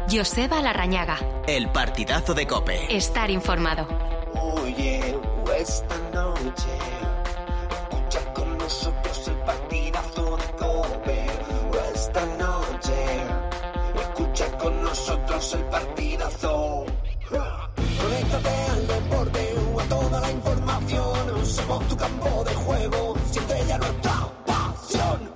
Joseba Larrañaga. El partidazo de COPE. Estar informado. Oye, esta noche escucha con nosotros el partidazo de COPE. Esta noche escucha con nosotros el partidazo. Conéctate al deporte o a toda la información. Somos tu campo de juego. Siente ya nuestra pasión.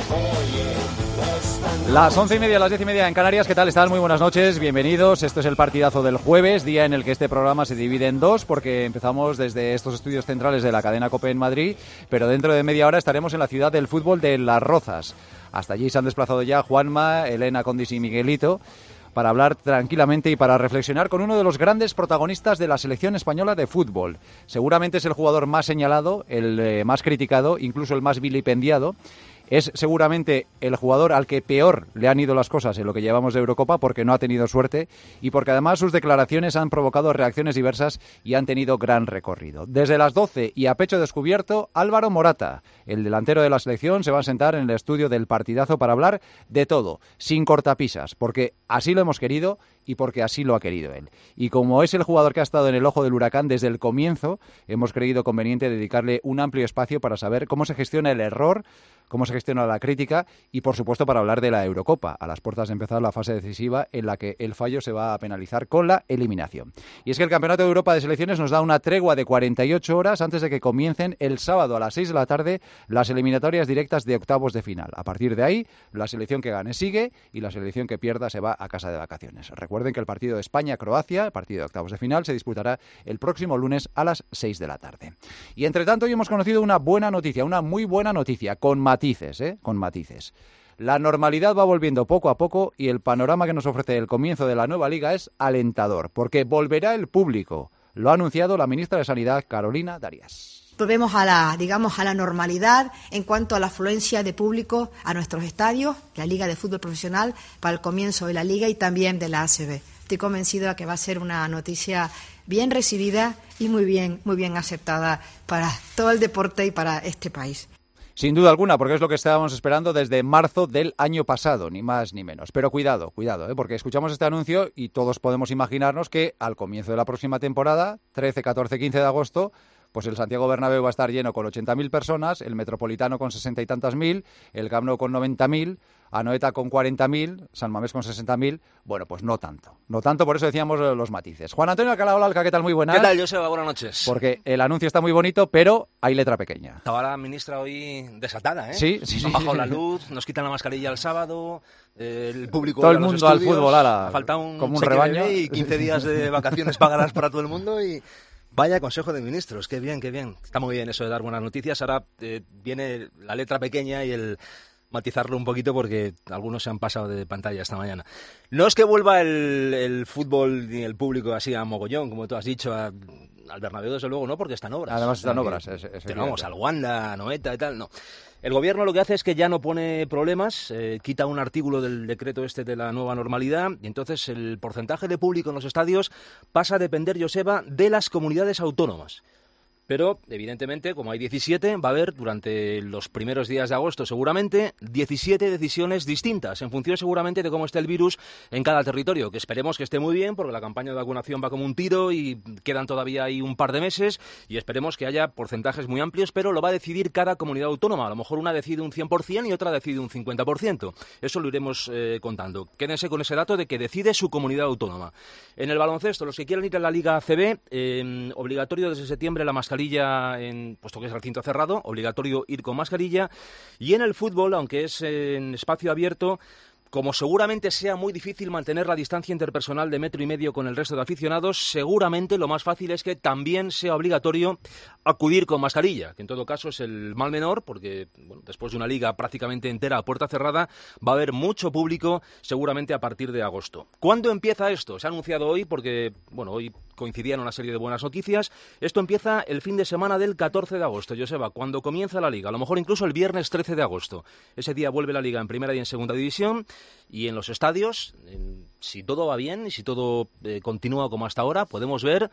Las 11:30, las 10:30 en Canarias. ¿Qué tal están? Muy buenas noches, bienvenidos. Esto es el partidazo del jueves, día en el que este programa se divide en dos, porque empezamos desde estos estudios centrales de la cadena COPE en Madrid, pero dentro de media hora estaremos en la ciudad del fútbol de Las Rozas. Hasta allí se han desplazado ya Juanma, Elena Condis y Miguelito para hablar tranquilamente y para reflexionar con uno de los grandes protagonistas de la selección española de fútbol. Seguramente es el jugador más señalado, el más criticado, incluso el más vilipendiado. Es seguramente el jugador al que peor le han ido las cosas en lo que llevamos de Eurocopa, porque no ha tenido suerte y porque además sus declaraciones han provocado reacciones diversas y han tenido gran recorrido. Desde las 12 y a pecho descubierto, Álvaro Morata, el delantero de la selección, se va a sentar en el estudio del partidazo para hablar de todo, sin cortapisas, porque así lo hemos querido y porque así lo ha querido él. Y como es el jugador que ha estado en el ojo del huracán desde el comienzo, hemos creído conveniente dedicarle un amplio espacio para saber cómo se gestiona el error, cómo se gestiona la crítica y, por supuesto, para hablar de la Eurocopa, a las puertas de empezar la fase decisiva en la que el fallo se va a penalizar con la eliminación. Y es que el Campeonato de Europa de Selecciones nos da una tregua de 48 horas antes de que comiencen el sábado a las 6 de la tarde las eliminatorias directas de octavos de final. A partir de ahí, la selección que gane sigue y la selección que pierda se va a casa de vacaciones. Recuerden que el partido de España-Croacia, el partido de octavos de final, se disputará el próximo lunes a las 6 de la tarde. Y entre tanto, hoy hemos conocido una buena noticia, una muy buena noticia, con matices, con matices. La normalidad va volviendo poco a poco y el panorama que nos ofrece el comienzo de la nueva liga es alentador, porque volverá el público. Lo ha anunciado la ministra de Sanidad, Carolina Darias. Volvemos a la normalidad en cuanto a la afluencia de público a nuestros estadios, la Liga de Fútbol Profesional, para el comienzo de la Liga y también de la ACB. Estoy convencida de que va a ser una noticia bien recibida y muy bien aceptada para todo el deporte y para este país. Sin duda alguna, porque es lo que estábamos esperando desde marzo del año pasado, ni más ni menos. Pero cuidado, porque escuchamos este anuncio y todos podemos imaginarnos que al comienzo de la próxima temporada, 13, 14, 15 de agosto, pues el Santiago Bernabéu va a estar lleno con 80.000 personas, el Metropolitano con 60 y tantas mil, el Camp Nou con 90.000, Anoeta con 40.000, San Mamés con 60.000. Bueno, pues no tanto, por eso decíamos los matices. Juan Antonio Alcalá Olca, ¿qué tal? Muy buenas. ¿Qué tal, Joseba? Buenas noches. Porque el anuncio está muy bonito, pero hay letra pequeña. Estaba la ministra hoy desatada, ¿eh? Sí. Nos han bajado la luz, nos quitan la mascarilla el sábado, el público... Todo el mundo al fútbol, ha faltado como un rebaño. Y 15 días de vacaciones pagadas para todo el mundo y... Vaya consejo de ministros, qué bien. Está muy bien eso de dar buenas noticias. Ahora viene la letra pequeña y el matizarlo un poquito porque algunos se han pasado de pantalla esta mañana. No es que vuelva el fútbol ni el público así a mogollón, como tú has dicho, al Bernabéu, desde luego, no, porque están obras. Además están obras. Vamos, al Wanda, a Noeta y tal, no. El gobierno lo que hace es que ya no pone problemas, quita un artículo del decreto este de la nueva normalidad y entonces el porcentaje de público en los estadios pasa a depender, Joseba, de las comunidades autónomas. Pero, evidentemente, como hay 17, va a haber, durante los primeros días de agosto, seguramente, 17 decisiones distintas, en función, seguramente, de cómo esté el virus en cada territorio, que esperemos que esté muy bien, porque la campaña de vacunación va como un tiro y quedan todavía ahí un par de meses, y esperemos que haya porcentajes muy amplios, pero lo va a decidir cada comunidad autónoma. A lo mejor una decide un 100% y otra decide un 50%. Eso lo iremos contando. Quédense con ese dato de que decide su comunidad autónoma. En el baloncesto, los que quieran ir a la Liga ACB, obligatorio desde septiembre la mascarilla, puesto que es recinto cerrado, obligatorio ir con mascarilla. Y en el fútbol, aunque es en espacio abierto, como seguramente sea muy difícil mantener la distancia interpersonal de 1,5 metros con el resto de aficionados, seguramente lo más fácil es que también sea obligatorio acudir con mascarilla, que en todo caso es el mal menor, porque después de una liga prácticamente entera a puerta cerrada, va a haber mucho público seguramente a partir de agosto. ¿Cuándo empieza esto? Se ha anunciado hoy porque, hoy coincidían una serie de buenas noticias. Esto empieza el fin de semana del 14 de agosto, Joseba, cuando comienza la liga, a lo mejor incluso el viernes 13 de agosto. Ese día vuelve la liga en primera y en segunda división. Y en los estadios, si todo va bien y si todo continúa como hasta ahora, podemos ver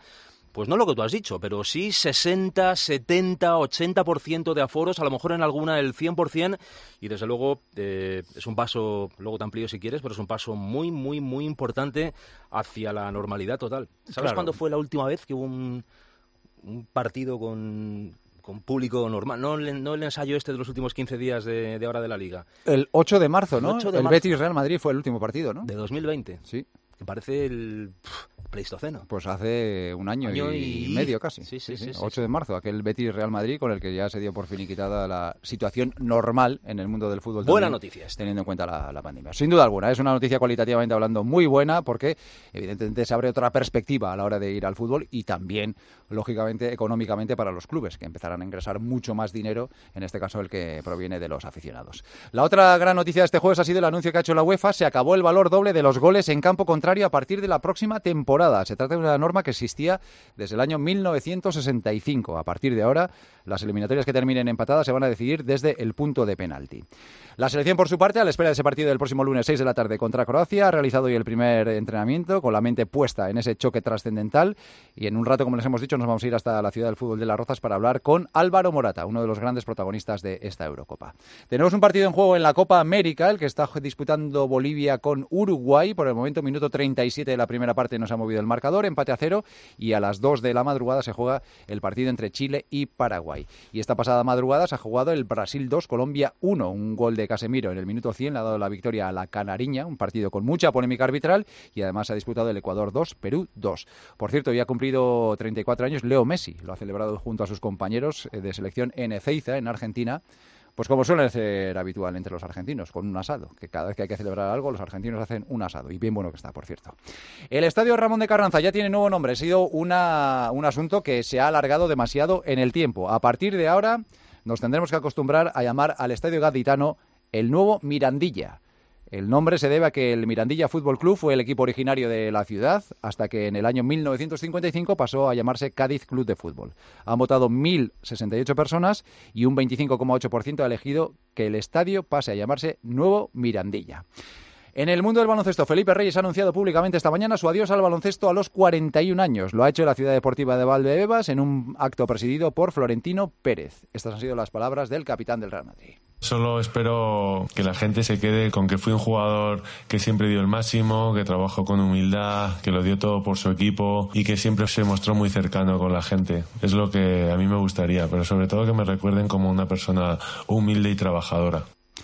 pues no lo que tú has dicho, pero sí 60, 70, 80% de aforos, a lo mejor en alguna el 100%, y desde luego es un paso, luego te amplío si quieres, pero es un paso muy, muy, muy importante hacia la normalidad total. ¿Sabes cuándo fue la última vez que hubo un partido con público normal? No el ensayo este de los últimos 15 días de ahora de la Liga. El 8 de marzo, ¿no? El Betis-Real Madrid fue el último partido, ¿no? De 2020. Sí. Que parece el Pleistoceno. Pues hace un año y medio casi. Sí. 8 de marzo, aquel Betis-Real Madrid con el que ya se dio por finiquitada la situación normal en el mundo del fútbol. Buena noticia. Teniendo en cuenta la pandemia. Sin duda alguna, es una noticia cualitativamente hablando muy buena porque evidentemente se abre otra perspectiva a la hora de ir al fútbol y también, lógicamente, económicamente para los clubes, que empezarán a ingresar mucho más dinero, en este caso el que proviene de los aficionados. La otra gran noticia de este jueves ha sido el anuncio que ha hecho la UEFA. Se acabó el valor doble de los goles en campo contrario a partir de la próxima temporada. Se trata de una norma que existía desde el año 1965. A partir de ahora, las eliminatorias que terminen empatadas se van a decidir desde el punto de penalti. La selección, por su parte, a la espera de ese partido del próximo lunes 6 de la tarde contra Croacia, ha realizado hoy el primer entrenamiento con la mente puesta en ese choque trascendental y en un rato, como les hemos dicho, nos vamos a ir hasta la ciudad del fútbol de Las Rozas para hablar con Álvaro Morata, uno de los grandes protagonistas de esta Eurocopa. Tenemos un partido en juego en la Copa América, el que está disputando Bolivia con Uruguay. Por el momento, minuto 37 de la primera parte no se ha movido el marcador, empate a 0, y a las 2 de la madrugada se juega el partido entre Chile y Paraguay. Y esta pasada madrugada se ha jugado el Brasil 2, Colombia 1, un gol de Casemiro en el minuto 100 le ha dado la victoria a la Canariña, un partido con mucha polémica arbitral, y además se ha disputado el Ecuador 2, Perú 2. Por cierto, ya ha cumplido 34 años Leo Messi, lo ha celebrado junto a sus compañeros de selección en Ezeiza, en Argentina, pues como suele ser habitual entre los argentinos, con un asado, que cada vez que hay que celebrar algo, los argentinos hacen un asado, y bien bueno que está, por cierto. El Estadio Ramón de Carranza ya tiene nuevo nombre, ha sido un asunto que se ha alargado demasiado en el tiempo. A partir de ahora nos tendremos que acostumbrar a llamar al Estadio Gaditano el nuevo Mirandilla. El nombre se debe a que el Mirandilla Fútbol Club fue el equipo originario de la ciudad hasta que en el año 1955 pasó a llamarse Cádiz Club de Fútbol. Han votado 1.068 personas y un 25,8% ha elegido que el estadio pase a llamarse Nuevo Mirandilla. En el mundo del baloncesto, Felipe Reyes ha anunciado públicamente esta mañana su adiós al baloncesto a los 41 años. Lo ha hecho en la Ciudad Deportiva de Valdebebas en un acto presidido por Florentino Pérez. Estas han sido las palabras del capitán del Real Madrid. Solo espero que la gente se quede con que fui un jugador que siempre dio el máximo, que trabajó con humildad, que lo dio todo por su equipo y que siempre se mostró muy cercano con la gente. Es lo que a mí me gustaría, pero sobre todo que me recuerden como una persona humilde y trabajadora.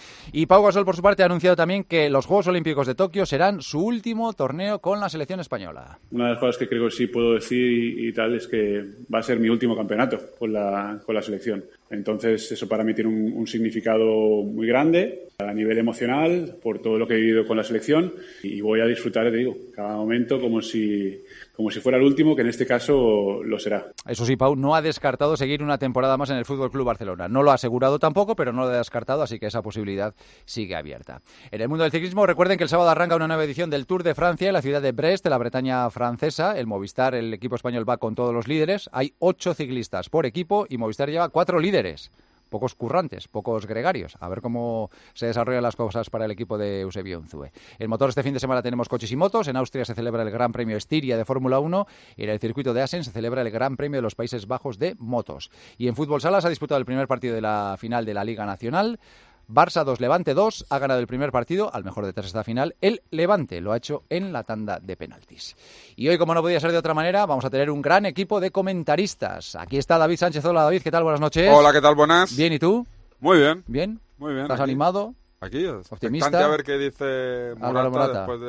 Y Pau Gasol, por su parte, ha anunciado también que los Juegos Olímpicos de Tokio serán su último torneo con la selección española. Una de las cosas que creo que sí puedo decir y tal es que va a ser mi último campeonato con la selección. Entonces eso para mí tiene un significado muy grande a nivel emocional por todo lo que he vivido con la selección y voy a disfrutar, te digo, cada momento como si fuera el último, que en este caso lo será. Eso sí, Pau no ha descartado seguir una temporada más en el Fútbol Club Barcelona. No lo ha asegurado tampoco, pero no lo ha descartado, así que esa posibilidad sigue abierta. En el mundo del ciclismo, recuerden que el sábado arranca una nueva edición del Tour de Francia en la ciudad de Brest, de la Bretaña francesa. El Movistar, el equipo español, va con todos los líderes. Hay 8 ciclistas por equipo y Movistar lleva 4 líderes. Pocos currantes, pocos gregarios. A ver cómo se desarrollan las cosas para el equipo de Eusebio Unzue. En motor, este fin de semana tenemos coches y motos. En Austria se celebra el Gran Premio Estiria de Fórmula 1 y en el circuito de Assen se celebra el Gran Premio de los Países Bajos de motos. Y en fútbol sala se ha disputado el primer partido de la final de la Liga Nacional. Barça 2, Levante 2, ha ganado el primer partido, al mejor de 3 esta final, el Levante, lo ha hecho en la tanda de penaltis. Y hoy, como no podía ser de otra manera, vamos a tener un gran equipo de comentaristas. Aquí está David Sánchez. Hola David, ¿qué tal? Buenas noches. Hola, ¿qué tal? Buenas. Bien, ¿y tú? Muy bien. ¿Bien? Muy bien. ¿Estás animado? Aquí, optimista. A ver qué dice Morata después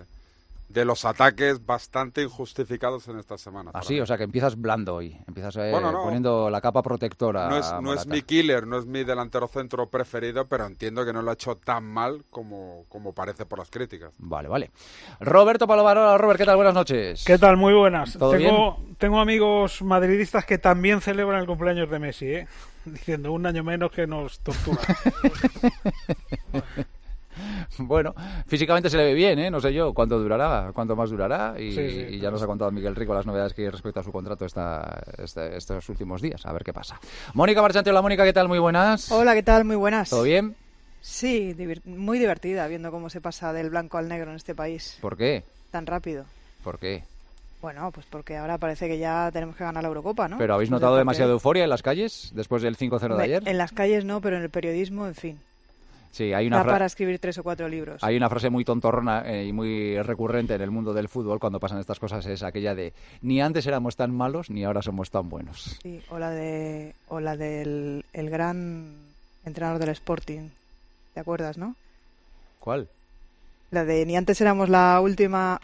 de los ataques bastante injustificados en esta semana. Así, o sea que empiezas blando hoy, empiezas poniendo la capa protectora. No es mi killer, no es mi delantero centro preferido, pero entiendo que no lo ha hecho tan mal como parece por las críticas. Vale. Roberto Palomarola. Robert, ¿qué tal? Buenas noches. ¿Qué tal? Muy buenas. ¿Bien? Tengo amigos madridistas que también celebran el cumpleaños de Messi, diciendo un año menos que nos tortura. Bueno, físicamente se le ve bien, no sé yo cuánto más durará y, sí, y ya nos ha contado Miguel Rico las novedades que hay respecto a su contrato estos últimos días, a ver qué pasa. Mónica Marchante, hola Mónica, ¿qué tal? Muy buenas. Hola, ¿qué tal? Muy buenas. ¿Todo bien? Sí, muy divertida viendo cómo se pasa del blanco al negro en este país. ¿Por qué? Tan rápido. ¿Por qué? Bueno, pues porque ahora parece que ya tenemos que ganar la Eurocopa, ¿no? ¿Pero habéis notado demasiada euforia en las calles después del 5-0 de ayer? En las calles no, pero en el periodismo, en fin. Sí, hay una para escribir 3 o 4 libros. Hay una frase muy tontorrona y muy recurrente en el mundo del fútbol cuando pasan estas cosas, es aquella de ni antes éramos tan malos ni ahora somos tan buenos. Sí, o la del el gran entrenador del Sporting. ¿Te acuerdas, no? ¿Cuál? La de ni antes éramos la última...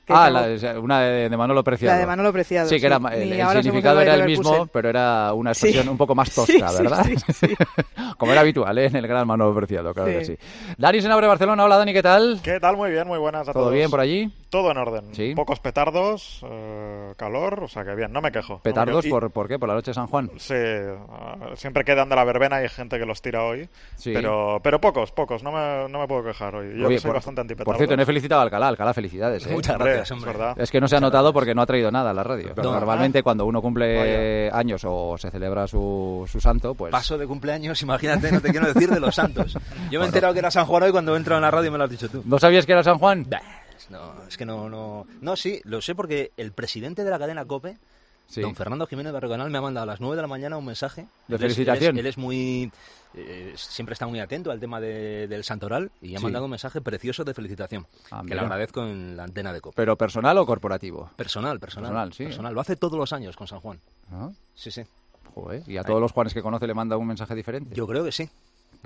una de Manolo Preciado. La de Manolo Preciado. Sí, que era, el significado era el mismo, pero era una expresión un poco más tosca, ¿verdad? Sí. Como era habitual, en el gran Manolo Preciado, claro que sí. Dani Senabre, Barcelona. Hola, Dani, ¿qué tal? ¿Qué tal? Muy bien, muy buenas a todos. ¿Todo bien por allí? Todo en orden. ¿Sí? Pocos petardos, calor, o sea que bien, no me quejo. ¿Petardos? ¿Por qué? ¿Por la noche de San Juan? Sí, siempre quedan de la verbena y hay gente que los tira hoy, sí. pero pocos, no me puedo quejar hoy. Yo soy bastante antipetardo. Por cierto, no he felicitado a Alcalá, felicidades. Muchas gracias, hombre. Es verdad. Es que no se ha notado porque no ha traído nada a la radio. Pero normalmente cuando uno cumple años o se celebra su santo, pues... Paso de cumpleaños, imagínate, no te quiero decir de los santos. Yo me he enterado que era San Juan hoy cuando entro en la radio y me lo has dicho tú. ¿No sabías que era San Juan? No, es que no, sí, lo sé porque el presidente de la cadena COPE, sí, don Fernando Jiménez Barrocanal, me ha mandado a las 9 de la mañana un mensaje de felicitación. Él es muy... siempre está muy atento al tema del santoral y ha mandado un mensaje precioso de felicitación, que le agradezco en la antena de COPE. ¿Pero personal o corporativo? Personal, sí. Personal. Lo hace todos los años con San Juan. ¿Ah? Sí. Joder, ¿y a todos los Juanes que conoce le manda un mensaje diferente? Yo creo que sí.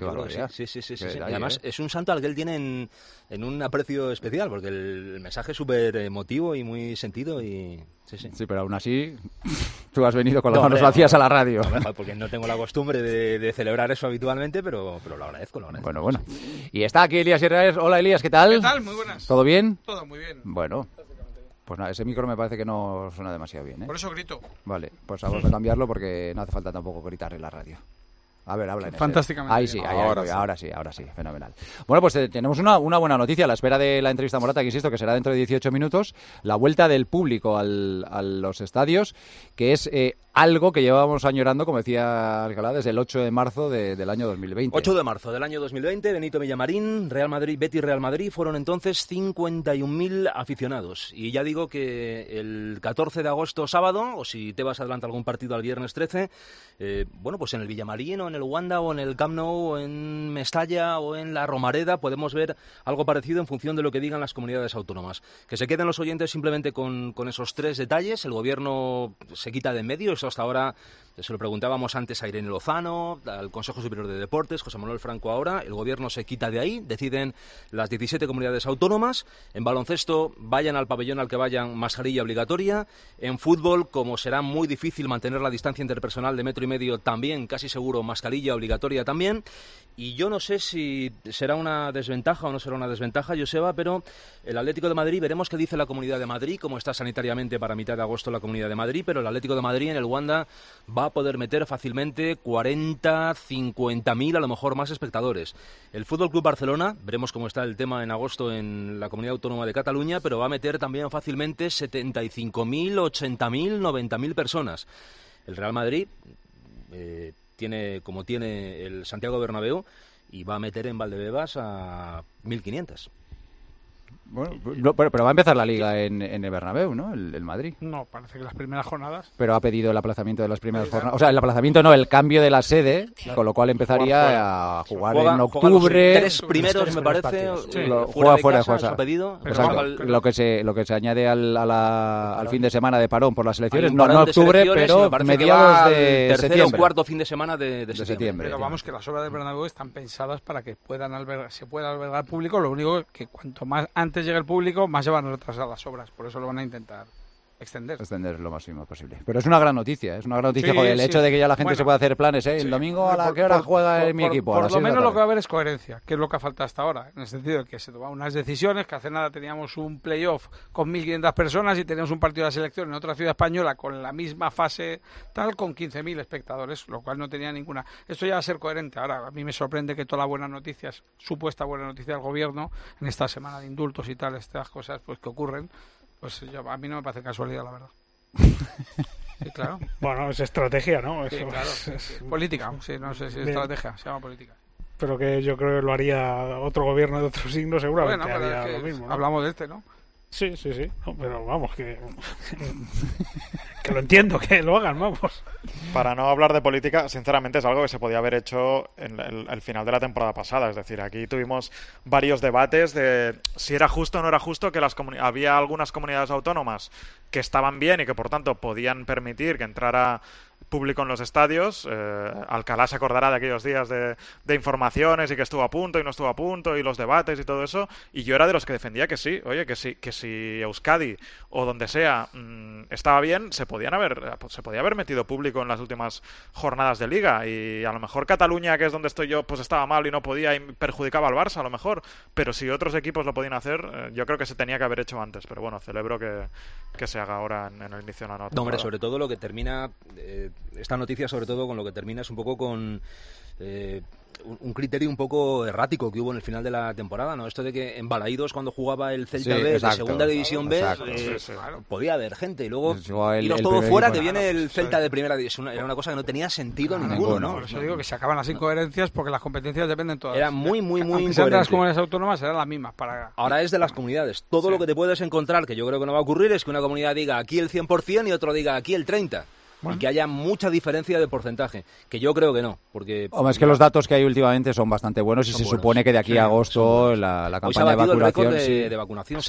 Sí. Además, es un santo al que él tiene en un aprecio especial, porque el mensaje es súper emotivo y muy sentido. Sí, pero aún así, tú has venido con las manos vacías a la radio. No, porque no tengo la costumbre de celebrar eso habitualmente, pero lo agradezco. Bueno. Y está aquí Elías Herrera. Hola, Elías, ¿qué tal? ¿Qué tal? Muy buenas. ¿Todo bien? Todo muy bien. Bueno. Pues nada, ese micro me parece que no suena demasiado bien, ¿eh? Por eso grito. Vale, pues vamos a cambiarlo porque no hace falta tampoco gritar en la radio. A ver, habla en fantásticamente. Ahí sí, ahora sí, fenomenal. Bueno, pues tenemos una buena noticia a la espera de la entrevista a Morata, que insisto que será dentro de 18 minutos, la vuelta del público a los estadios, que es algo que llevábamos añorando, como decía Alcalá, desde el 8 de marzo del año 2020. 8 de marzo del año 2020, Benito Villamarín, Betis Real Madrid, fueron entonces 51.000 aficionados. Y ya digo que el 14 de agosto, sábado, o si te vas adelante algún partido al viernes 13, pues en el Villamarín o en el Wanda o en el Camp Nou o en Mestalla o en la Romareda podemos ver algo parecido en función de lo que digan las comunidades autónomas. Que se queden los oyentes simplemente con esos 3 detalles. El gobierno se quita de en medio. Eso hasta ahora se lo preguntábamos antes a Irene Lozano, al Consejo Superior de Deportes, José Manuel Franco ahora. El gobierno se quita de ahí, deciden las 17 comunidades autónomas. En baloncesto, vayan al pabellón al que vayan, mascarilla obligatoria. En fútbol, como será muy difícil mantener la distancia interpersonal de 1,5 metros, también, casi seguro, mascarilla obligatoria también. Y yo no sé si será una desventaja o no será una desventaja, Joseba, pero el Atlético de Madrid, veremos qué dice la Comunidad de Madrid, cómo está sanitariamente para mitad de agosto la Comunidad de Madrid, pero el Atlético de Madrid en el Wanda va a poder meter fácilmente 40, 50.000, a lo mejor más espectadores. El Fútbol Club Barcelona, veremos cómo está el tema en agosto en la Comunidad Autónoma de Cataluña, pero va a meter también fácilmente 75.000, 80.000, 90.000 personas. El Real Madrid tiene el Santiago Bernabéu y va a meter en Valdebebas a 1.500. Bueno, pero va a empezar la Liga en el Bernabéu, ¿no? El Madrid. No, parece que las primeras jornadas. Pero ha pedido el aplazamiento de las primeras jornadas. O sea, el aplazamiento no, el cambio de la sede, con lo cual empezaría a jugar en octubre. Los 3 primeros, me parece. Juega fuera de casa. Lo que se añade al fin de semana de parón por las elecciones, no octubre, pero mediados de tercer o cuarto fin de semana de septiembre. Pero vamos, que las obras del Bernabéu están pensadas para que se pueda albergar público. Lo único que cuanto más antes llega el público, más se van a retrasar las obras. Por eso lo van a intentar extender lo máximo posible. Pero es una gran noticia, el hecho de que ya la gente se pueda hacer planes, ¿eh? El domingo a qué hora juega mi equipo. Por lo menos lo que va a haber es coherencia, que es lo que ha faltado hasta ahora, en el sentido de que se toman unas decisiones, que hace nada teníamos un playoff con 1.500 personas y teníamos un partido de selección en otra ciudad española con la misma fase tal, con 15.000 espectadores, lo cual no tenía ninguna. Esto ya va a ser coherente. Ahora, a mí me sorprende que toda la buena noticia, supuesta buena noticia del gobierno, en esta semana de indultos y tal, estas cosas pues que ocurren, pues a mí no me parece casualidad, la verdad. Sí, claro. Bueno, es estrategia, ¿no? Sí, claro. Es política, sí, no sé si es estrategia, se llama política. Pero que yo creo que lo haría otro gobierno de otro signo, seguramente haría lo mismo, ¿no? Hablamos de este, ¿no? Sí. No, pero vamos, que lo entiendo, que lo hagan, vamos. Para no hablar de política, sinceramente es algo que se podía haber hecho en el final de la temporada pasada. Es decir, aquí tuvimos varios debates de si era justo o no era justo que había algunas comunidades autónomas que estaban bien y que por tanto podían permitir que entrara público en los estadios. Alcalá se acordará de aquellos días de informaciones y que estuvo a punto y no estuvo a punto y los debates y todo eso, y yo era de los que defendía que sí, oye, que si Euskadi o donde sea estaba bien, se podía haber metido público en las últimas jornadas de Liga, y a lo mejor Cataluña, que es donde estoy yo, pues estaba mal y no podía y perjudicaba al Barça a lo mejor, pero si otros equipos lo podían hacer, yo creo que se tenía que haber hecho antes, pero bueno, celebro que se haga ahora en el inicio de la nueva temporada. No, hombre, sobre todo lo que termina esta noticia, sobre todo con lo que termina es un poco con un criterio un poco errático que hubo en el final de la temporada, ¿no? Esto de que en Balaídos, cuando jugaba el Celta B de Segunda División B, podía haber gente, y luego iros todo fuera, que viene el Celta de Primera División. Era una cosa que no tenía sentido ninguno, ¿no? Por eso digo que se acaban las incoherencias, porque las competencias dependen todas. Era muy incoherente. Las comunidades autónomas eran las mismas. Ahora es de las comunidades. Todo lo que te puedes encontrar, que yo creo que no va a ocurrir, es que una comunidad diga aquí el 100% y otro diga aquí el 30%. Bueno. Y que haya mucha diferencia de porcentaje, que yo creo que no, porque... Hombre, es que los datos que hay últimamente son bastante buenos y se supone que de aquí a agosto la campaña de vacunación... de vacunación,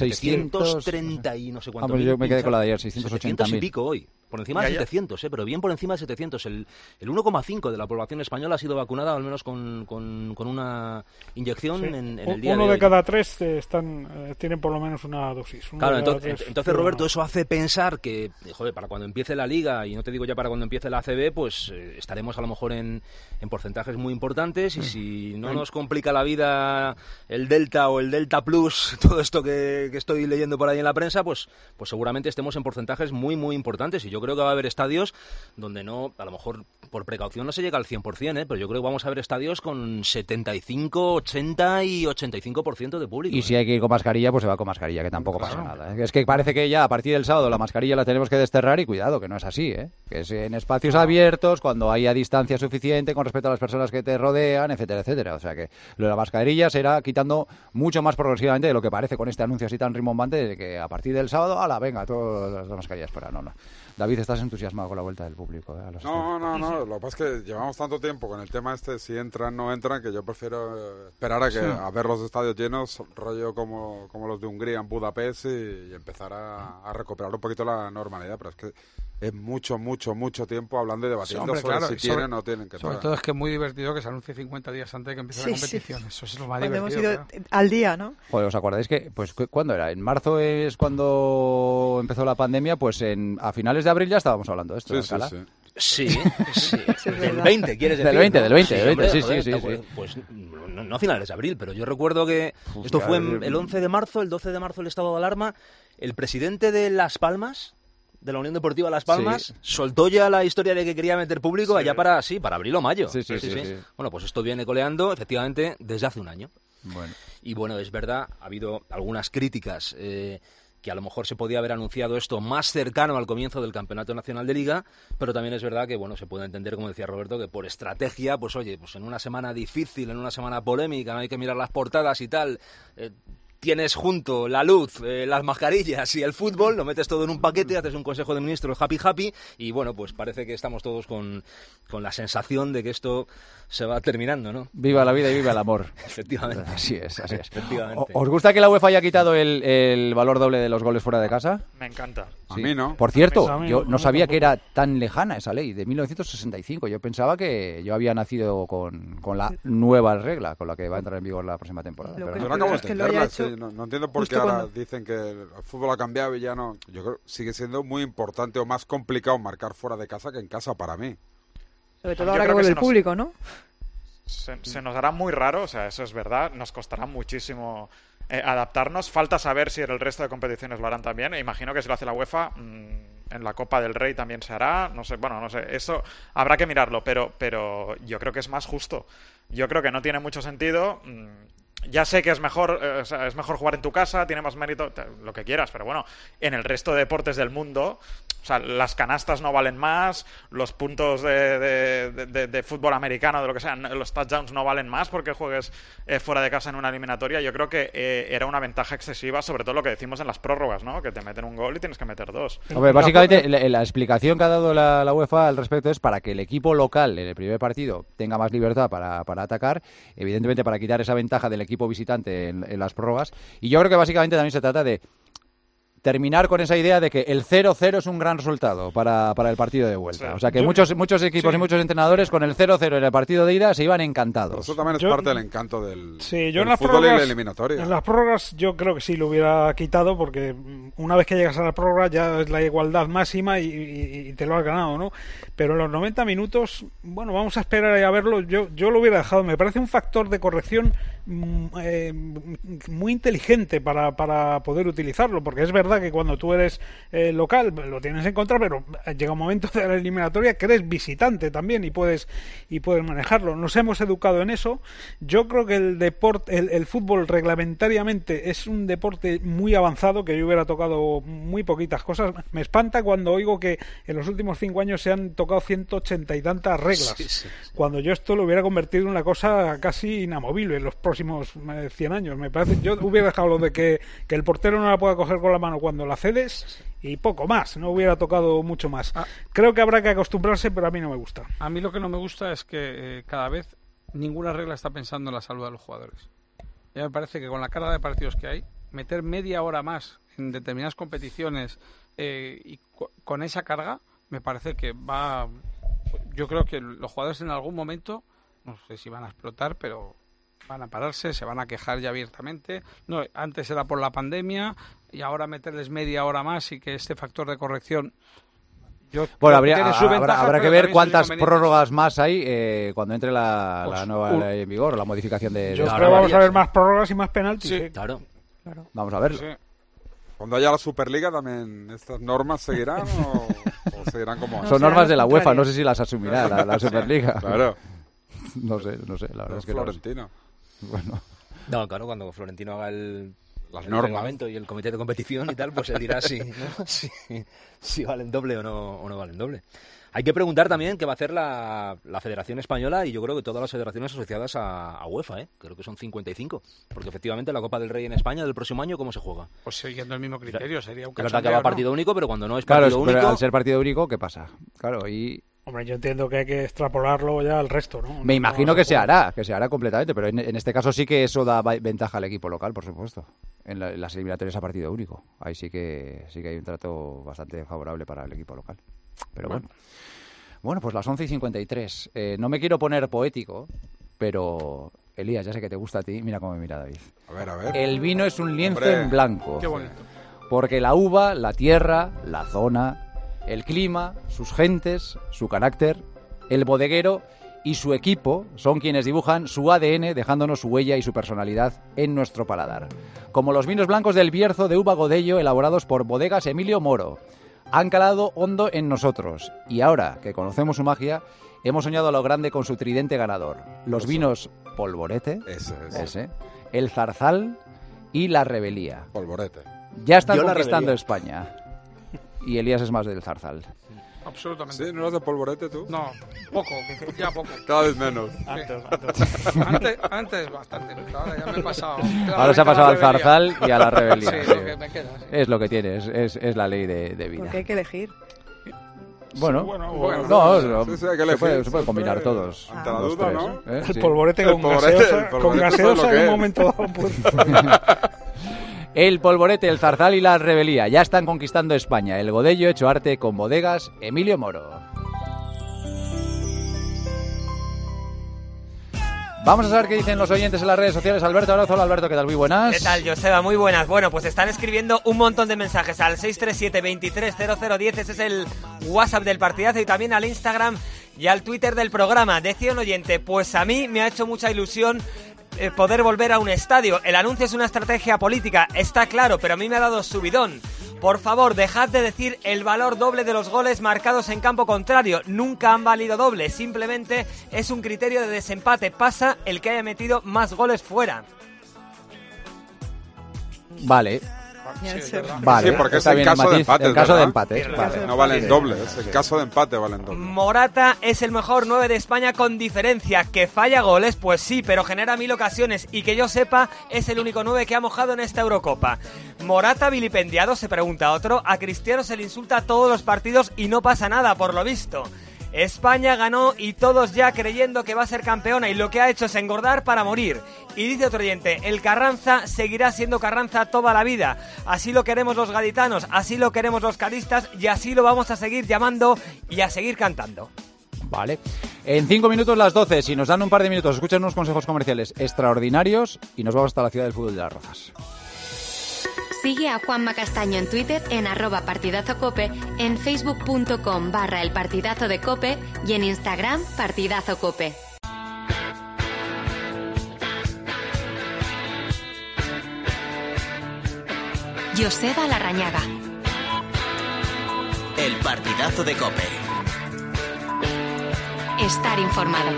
630 y no sé cuánto. Yo me quedé con la de ayer, 680.000. Y pico hoy, por encima de 700, pero bien por encima de 700. El 1,5 de la población española ha sido vacunada, al menos con una inyección en el día de hoy. Uno de cada 3 tienen por lo menos una dosis. Claro, entonces Roberto, eso hace pensar que, joder, para cuando empiece la Liga, y no te digo ya para cuando empiece la ACB, pues estaremos a lo mejor en porcentajes muy importantes, y si no nos complica la vida el Delta o el Delta Plus, todo esto que estoy leyendo por ahí en la prensa, pues seguramente estemos en porcentajes muy, muy importantes, y yo creo que va a haber estadios donde no, a lo mejor por precaución no se llega al 100%, pero yo creo que vamos a ver estadios con 75, 80 y 85% de público. Y si hay que ir con mascarilla, pues se va con mascarilla, que tampoco pasa nada. Es que parece que ya a partir del sábado la mascarilla la tenemos que desterrar, y cuidado, que no es así, que es en espacios abiertos, cuando haya distancia suficiente con respecto a las personas que te rodean, etcétera, etcétera. O sea que lo de la mascarilla se irá quitando mucho más progresivamente de lo que parece con este anuncio así tan rimbombante de que a partir del sábado, ¡hala, venga, todas las mascarillas fuera! No. David, estás entusiasmado con la vuelta del público. No, lo que pasa es que llevamos tanto tiempo con el tema si entran, no entran, que yo prefiero esperar a ver los estadios llenos, rollo como los de Hungría en Budapest, y empezar a recuperar un poquito la normalidad, pero es que es mucho tiempo hablando y debatiendo si tienen o no tienen que entrar. Sobre todo es que es muy divertido que se anuncie 50 días antes de que empiece la competición. Eso es lo más divertido. Hemos ido al día, ¿no? Joder, ¿os acordáis que, pues, cuándo era? En marzo es cuando empezó la pandemia, pues a finales de abril ya estábamos hablando de esto, Alcalá. Sí. Del 20, ¿quieres decir? Del 20, sí. Pues no a finales de abril, pero yo recuerdo que esto fue el 11 de marzo, el 12 de marzo el estado de alarma. El presidente de Las Palmas, de la Unión Deportiva Las Palmas, soltó ya la historia de que quería meter público allá para abril o mayo. Sí. Bueno, pues esto viene coleando, efectivamente, desde hace un año. Bueno. Y bueno, es verdad, ha habido algunas críticas que a lo mejor se podía haber anunciado esto más cercano al comienzo del Campeonato Nacional de Liga, pero también es verdad que, bueno, se puede entender, como decía Roberto, que por estrategia, pues oye, pues en una semana difícil, en una semana polémica, no hay que mirar las portadas y tal, tienes junto la luz, las mascarillas y el fútbol, lo metes todo en un paquete, haces un consejo de ministros happy, y bueno, pues parece que estamos todos con la sensación de que esto se va terminando, ¿no? Viva la vida y viva el amor. Efectivamente. Así es. Efectivamente. ¿Os gusta que la UEFA haya quitado el valor doble de los goles fuera de casa? Me encanta. Sí. A mí no. Por cierto, yo no sabía que era tan lejana esa ley, de 1965. Yo pensaba que yo había nacido con la nueva regla, con la que va a entrar en vigor la próxima temporada. Yo no acabo de entenderla, no entiendo por qué ahora dicen que el fútbol ha cambiado y ya no. Yo creo que sigue siendo muy importante o más complicado marcar fuera de casa que en casa para mí. Sobre todo ahora que vuelve el público, ¿no? Se nos hará muy raro, o sea, eso es verdad, nos costará muchísimo adaptarnos. Falta saber si en el resto de competiciones lo harán también. Imagino que si lo hace la UEFA, en la Copa del Rey también se hará. No sé, eso habrá que mirarlo, pero yo creo que es más justo. Yo creo que no tiene mucho sentido. Ya sé que es mejor jugar en tu casa, tiene más mérito, lo que quieras, pero bueno, en el resto de deportes del mundo, O sea, las canastas no valen más, los puntos de fútbol americano, de lo que sea, los touchdowns no valen más porque juegues fuera de casa en una eliminatoria. Yo creo que era una ventaja excesiva, sobre todo lo que decimos en las prórrogas, ¿no? Que te meten un gol y tienes que meter 2. Hombre, básicamente la explicación que ha dado la UEFA al respecto es para que el equipo local en el primer partido tenga más libertad para atacar, evidentemente para quitar esa ventaja del equipo visitante en las prórrogas. Y yo creo que básicamente también se trata de terminar con esa idea de que el 0-0 es un gran resultado para el partido de vuelta. Sí. O sea que muchos equipos y muchos entrenadores con el 0-0 en el partido de ida se iban encantados. Eso también es parte del encanto del en fútbol y la eliminatoria. En las prórrogas yo creo que sí lo hubiera quitado, porque una vez que llegas a la prórroga ya es la igualdad máxima y te lo has ganado, ¿no? Pero en los 90 minutos, bueno, vamos a esperar a verlo. Yo lo hubiera dejado. Me parece un factor de corrección muy inteligente para poder utilizarlo, porque es verdad que cuando tú eres local lo tienes en contra, pero llega un momento de la eliminatoria que eres visitante también y puedes manejarlo. Nos hemos educado en eso. Yo creo que el fútbol reglamentariamente es un deporte muy avanzado, que yo hubiera tocado muy poquitas cosas. Me espanta cuando oigo que en los últimos 5 años se han tocado 180 y tantas reglas, sí. Cuando yo esto lo hubiera convertido en una cosa casi inamovible en los próximos 100 años. Me parece, yo hubiera dejado lo de que el portero no la pueda coger con la mano cuando la cedes y poco más, no hubiera tocado mucho más. Creo que habrá que acostumbrarse, pero a mí no me gusta. A mí lo que no me gusta es que cada vez ninguna regla está pensando en la salud de los jugadores. Ya me parece que con la carga de partidos que hay, meter media hora más en determinadas competiciones y con esa carga, me parece que va... Yo creo que los jugadores en algún momento, no sé si van a explotar, pero van a pararse, se van a quejar ya abiertamente. No, antes era por la pandemia y ahora meterles media hora más y que este factor de corrección... Bueno, habrá que ver cuántas prórrogas más hay cuando entre la nueva ley en vigor, la modificación de... Yo creo que vamos a ver más prórrogas y más penaltis. Sí, claro. Vamos a verlo. Sí. Cuando haya la Superliga también, ¿estas normas seguirán o seguirán como... Son normas de la UEFA, no sé si las asumirá la Superliga. Claro. No sé, la verdad es que Florentino. Bueno. No, claro, cuando Florentino haga el reglamento y el comité de competición y tal, pues él dirá si valen doble o no valen doble. Hay que preguntar también qué va a hacer la Federación Española y yo creo que todas las federaciones asociadas a UEFA, creo que son 55, porque efectivamente la Copa del Rey en España del próximo año, ¿cómo se juega? Pues siguiendo el mismo criterio, sería un cachondeo, que va partido único, pero cuando no es partido único... Pero al ser partido único, ¿qué pasa? Claro, y... Hombre, yo entiendo que hay que extrapolarlo ya al resto, ¿no? Me imagino que se hará completamente, pero en este caso sí que eso da ventaja al equipo local, por supuesto, en las eliminatorias a partido único. Ahí sí que hay un trato bastante favorable para el equipo local. Pero bueno, pues las 11:53. No me quiero poner poético, pero Elías, ya sé que te gusta a ti. Mira cómo me mira David. A ver. El vino es un lienzo en blanco. Qué bonito. Porque la uva, la tierra, la zona, el clima, sus gentes, su carácter, el bodeguero y su equipo son quienes dibujan su ADN, dejándonos su huella y su personalidad en nuestro paladar. Como los vinos blancos del Bierzo de uva Godello, elaborados por Bodegas Emilio Moro. Han calado hondo en nosotros y ahora que conocemos su magia, hemos soñado a lo grande con su tridente ganador. Los vinos Polvorete, ese, el Zarzal y la Rebelía. Polvorete. Ya están conquistando España. Y Elías es más del Zarzal. Absolutamente. ¿Sí? ¿No eras de Polvorete tú? No, poco, ya poco. Cada vez menos. Antes bastante, pero ahora ya me he pasado. Ahora se ha pasado al Zarzal y a la Rebelía. Sí, lo que me queda. Sí. Es lo que tiene, es la ley de vida. Porque hay que elegir. Bueno, se puede combinar todos. Ante la duda, ¿no? El polvorete con gaseosa en un momento dado. El Polvorete, el Zarzal y la Rebelía ya están conquistando España. El Godello hecho arte con Bodegas Emilio Moro. Vamos a saber qué dicen los oyentes en las redes sociales. Alberto Abrazo. Hola, Alberto, ¿qué tal? Muy buenas. ¿Qué tal, Joseba? Muy buenas. Bueno, pues están escribiendo un montón de mensajes al 637-230010. Ese es el WhatsApp del partidazo, y también al Instagram y al Twitter del programa. Decía un oyente, pues a mí me ha hecho mucha ilusión poder volver a un estadio. El anuncio es una estrategia política, está claro, pero a mí me ha dado subidón. Por favor, dejad de decir el valor doble de los goles marcados en campo contrario. Nunca han valido doble, simplemente es un criterio de desempate. Pasa el que haya metido más goles fuera. Vale, Vale, sí, porque es está en bien caso el de matiz, empate. en caso de ¿verdad? empate. Vale. No valen doble, es en caso de empate valen doble. Morata es el mejor 9 de España con diferencia. ¿Que falla goles? Pues sí, pero genera 1000 ocasiones y que yo sepa es el único 9 que ha mojado en esta Eurocopa. Morata vilipendiado, se pregunta otro. A Cristiano se le insulta todos los partidos y no pasa nada, por lo visto. España ganó y todos ya creyendo que va a ser campeona y lo que ha hecho es engordar para morir. Y dice otro oyente, el Carranza seguirá siendo Carranza toda la vida. Así lo queremos los gaditanos, así lo queremos los caristas y así lo vamos a seguir llamando y a seguir cantando. Vale. En 5 minutos las 12, si nos dan un par de minutos, escuchen unos consejos comerciales extraordinarios y nos vamos hasta la ciudad del fútbol de Las Rozas. Sigue a Juanma Castaño en Twitter en @partidazocope, en facebook.com/elpartidazo de Cope y en Instagram partidazocope. Joseba Larrañaga. El partidazo de Cope. Estar informado.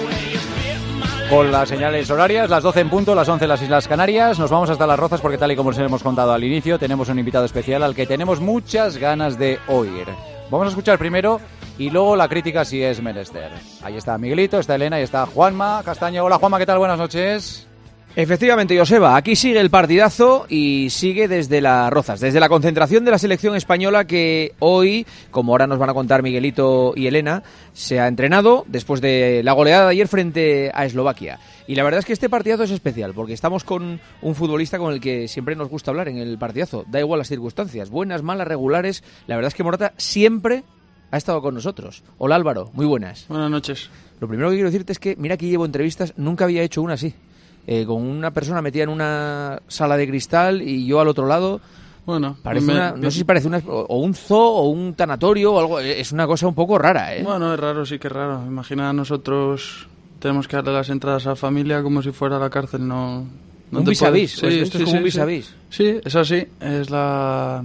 Con las señales horarias, las 12 en punto, las 11 en las Islas Canarias. Nos vamos hasta Las Rozas porque, tal y como os hemos contado al inicio, tenemos un invitado especial al que tenemos muchas ganas de oír. Vamos a escuchar primero y luego la crítica si es menester. Ahí está Miguelito, está Elena y está Juanma Castaño. Hola Juanma, ¿qué tal? Buenas noches. Efectivamente, Joseba, aquí sigue el partidazo y sigue desde Las Rozas, desde la concentración de la selección española que hoy, como ahora nos van a contar Miguelito y Elena, se ha entrenado después de la goleada de ayer frente a Eslovaquia. Y la verdad es que este partidazo es especial porque estamos con un futbolista con el que siempre nos gusta hablar en el partidazo. Da igual las circunstancias, buenas, malas, regulares. La verdad es que Morata siempre ha estado con nosotros. Hola Álvaro, muy buenas. Buenas noches. Lo primero que quiero decirte es que, mira que llevo entrevistas, nunca había hecho una así. Con una persona metida en una sala de cristal y yo al otro lado. Bueno, parece no sé si parece o un zoo o un tanatorio o algo. Es una cosa un poco rara, ¿eh? Bueno, es raro, sí que es raro. Imagina, nosotros tenemos que darle las entradas a la familia como si fuera a la cárcel, no un vis a vis. Sí, esto es como un vis a vis. Sí, es así. Es la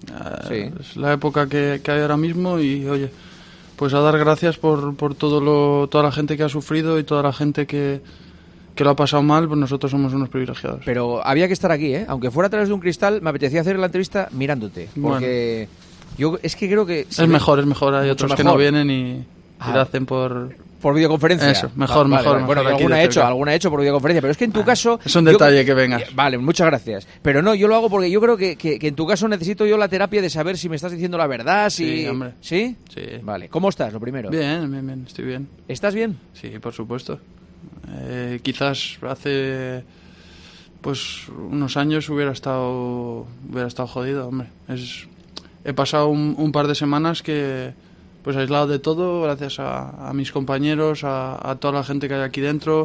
época que hay ahora mismo y, oye, pues a dar gracias por toda la gente que ha sufrido y toda la gente que lo ha pasado mal, pues nosotros somos unos privilegiados. Pero había que estar aquí, ¿eh? Aunque fuera a través de un cristal, me apetecía hacer la entrevista mirándote. Porque yo es que creo que... Es mejor. Hay otros que no vienen y lo hacen por videoconferencia. Eso, mejor. Bueno, alguna he hecho por videoconferencia, pero es que en tu caso... Es un detalle que vengas. Vale, muchas gracias. Pero no, yo lo hago porque yo creo que en tu caso necesito yo la terapia de saber si me estás diciendo la verdad, Sí, hombre. ¿Sí? Sí. Vale, ¿cómo estás, lo primero? Bien, estoy bien. ¿Estás bien? Sí, por supuesto. Quizás hace pues unos años hubiera estado jodido, hombre. He pasado un par de semanas que pues aislado de todo gracias a mis compañeros, a toda la gente que hay aquí dentro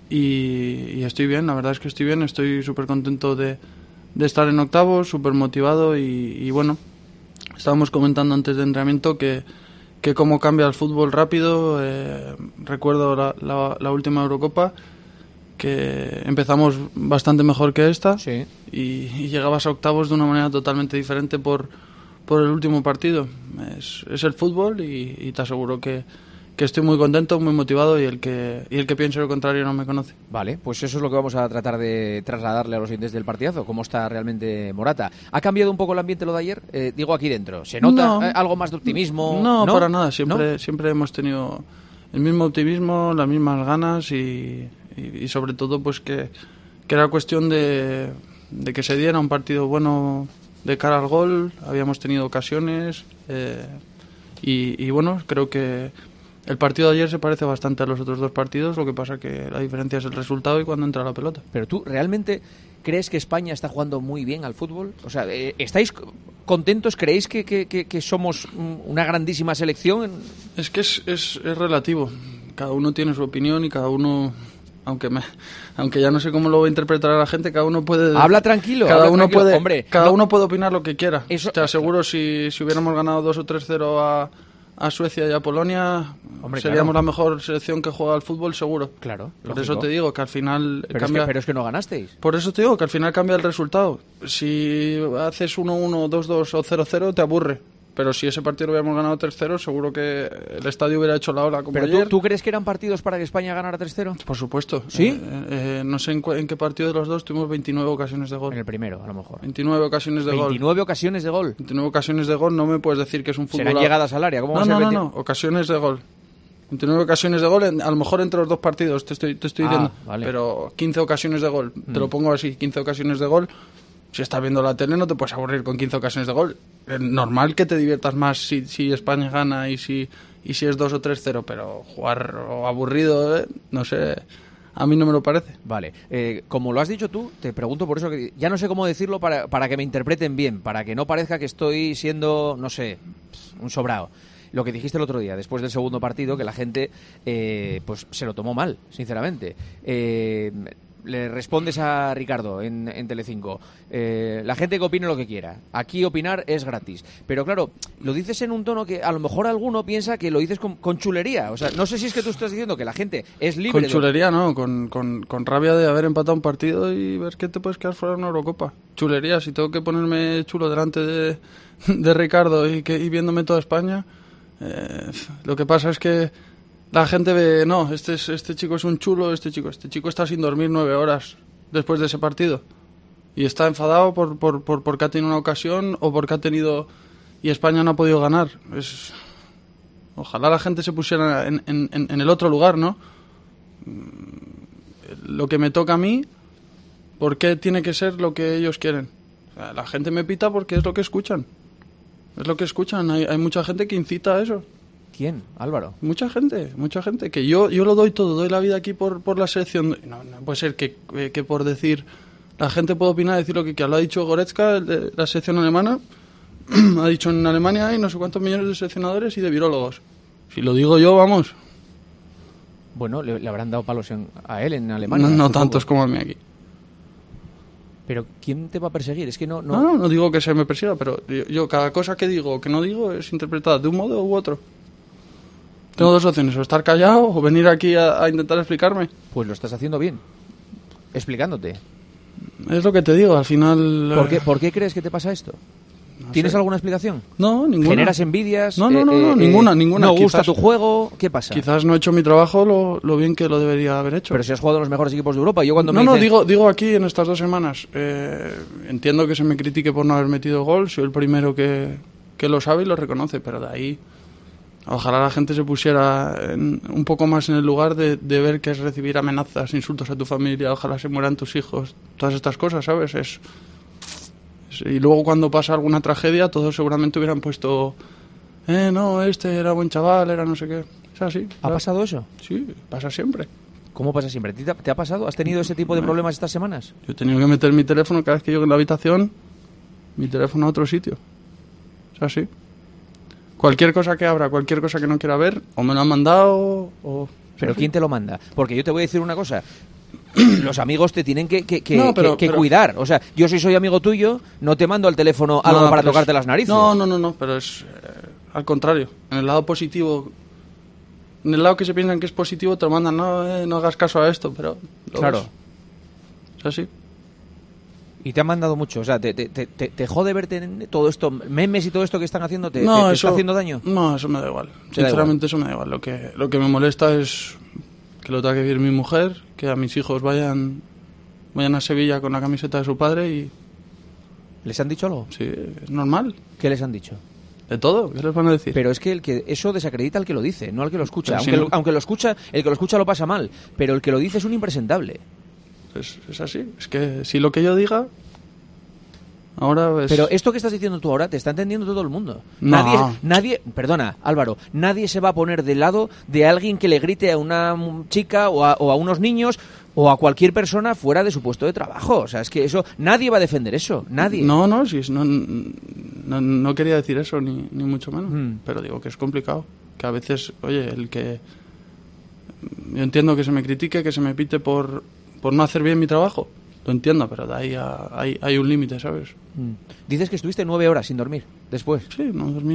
y estoy bien, la verdad es que estoy bien, estoy súper contento de estar en octavos, súper motivado y bueno, estábamos comentando antes de entrenamiento que cómo cambia el fútbol rápido. Recuerdo la última Eurocopa, que empezamos bastante mejor que esta y llegabas a octavos de una manera totalmente diferente por el último partido. Es el fútbol y te aseguro que estoy muy contento, muy motivado y el que piense lo contrario no me conoce. Vale, pues eso es lo que vamos a tratar de trasladarle a los oyentes del partidazo, cómo está realmente Morata. ¿Ha cambiado un poco el ambiente lo de ayer? Digo aquí dentro, ¿se nota algo más de optimismo? No, para nada, siempre hemos tenido el mismo optimismo, las mismas ganas y sobre todo pues que era cuestión de que se diera un partido bueno de cara al gol. Habíamos tenido ocasiones y bueno, creo que el partido de ayer se parece bastante a los otros dos partidos, lo que pasa que la diferencia es el resultado y cuando entra la pelota. Pero tú, ¿realmente crees que España está jugando muy bien al fútbol? O sea, ¿estáis contentos? ¿Creéis que somos una grandísima selección? Es que es relativo. Cada uno tiene su opinión y cada uno... Aunque ya no sé cómo lo va a interpretar a la gente, cada uno puede... Habla tranquilo. Cada uno hombre, puede opinar lo que quiera. Te aseguro, si hubiéramos ganado 2 o 3-0 a Suecia y a Polonia, seríamos la mejor selección que juega al fútbol, seguro. Claro. Por eso te digo que al final cambia... Pero es que no ganasteis. Por eso te digo que al final cambia el resultado. Si haces 1-1, 2-2 o 0-0, te aburre. pero si ese partido lo hubiéramos ganado 3-0, seguro que el estadio hubiera hecho la ola como ¿Pero ayer. ¿tú crees que eran partidos para que España ganara 3-0? Por supuesto. ¿Sí? No sé en qué partido de los dos tuvimos 29 ocasiones de gol. En el primero, a lo mejor. 29 ocasiones de gol. 29 ocasiones de gol. 29 ocasiones de gol, no me puedes decir que es un fútbol... ¿Serán llegadas al área? ¿Cómo va a ser? No, ocasiones de gol. 29 ocasiones de gol, a lo mejor entre los dos partidos, te estoy diciendo. Vale. Pero 15 ocasiones de gol, te lo pongo así, 15 ocasiones de gol. Si estás viendo la tele no te puedes aburrir con 15 ocasiones de gol. Es normal que te diviertas más si España gana y si es 2 o 3-0, pero jugar aburrido, no sé, a mí no me lo parece. Vale, como lo has dicho tú, te pregunto por eso, que ya no sé cómo decirlo para que me interpreten bien, para que no parezca que estoy siendo, no sé, un sobrado. Lo que dijiste el otro día, después del segundo partido, que la gente pues se lo tomó mal, sinceramente. Le respondes a Ricardo en Telecinco, la gente que opine lo que quiera, aquí opinar es gratis, pero claro, lo dices en un tono que a lo mejor alguno piensa que lo dices con chulería, o sea, no sé si es que tú estás diciendo que la gente es libre con chulería no, con rabia de haber empatado un partido y ver que te puedes quedar fuera de una Eurocopa. Chulería, si tengo que ponerme chulo delante de Ricardo y viéndome toda España, lo que pasa es que la gente ve, no, este chico es un chulo, este chico está sin dormir 9 horas después de ese partido y está enfadado porque ha tenido una ocasión o porque ha tenido y España no ha podido ganar. Ojalá la gente se pusiera en el otro lugar, ¿no? Lo que me toca a mí, ¿por qué tiene que ser lo que ellos quieren? O sea, la gente me pita porque es lo que escuchan. Es lo que escuchan. Hay mucha gente que incita a eso. ¿Quién, Álvaro? Mucha gente. Que yo lo doy todo, doy la vida aquí por la selección. No puede ser que por decir... La gente puede opinar, decir lo que quiera. Lo ha dicho Goretzka, de la selección alemana. Ha dicho en Alemania hay no sé cuántos millones de seleccionadores y de virólogos. Si lo digo yo, vamos. Bueno, le habrán dado palos a él en Alemania. No tantos como a mí aquí. Pero ¿quién te va a perseguir? Es que no... No digo que se me persiga, pero yo cada cosa que digo o que no digo es interpretada de un modo u otro. Tengo dos opciones, o estar callado o venir aquí a intentar explicarme. Pues lo estás haciendo bien, explicándote. Es lo que te digo, al final... ¿Por qué crees que te pasa esto? No ¿Tienes sé. alguna explicación? No, ninguna. ¿Generas envidias? No, ninguna. ¿No gusta tu juego? ¿Qué pasa? Quizás no he hecho mi trabajo lo bien que lo debería haber hecho. Pero si has jugado en los mejores equipos de Europa, yo cuando digo aquí en estas 2 semanas. Entiendo que se me critique por no haber metido gol, soy el primero que lo sabe y lo reconoce, pero de ahí... Ojalá la gente se pusiera un poco más en el lugar de ver que es recibir amenazas, insultos a tu familia, ojalá se mueran tus hijos, todas estas cosas, ¿sabes? Y luego cuando pasa alguna tragedia, todos seguramente hubieran puesto, no, este era buen chaval, era no sé qué. Es así. ¿Ha pasado eso? Sí, pasa siempre. ¿Cómo pasa siempre? ¿Te ha pasado? ¿Has tenido ese tipo de problemas estas semanas? Yo he tenido que meter mi teléfono cada vez que llego en la habitación, mi teléfono a otro sitio. Es así. Cualquier cosa que abra, cualquier cosa que no quiera ver, o me lo han mandado, o... ¿Pero quién te lo manda? Porque yo te voy a decir una cosa. Los amigos te tienen que cuidar. O sea, yo si soy amigo tuyo, no te mando al teléfono algo para tocarte las narices. No, pero es al contrario. En el lado positivo, en el lado que se piensan que es positivo, te lo mandan, no hagas caso a esto, pero... Claro. Es así. Y te han mandado mucho, o sea, te jode verte en todo esto, memes y todo esto que están haciendo, ¿te eso, está haciendo daño? No, eso me da igual. Sinceramente eso me da igual. Lo que me molesta es que lo tenga que vivir mi mujer, que a mis hijos vayan a Sevilla con la camiseta de su padre y... ¿Les han dicho algo? Sí, es normal. ¿Qué les han dicho? De todo, ¿qué les van a decir? Pero es que eso desacredita al que lo dice, no al que lo escucha. Pero aunque lo escucha, el que lo escucha lo pasa mal, pero el que lo dice es un impresentable. Es así, es que si lo que yo diga ahora es... Pero esto que estás diciendo tú ahora te está entendiendo todo el mundo. No. Nadie, perdona, Álvaro, nadie se va a poner del lado de alguien que le grite a una chica o a unos niños o a cualquier persona fuera de su puesto de trabajo. O sea, es que eso, nadie va a defender eso, nadie. No, quería decir eso, ni mucho menos. Pero digo que es complicado, que a veces, oye, yo entiendo que se me critique, que se me pite por no hacer bien mi trabajo, lo entiendo, pero de ahí hay un límite, ¿sabes? Dices que estuviste 9 horas sin dormir después. Sí, no dormí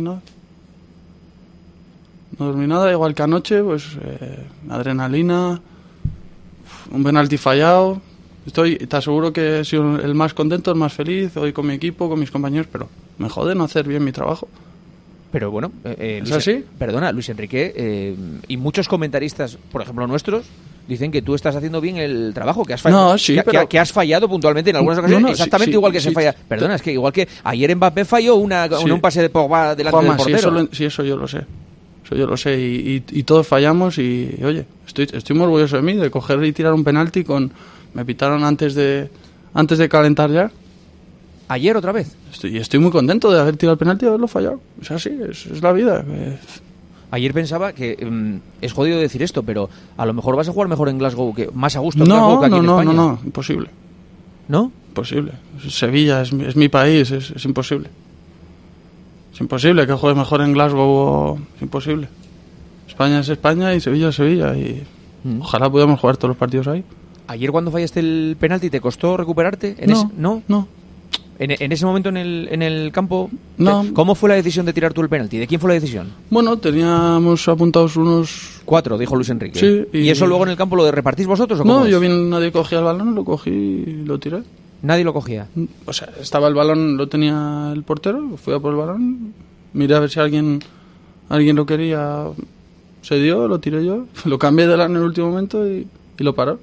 nada, igual que anoche, pues adrenalina, un penalti fallado. Te aseguro que he sido el más contento, el más feliz, hoy con mi equipo, con mis compañeros, pero me jode no hacer bien mi trabajo. Pero bueno, ¿Es Luis, así? Perdona, Luis Enrique, y muchos comentaristas, por ejemplo nuestros, dicen que tú estás haciendo bien el trabajo, que has fallado, No, sí, pero... que has fallado puntualmente en algunas ocasiones, exactamente sí, igual que sí, se falla. Perdona, es que igual que ayer Mbappé falló un pase de Pogba delante Juanma, del portero. Sí, eso yo lo sé. Eso yo lo sé. Y todos fallamos y, oye, estoy muy orgulloso de mí, de coger y tirar un penalti me pitaron antes de calentar ya. ¿Ayer otra vez? Estoy muy contento de haber tirado el penalti y haberlo fallado. Es así, es la vida. Ayer pensaba que es jodido decir esto, pero a lo mejor vas a jugar mejor en Glasgow, que más a gusto en Glasgow que aquí en España. No, imposible. ¿No? Imposible. Sevilla es mi país, es imposible. Es imposible que juegues mejor en Glasgow, es imposible. España es España y Sevilla es Sevilla y ojalá podamos jugar todos los partidos ahí. ¿Ayer cuando fallaste el penalti te costó recuperarte? No. ¿En ese momento en el campo? No. ¿Cómo fue la decisión de tirar tú el penalti? ¿De quién fue la decisión? Bueno, teníamos apuntados unos... 4, dijo Luis Enrique. Sí. ¿Y eso luego en el campo lo repartís vosotros o cómo No, es? nadie cogía el balón, lo cogí y lo tiré. ¿Nadie lo cogía? O sea, estaba el balón, lo tenía el portero, fui a por el balón, miré a ver si alguien lo quería, se dio, lo tiré yo, lo cambié de lado en el último momento y lo paró.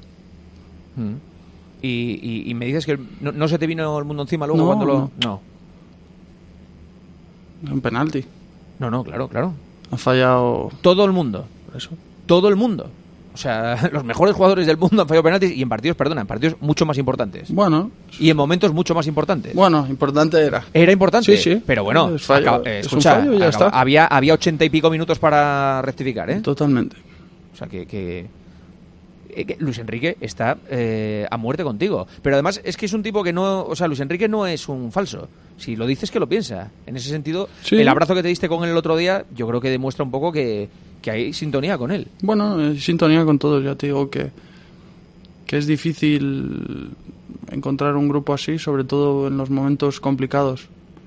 Y me dices que no se te vino el mundo encima luego No, cuando lo... no. Un penalti. No, claro. Ha fallado... Todo el mundo. Por eso. Todo el mundo. O sea, los mejores jugadores del mundo han fallado penaltis y en partidos mucho más importantes. Bueno. Y en momentos mucho más importantes. Bueno, importante era. ¿Era importante? Sí. Pero bueno, es fallo, escucha, es un fallo y ya está. Había 80 y pico minutos para rectificar, ¿eh? Totalmente. O sea, que Luis Enrique está a muerte contigo. Pero además es que es un tipo que no... O sea, Luis Enrique no es un falso. Si lo dices, que lo piensa. En ese sentido, el abrazo que te diste con él el otro día, yo creo que demuestra un poco que hay sintonía con él. Bueno, hay sintonía con todos. Ya te digo que es difícil encontrar un grupo así, sobre todo en los momentos complicados.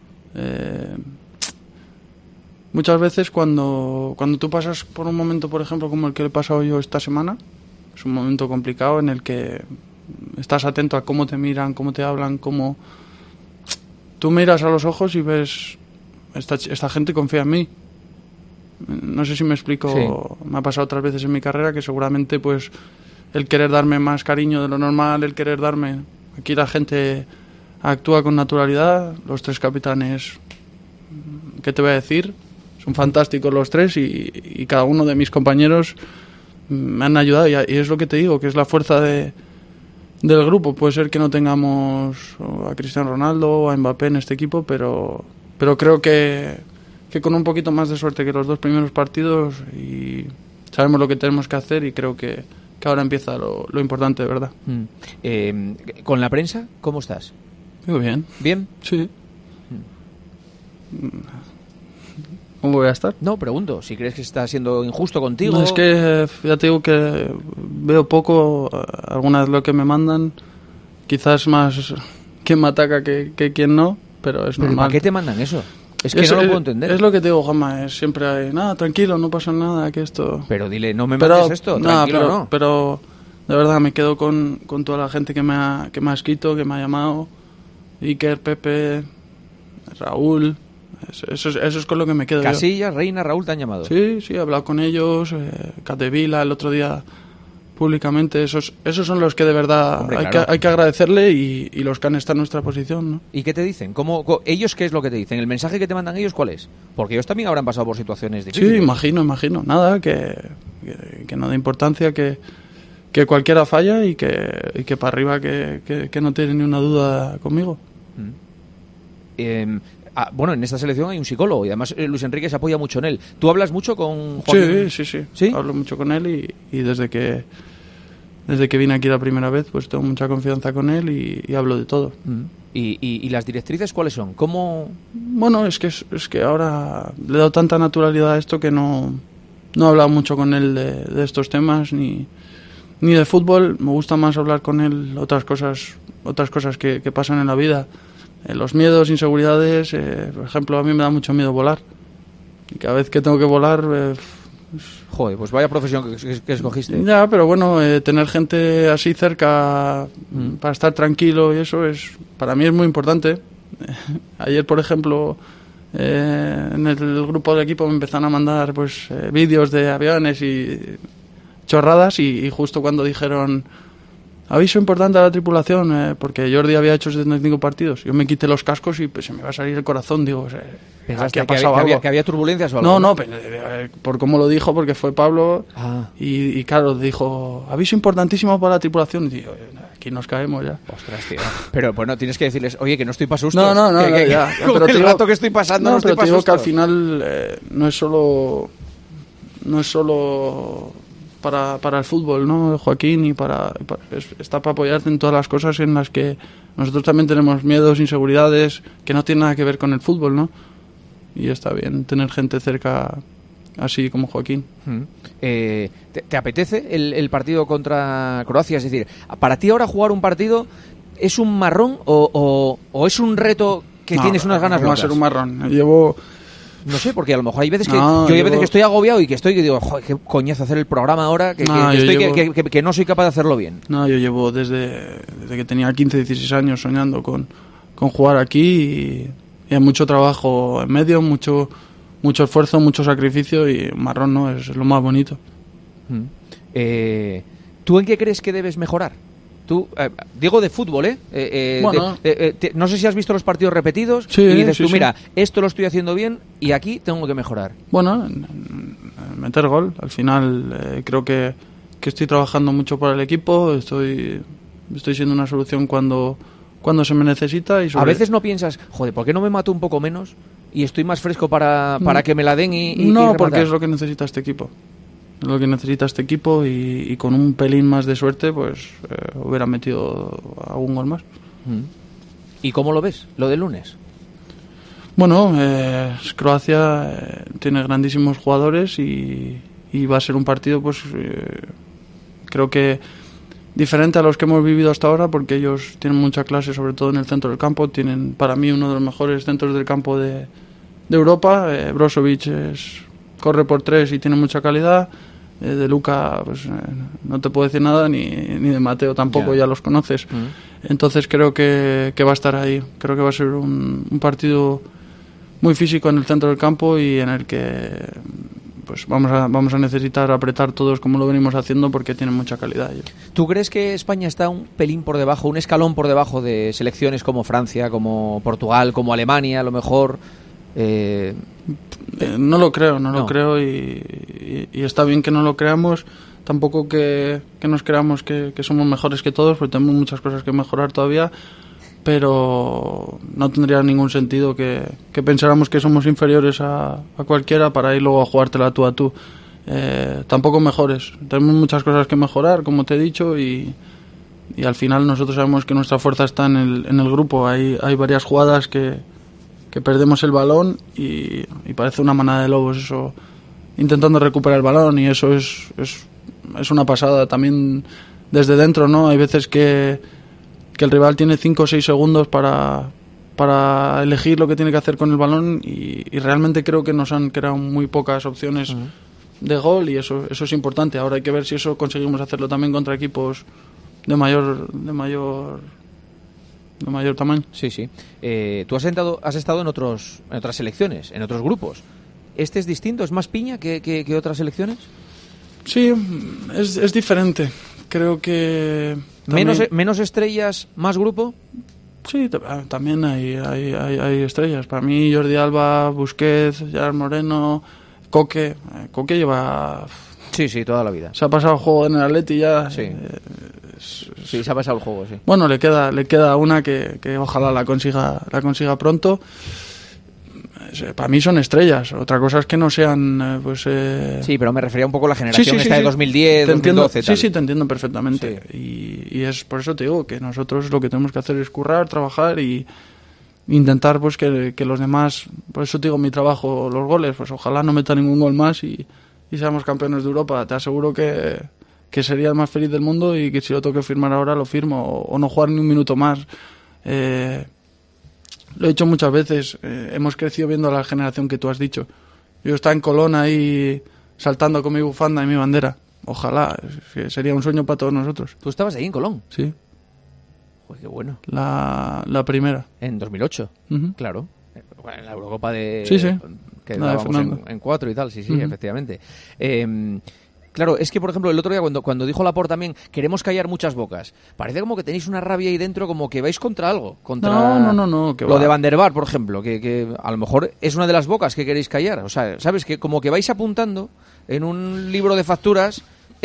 Muchas veces cuando tú pasas por un momento, por ejemplo, como el que he pasado yo esta semana, es un momento complicado en el que estás atento a cómo te miran, cómo te hablan, cómo... Tú miras a los ojos y ves, esta gente confía en mí. No sé si me explico. Sí. Me ha pasado otras veces en mi carrera que seguramente pues el querer darme más cariño de lo normal, el querer darme... Aquí la gente actúa con naturalidad, los 3 capitanes, ¿qué te voy a decir? Son fantásticos los 3 y cada uno de mis compañeros me han ayudado y es lo que te digo, que es la fuerza del grupo. Puede ser que no tengamos a Cristiano Ronaldo o a Mbappé en este equipo, pero creo que con un poquito más de suerte que los 2 primeros partidos y sabemos lo que tenemos que hacer y creo que ahora empieza lo importante de verdad. ¿Con la prensa cómo estás? Muy bien. ¿Bien? Sí. ¿Cómo voy a estar? No, pregunto, si crees que está siendo injusto contigo. No, es que ya te digo que veo poco, algunas lo que me mandan, quizás más quien me ataca que quien no, pero es normal. ¿Para qué te mandan eso? Es que no lo puedo entender. Es lo que te digo, Juanma, siempre hay, nada, tranquilo, no pasa nada, que esto... Pero dile, no me mandes esto, tranquilo, no. Pero de verdad me quedo con toda la gente que me ha escrito, que me ha llamado, Iker, Pepe, Raúl... Eso es con lo que me quedo. Casillas, Reina, Raúl, ¿te han llamado? Sí, he hablado con ellos, Capdevila el otro día públicamente. Esos son los que de verdad Hombre, hay que agradecerle y los que han estado en nuestra posición, ¿no? ¿Y qué te dicen? ¿Ellos qué es lo que te dicen? ¿El mensaje que te mandan ellos cuál es? Porque ellos también habrán pasado por situaciones difíciles. Sí, imagino. Nada, que no da importancia, que cualquiera falla y que para arriba que no tiene ni una duda conmigo. Bueno, en esta selección hay un psicólogo y además Luis Enrique se apoya mucho en él. ¿Tú hablas mucho con Joaquín? Sí. Hablo mucho con él y desde que vine aquí la primera vez pues tengo mucha confianza con él y hablo de todo. ¿Y las directrices cuáles son? ¿Cómo...? Bueno, es que ahora le he dado tanta naturalidad a esto que no he hablado mucho con él de estos temas ni de fútbol. Me gusta más hablar con él otras cosas que pasan en la vida. Los miedos, inseguridades, por ejemplo, a mí me da mucho miedo volar. Y cada vez que tengo que volar... Joder, pues vaya profesión que escogiste. Ya, pero bueno, tener gente así cerca para estar tranquilo y eso para mí es muy importante. Ayer, por ejemplo, en el grupo del equipo me empezaron a mandar pues vídeos de aviones y chorradas y justo cuando dijeron aviso importante a la tripulación, porque Jordi había hecho 75 partidos, yo me quité los cascos y pues se me va a salir el corazón, digo, ¿pensaste ha pasado algo? Que había turbulencias o algo? No, por cómo lo dijo, porque fue Pablo y claro, dijo aviso importantísimo para la tripulación y digo, aquí nos caemos ya. Ostras, tío. Pero bueno, tienes que decirles, oye, que no estoy para sustos. No, ya. Pero el rato que estoy pasando no estoy pero para te digo sustos. que al final no es solo para el fútbol, ¿no, Joaquín? Está para apoyarte en todas las cosas en las que nosotros también tenemos miedos, inseguridades, que no tienen nada que ver con el fútbol, ¿no? Y está bien tener gente cerca así como Joaquín. ¿Te apetece el partido contra Croacia? Es decir, ¿para ti ahora jugar un partido es un marrón o es un reto que tienes unas ganas locas? No va a ser un marrón. No sé, porque a lo mejor hay veces que veces que estoy agobiado y que digo, joder, qué coñazo hacer el programa ahora, que no soy capaz de hacerlo bien. No, yo llevo desde que tenía 15, 16 años soñando con jugar aquí y hay mucho trabajo en medio, mucho esfuerzo, mucho sacrificio y marrón no, es lo más bonito. ¿Tú en qué crees que debes mejorar? Tú, digo de fútbol, Bueno. no sé si has visto los partidos repetidos Sí, y dices sí, tú, sí. mira, esto lo estoy haciendo bien y aquí tengo que mejorar. Bueno, meter gol. Al final creo que estoy trabajando mucho para el equipo, estoy siendo una solución cuando se me necesita. A veces no piensas, joder, ¿por qué no me mato un poco menos y estoy más fresco para que me la den y No, rematar? porque es lo que necesita este equipo. Es lo que necesita este equipo y con un pelín más de suerte pues hubiera metido algún gol más. ¿Y cómo lo ves, lo del lunes? Bueno, Croacia tiene grandísimos jugadores y va a ser un partido pues creo que diferente a los que hemos vivido hasta ahora, porque ellos tienen mucha clase, sobre todo en el centro del campo. Tienen para mí uno de los mejores centros del campo de Europa. Brozovic corre por tres y tiene mucha calidad. De Luka pues no te puedo decir nada, ni de Mateo tampoco, ya los conoces. Entonces creo que va a estar ahí. Creo que va a ser un partido muy físico en el centro del campo y en el que pues vamos a necesitar apretar todos como lo venimos haciendo, porque tienen mucha calidad ellos. ¿Tú crees que España está un pelín por debajo, un escalón por debajo de selecciones como Francia, como Portugal, como Alemania, a lo mejor? No lo creo, no lo creo y está bien que no lo creamos. Tampoco que nos creamos que somos mejores que todos, porque tenemos muchas cosas que mejorar todavía, pero no tendría ningún sentido que pensáramos que somos inferiores a cualquiera para ir luego a jugártela tú a tú. Tampoco mejores. Tenemos muchas cosas que mejorar, como te he dicho, y al final nosotros sabemos que nuestra fuerza está en el grupo. Hay varias jugadas que perdemos el balón y parece una manada de lobos eso, intentando recuperar el balón, y eso es una pasada también desde dentro, ¿no? Hay veces que el rival tiene 5 o 6 segundos para elegir lo que tiene que hacer con el balón y realmente creo que nos han creado muy pocas opciones de gol, y eso es importante. Ahora hay que ver si eso conseguimos hacerlo también contra equipos de mayor tamaño. Sí. Tú has estado en otras selecciones, en otros grupos. ¿Este es distinto? ¿Es más piña que otras selecciones? Sí, es diferente. Creo que también... menos estrellas, más grupo. Sí, también hay estrellas. Para mí Jordi Alba, Busquets, Gerard Moreno, Coque lleva... Sí, toda la vida. Se ha pasado el juego en el Atleti ya. Sí. Sí, se ha pasado el juego, sí. Bueno, le queda una que ojalá la consiga pronto. Para mí son estrellas. Otra cosa es que no sean, Sí, pero me refería un poco a la generación de 2010, te 2012. Entiendo, sí, te entiendo perfectamente. Sí. Y es por eso te digo que nosotros lo que tenemos que hacer es currar, trabajar y intentar pues que los demás... Por eso te digo, mi trabajo, los goles, pues ojalá no meta ningún gol más y seamos campeones de Europa. Te aseguro que sería el más feliz del mundo, y que si lo tengo que firmar ahora lo firmo, o no jugar ni un minuto más. Lo he dicho muchas veces, hemos crecido viendo a la generación que tú has dicho. Yo estaba en Colón ahí saltando con mi bufanda y mi bandera. Ojalá, sería un sueño para todos nosotros. ¿Tú estabas ahí en Colón? Sí. Joder, qué bueno. La primera. En 2008, claro. Bueno, en la Eurocopa de... Sí. Que dábamos en 4 y tal, sí, efectivamente. Claro, es que, por ejemplo, el otro día cuando dijo Laporta también, queremos callar muchas bocas. Parece como que tenéis una rabia ahí dentro, como que vais contra algo. Contra No. Lo de Van der Vaart, por ejemplo, que a lo mejor es una de las bocas que queréis callar. O sea, ¿sabes? Que como que vais apuntando en un libro de facturas,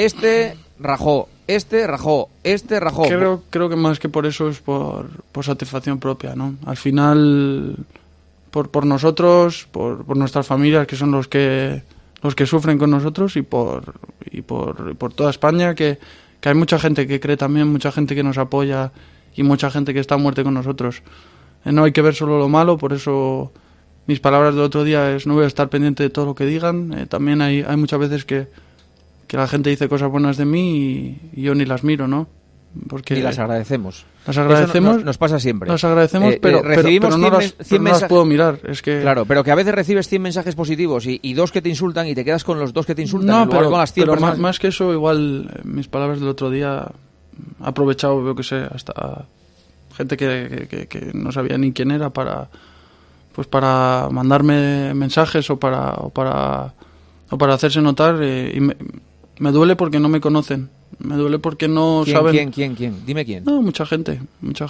rajó, rajó. Creo que más que por eso es por satisfacción propia, ¿no? Al final, por nosotros, por nuestras familias, que son los que sufren con nosotros, y por toda España, que hay mucha gente que cree también, mucha gente que nos apoya y mucha gente que está a muerte con nosotros. No hay que ver solo lo malo, por eso mis palabras del otro día es: no voy a estar pendiente de todo lo que digan. También hay muchas veces que la gente dice cosas buenas de mí y yo ni las miro, ¿no? Y las agradecemos. Las agradecemos. Eso nos pasa siempre. Las agradecemos, pero no las puedo mirar. Es que... Claro, pero que a veces recibes 100 mensajes positivos y 2 que te insultan y te quedas con los 2 que te insultan en lugar con las 100 personas. Más que eso, igual mis palabras del otro día he aprovechado, veo que sé, hasta gente que no sabía ni quién era para mandarme mensajes o para hacerse notar, y me duele porque no me conocen. Me duele porque no saben... ¿Quién? Dime quién. No, mucha gente.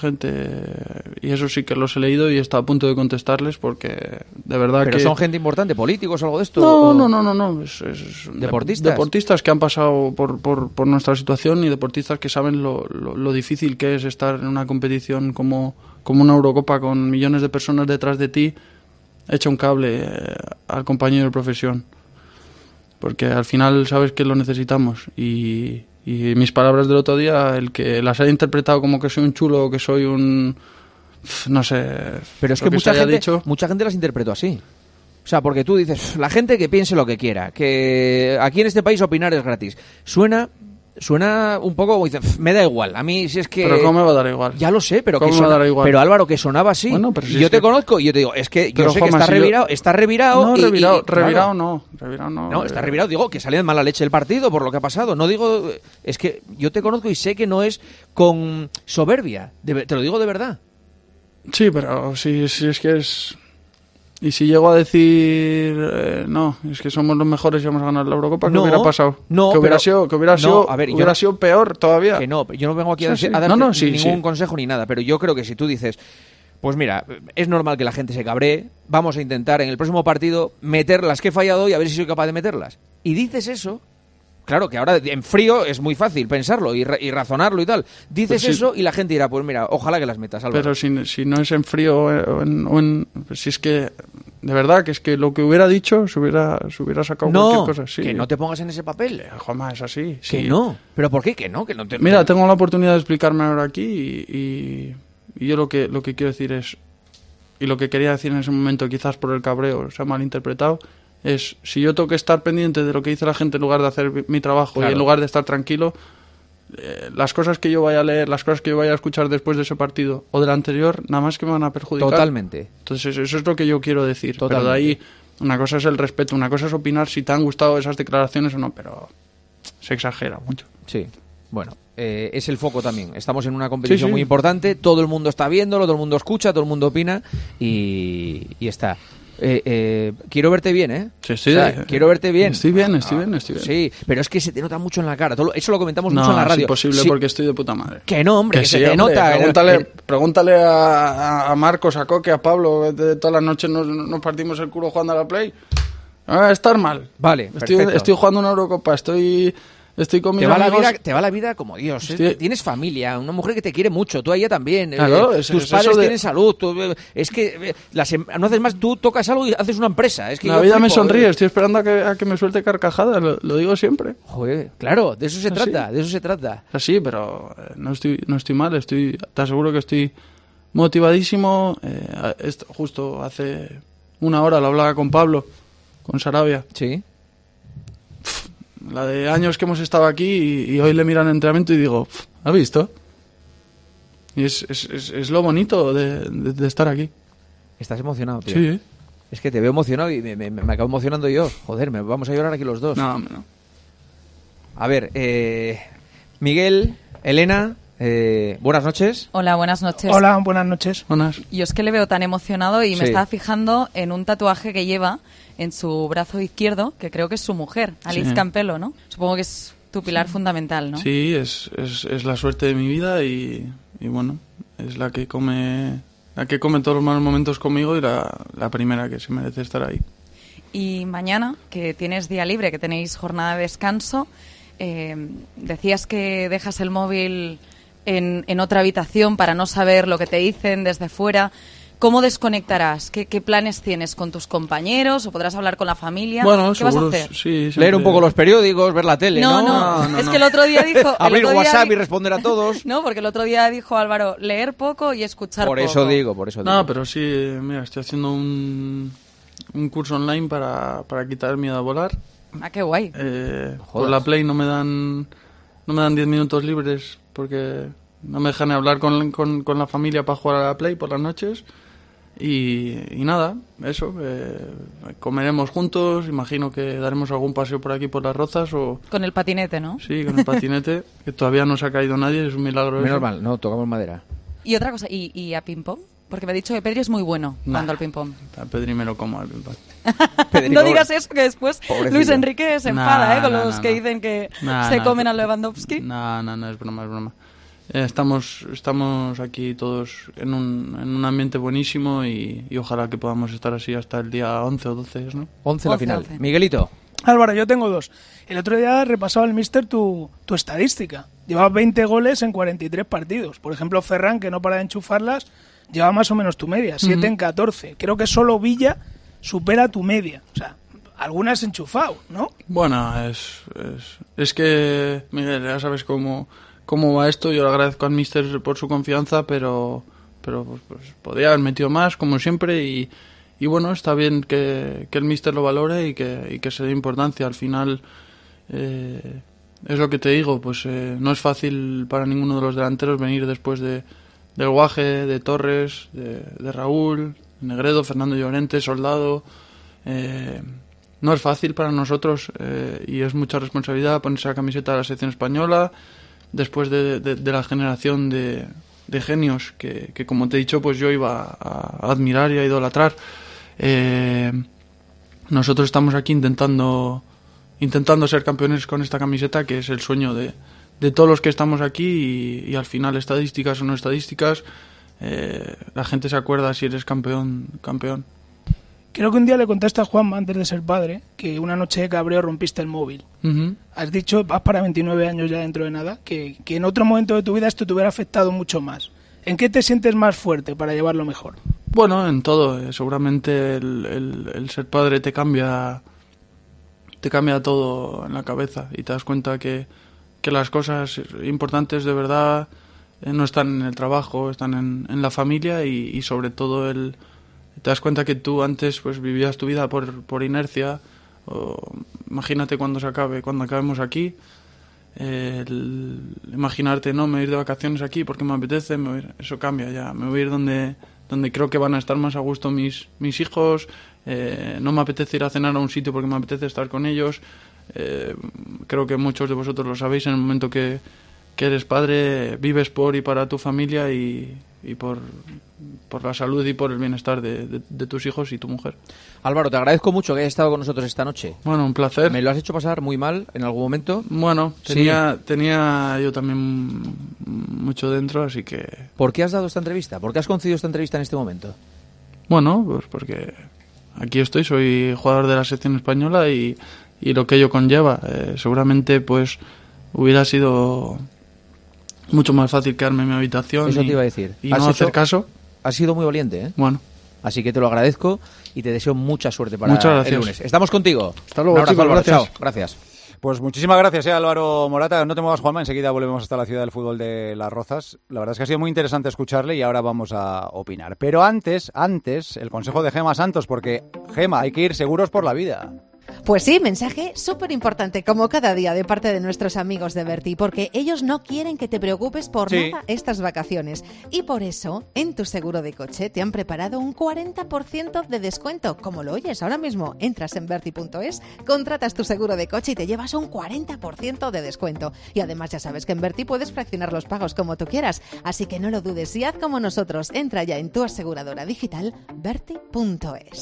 Y eso sí que los he leído y está a punto de contestarles porque de verdad ¿Pero son gente importante, políticos o algo de esto? No. ¿Deportistas? Deportistas que han pasado por nuestra situación y deportistas que saben lo difícil que es estar en una competición como una Eurocopa con millones de personas detrás de ti, echa un cable al compañero de profesión. Porque al final sabes que lo necesitamos y mis palabras del otro día, el que las haya interpretado como que soy un chulo o que soy un... no sé... Pero es que mucha gente las interpretó así. O sea, porque tú dices, la gente que piense lo que quiera, que aquí en este país opinar es gratis. Suena un poco como dicen, me da igual, a mí si es que... Pero ¿cómo me va a dar igual? Ya lo sé, pero pero Álvaro, que sonaba así. Bueno, pero si yo te conozco y yo te digo, es que yo sé que está revirado. Revirado no. No, está revirado, digo, que salió de mala leche el partido por lo que ha pasado. No digo, es que yo te conozco y sé que no es con soberbia, te lo digo de verdad. Sí, pero si es que es... Y si llego a decir no, es que somos los mejores y vamos a ganar la Eurocopa, ¿qué hubiera pasado? Que hubiera sido peor todavía. Que no, yo no vengo aquí a darte ningún consejo ni nada, pero yo creo que si tú dices, pues mira, es normal que la gente se cabree, vamos a intentar en el próximo partido meter las que he fallado y a ver si soy capaz de meterlas. Y dices eso, claro que ahora en frío es muy fácil pensarlo y razonarlo y tal. Dices eso y la gente dirá, pues mira, ojalá que las metas, Álvaro. Pero si no es en frío pues si es que, de verdad, que es que lo que hubiera dicho se hubiera sacado cualquier cosa. Sí. Que no te pongas en ese papel. Juanma, es así. Que no. ¿Pero por qué que no? Que no te... Mira, tengo la oportunidad de explicarme ahora aquí y yo lo que quiero decir es, y lo que quería decir en ese momento, quizás por el cabreo se ha malinterpretado, es, si yo tengo que estar pendiente de lo que dice la gente en lugar de hacer mi trabajo, claro, y en lugar de estar tranquilo, las cosas que yo vaya a leer, las cosas que yo vaya a escuchar después de ese partido o del anterior, nada más que me van a perjudicar. Totalmente. Entonces eso es lo que yo quiero decir. Totalmente. Pero de ahí, una cosa es el respeto, una cosa es opinar si te han gustado esas declaraciones o no, pero se exagera mucho. Sí, bueno, es el foco también. Estamos en una competición muy importante, todo el mundo está viéndolo, todo el mundo escucha, todo el mundo opina y está. Quiero verte bien, ¿eh? Sí, quiero verte bien. Estoy bien. Sí, pero es que se te nota mucho en la cara. Eso lo comentamos mucho en la radio. No, es imposible porque estoy de puta madre. Que no, hombre, que se te nota. Pregúntale a Marcos, a Coque, a Pablo, de todas las noches nos partimos el culo jugando a la Play. Estar mal. Vale, estoy jugando una Eurocopa, estoy con mis amigos. Te va la vida como Dios. Tienes familia, una mujer que te quiere mucho, tú a ella también. Claro, tus padres tienen salud. Es que no haces más, tú tocas algo y haces una empresa. Es que la vida me sonríe, estoy esperando a que me suelte carcajadas, lo digo siempre. Joder, claro, de eso se trata. Así, pero no estoy mal, te aseguro que estoy motivadísimo. Justo hace una hora lo hablaba con Pablo, con Sarabia. Sí. La de años que hemos estado aquí y hoy le miro en entrenamiento y digo, ¿has visto? Y es lo bonito de estar aquí. Estás emocionado, tío. Sí. Es que te veo emocionado y me acabo emocionando yo. Joder, vamos a llorar aquí los dos. No. A ver, Miguel, Elena, Buenas noches. Hola, buenas noches. Hola, buenas noches. Buenas. Yo es que le veo tan emocionado y me Sí. estaba fijando en un tatuaje que lleva en su brazo izquierdo, que creo que es su mujer, Alice Sí. Campelo, ¿no? Supongo que es tu pilar fundamental, ¿no? Sí, es la suerte de mi vida y bueno, es la que come todos los malos momentos conmigo y la primera que se merece estar ahí. Y mañana, que tienes día libre, que tenéis jornada de descanso, decías que dejas el móvil en otra habitación para no saber lo que te dicen desde fuera. ¿Cómo desconectarás? ¿Qué planes tienes con tus compañeros? ¿O podrás hablar con la familia? Bueno, ¿Qué vas a seguro, hacer? sí, siempre- Leer un poco los periódicos, ver la tele, ¿no? No, es que el otro día dijo... Abrir el otro día WhatsApp y responder a todos. No, porque el otro día dijo Álvaro, leer poco y escuchar Por poco. eso digo. No, pero sí, mira, estoy haciendo un curso online para quitar el miedo a volar. Ah, qué guay. Por la Play no me dan 10 minutos libres porque no me dejan hablar con la familia para jugar a la Play por las noches. Y nada, eso, comeremos juntos, imagino que daremos algún paseo por aquí por las Rozas o... Con el patinete, ¿no? Sí, con el patinete, que todavía no se ha caído nadie, es un milagro. Menos eso. mal, no, tocamos madera. Y otra cosa, ¿y a ping-pong? Porque me ha dicho que Pedri es muy bueno jugando al ping-pong. A Pedri me lo como al ping-pong. No digas eso, que después Pobrecillo. Luis Enrique se enfada con los que no. dicen que Nah, se nah. comen a Lewandowski. No, es broma. Estamos aquí todos en un ambiente buenísimo y ojalá que podamos estar así hasta el día 11 o 12, ¿no? 11 la final. Miguelito. Álvaro, yo tengo dos. El otro día repasaba el míster tu estadística. Llevaba 20 goles en 43 partidos. Por ejemplo, Ferran, que no para de enchufarlas, lleva más o menos tu media, 7 en 14. Creo que solo Villa supera tu media. O sea, algunas enchufado, ¿no? Bueno, es que, Miguel, ya sabes cómo va esto. Yo le agradezco al míster por su confianza, pero pues, podría haber metido más, como siempre, y bueno, está bien que el míster lo valore y que se dé importancia. Al final, es lo que te digo, pues no es fácil para ninguno de los delanteros venir después del Guaje, de Torres, de Raúl, Negredo, Fernando Llorente, Soldado. No es fácil para nosotros y es mucha responsabilidad ponerse la camiseta de la selección española después de la generación de genios que como te he dicho, pues yo iba a admirar y a idolatrar. Nosotros estamos aquí intentando ser campeones con esta camiseta, que es el sueño de todos los que estamos aquí y al final, estadísticas o no estadísticas, la gente se acuerda si eres campeón. Creo que un día le contaste a Juanma, antes de ser padre, que una noche de cabreo rompiste el móvil. Uh-huh. Has dicho, vas para 29 años ya dentro de nada, que en otro momento de tu vida esto te hubiera afectado mucho más. ¿En qué te sientes más fuerte para llevarlo mejor? Bueno, en todo. Seguramente el ser padre te cambia todo en la cabeza y te das cuenta que las cosas importantes de verdad no están en el trabajo, están en la familia y sobre todo te das cuenta que tú antes pues vivías tu vida por inercia. Imagínate cuando acabemos aquí, imaginarte, no, me voy a ir de vacaciones aquí porque me apetece, eso cambia ya, me voy a ir donde creo que van a estar más a gusto mis hijos, no me apetece ir a cenar a un sitio porque me apetece estar con ellos. Creo que muchos de vosotros lo sabéis, en el momento que eres padre, vives por y para tu familia y por la salud y por el bienestar de tus hijos y tu mujer. Álvaro, te agradezco mucho que hayas estado con nosotros esta noche. Bueno, un placer. ¿Me lo has hecho pasar muy mal en algún momento? Bueno, Sí. tenía yo también mucho dentro, así que... ¿Por qué has dado esta entrevista? ¿Por qué has concedido esta entrevista en este momento? Bueno, pues porque aquí estoy, soy jugador de la selección española y lo que ello conlleva. Seguramente pues hubiera sido mucho más fácil quedarme en mi habitación. Eso te iba a decir. Y no hacer caso. Has sido muy valiente, ¿eh? Bueno. Así que te lo agradezco y te deseo mucha suerte para Muchas gracias. el lunes. Estamos contigo. Hasta luego, Un abrazo, chicos, Álvaro. gracias. Chao. Gracias. Pues muchísimas gracias, Álvaro Morata. No te muevas, Juanma, enseguida volvemos hasta la ciudad del fútbol de Las Rozas. La verdad es que ha sido muy interesante escucharle y ahora vamos a opinar. Pero antes, el consejo de Gema Santos, porque, Gema, hay que ir seguros por la vida. Pues sí, mensaje súper importante, como cada día, de parte de nuestros amigos de Berti, porque ellos no quieren que te preocupes por nada estas vacaciones. Y por eso, en tu seguro de coche te han preparado un 40% de descuento. Como lo oyes ahora mismo, entras en Berti.es, contratas tu seguro de coche y te llevas un 40% de descuento. Y además ya sabes que en Berti puedes fraccionar los pagos como tú quieras. Así que no lo dudes y haz como nosotros. Entra ya en tu aseguradora digital Berti.es.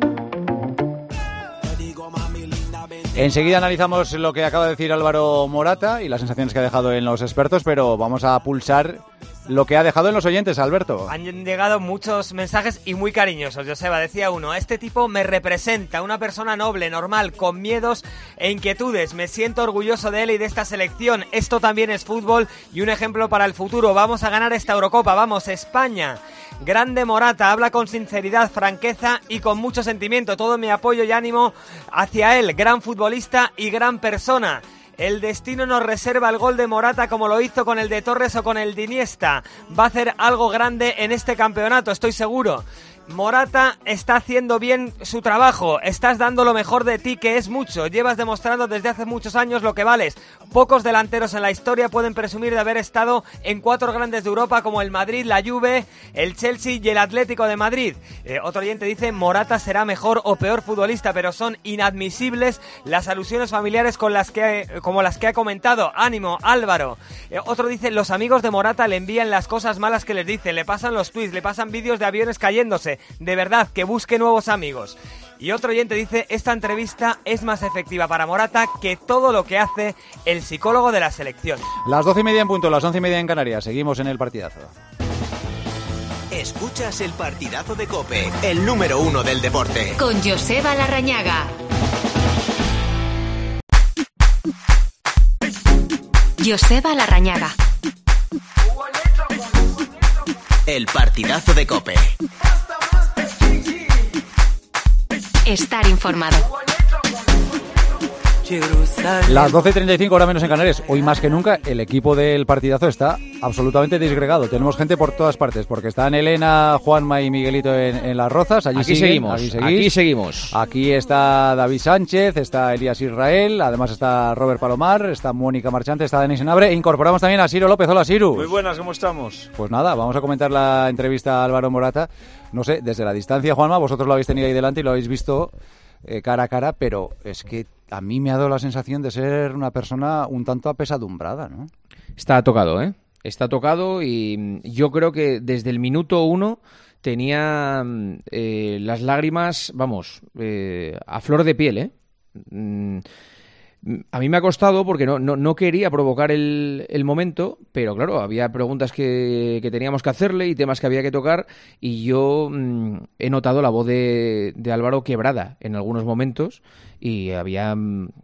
Enseguida analizamos lo que acaba de decir Álvaro Morata y las sensaciones que ha dejado en los expertos, pero vamos a pulsar lo que ha dejado en los oyentes, Alberto. Han llegado muchos mensajes y muy cariñosos. Joseba, decía uno: este tipo me representa, una persona noble, normal, con miedos e inquietudes. Me siento orgulloso de él y de esta selección. Esto también es fútbol y un ejemplo para el futuro. Vamos a ganar esta Eurocopa, vamos, España. Grande Morata, habla con sinceridad, franqueza y con mucho sentimiento. Todo mi apoyo y ánimo hacia él, gran futbolista y gran persona. El destino nos reserva el gol de Morata como lo hizo con el de Torres o con el de Iniesta. Va a hacer algo grande en este campeonato, estoy seguro. Morata está haciendo bien su trabajo, estás dando lo mejor de ti, que es mucho, llevas demostrando desde hace muchos años lo que vales. Pocos delanteros en la historia pueden presumir de haber estado en 4 grandes de Europa como el Madrid, la Juve, el Chelsea y el Atlético de Madrid. Otro oyente dice: Morata será mejor o peor futbolista, pero son inadmisibles las alusiones familiares como las que ha comentado. Ánimo, Álvaro. Otro dice: los amigos de Morata le envían las cosas malas que les dicen, le pasan los tweets, le pasan vídeos de aviones cayéndose. De verdad, que busque nuevos amigos. Y otro oyente dice: esta entrevista es más efectiva para Morata que todo lo que hace el psicólogo de la selección. Las 12:30 en punto, las 11:30 en Canarias. Seguimos en el partidazo. Escuchas el partidazo de COPE, el número 1 del deporte. Con Joseba Larrañaga. Joseba Larrañaga. El partidazo de COPE. Estar informado. Las 12:35, hora menos en Canarias. Hoy más que nunca el equipo del partidazo está absolutamente disgregado. Tenemos gente por todas partes, porque están Elena, Juanma y Miguelito en Las Rozas. Aquí seguimos. Aquí está David Sánchez, está Elías Israel, además está Robert Palomar, está Mónica Marchante, está Denis Senabre. E incorporamos también a Siro López. Hola, Siru. Muy buenas, ¿cómo estamos? Pues nada, vamos a comentar la entrevista a Álvaro Morata. No sé, desde la distancia, Juanma, vosotros lo habéis tenido ahí delante y lo habéis visto cara a cara, pero es que a mí me ha dado la sensación de ser una persona un tanto apesadumbrada, ¿no? Está tocado, ¿eh? Está tocado y yo creo que desde el minuto 1 tenía las lágrimas, vamos, a flor de piel, ¿eh? A mí me ha costado porque no quería provocar el momento, pero claro, había preguntas que teníamos que hacerle y temas que había que tocar, y yo he notado la voz de Álvaro quebrada en algunos momentos, y había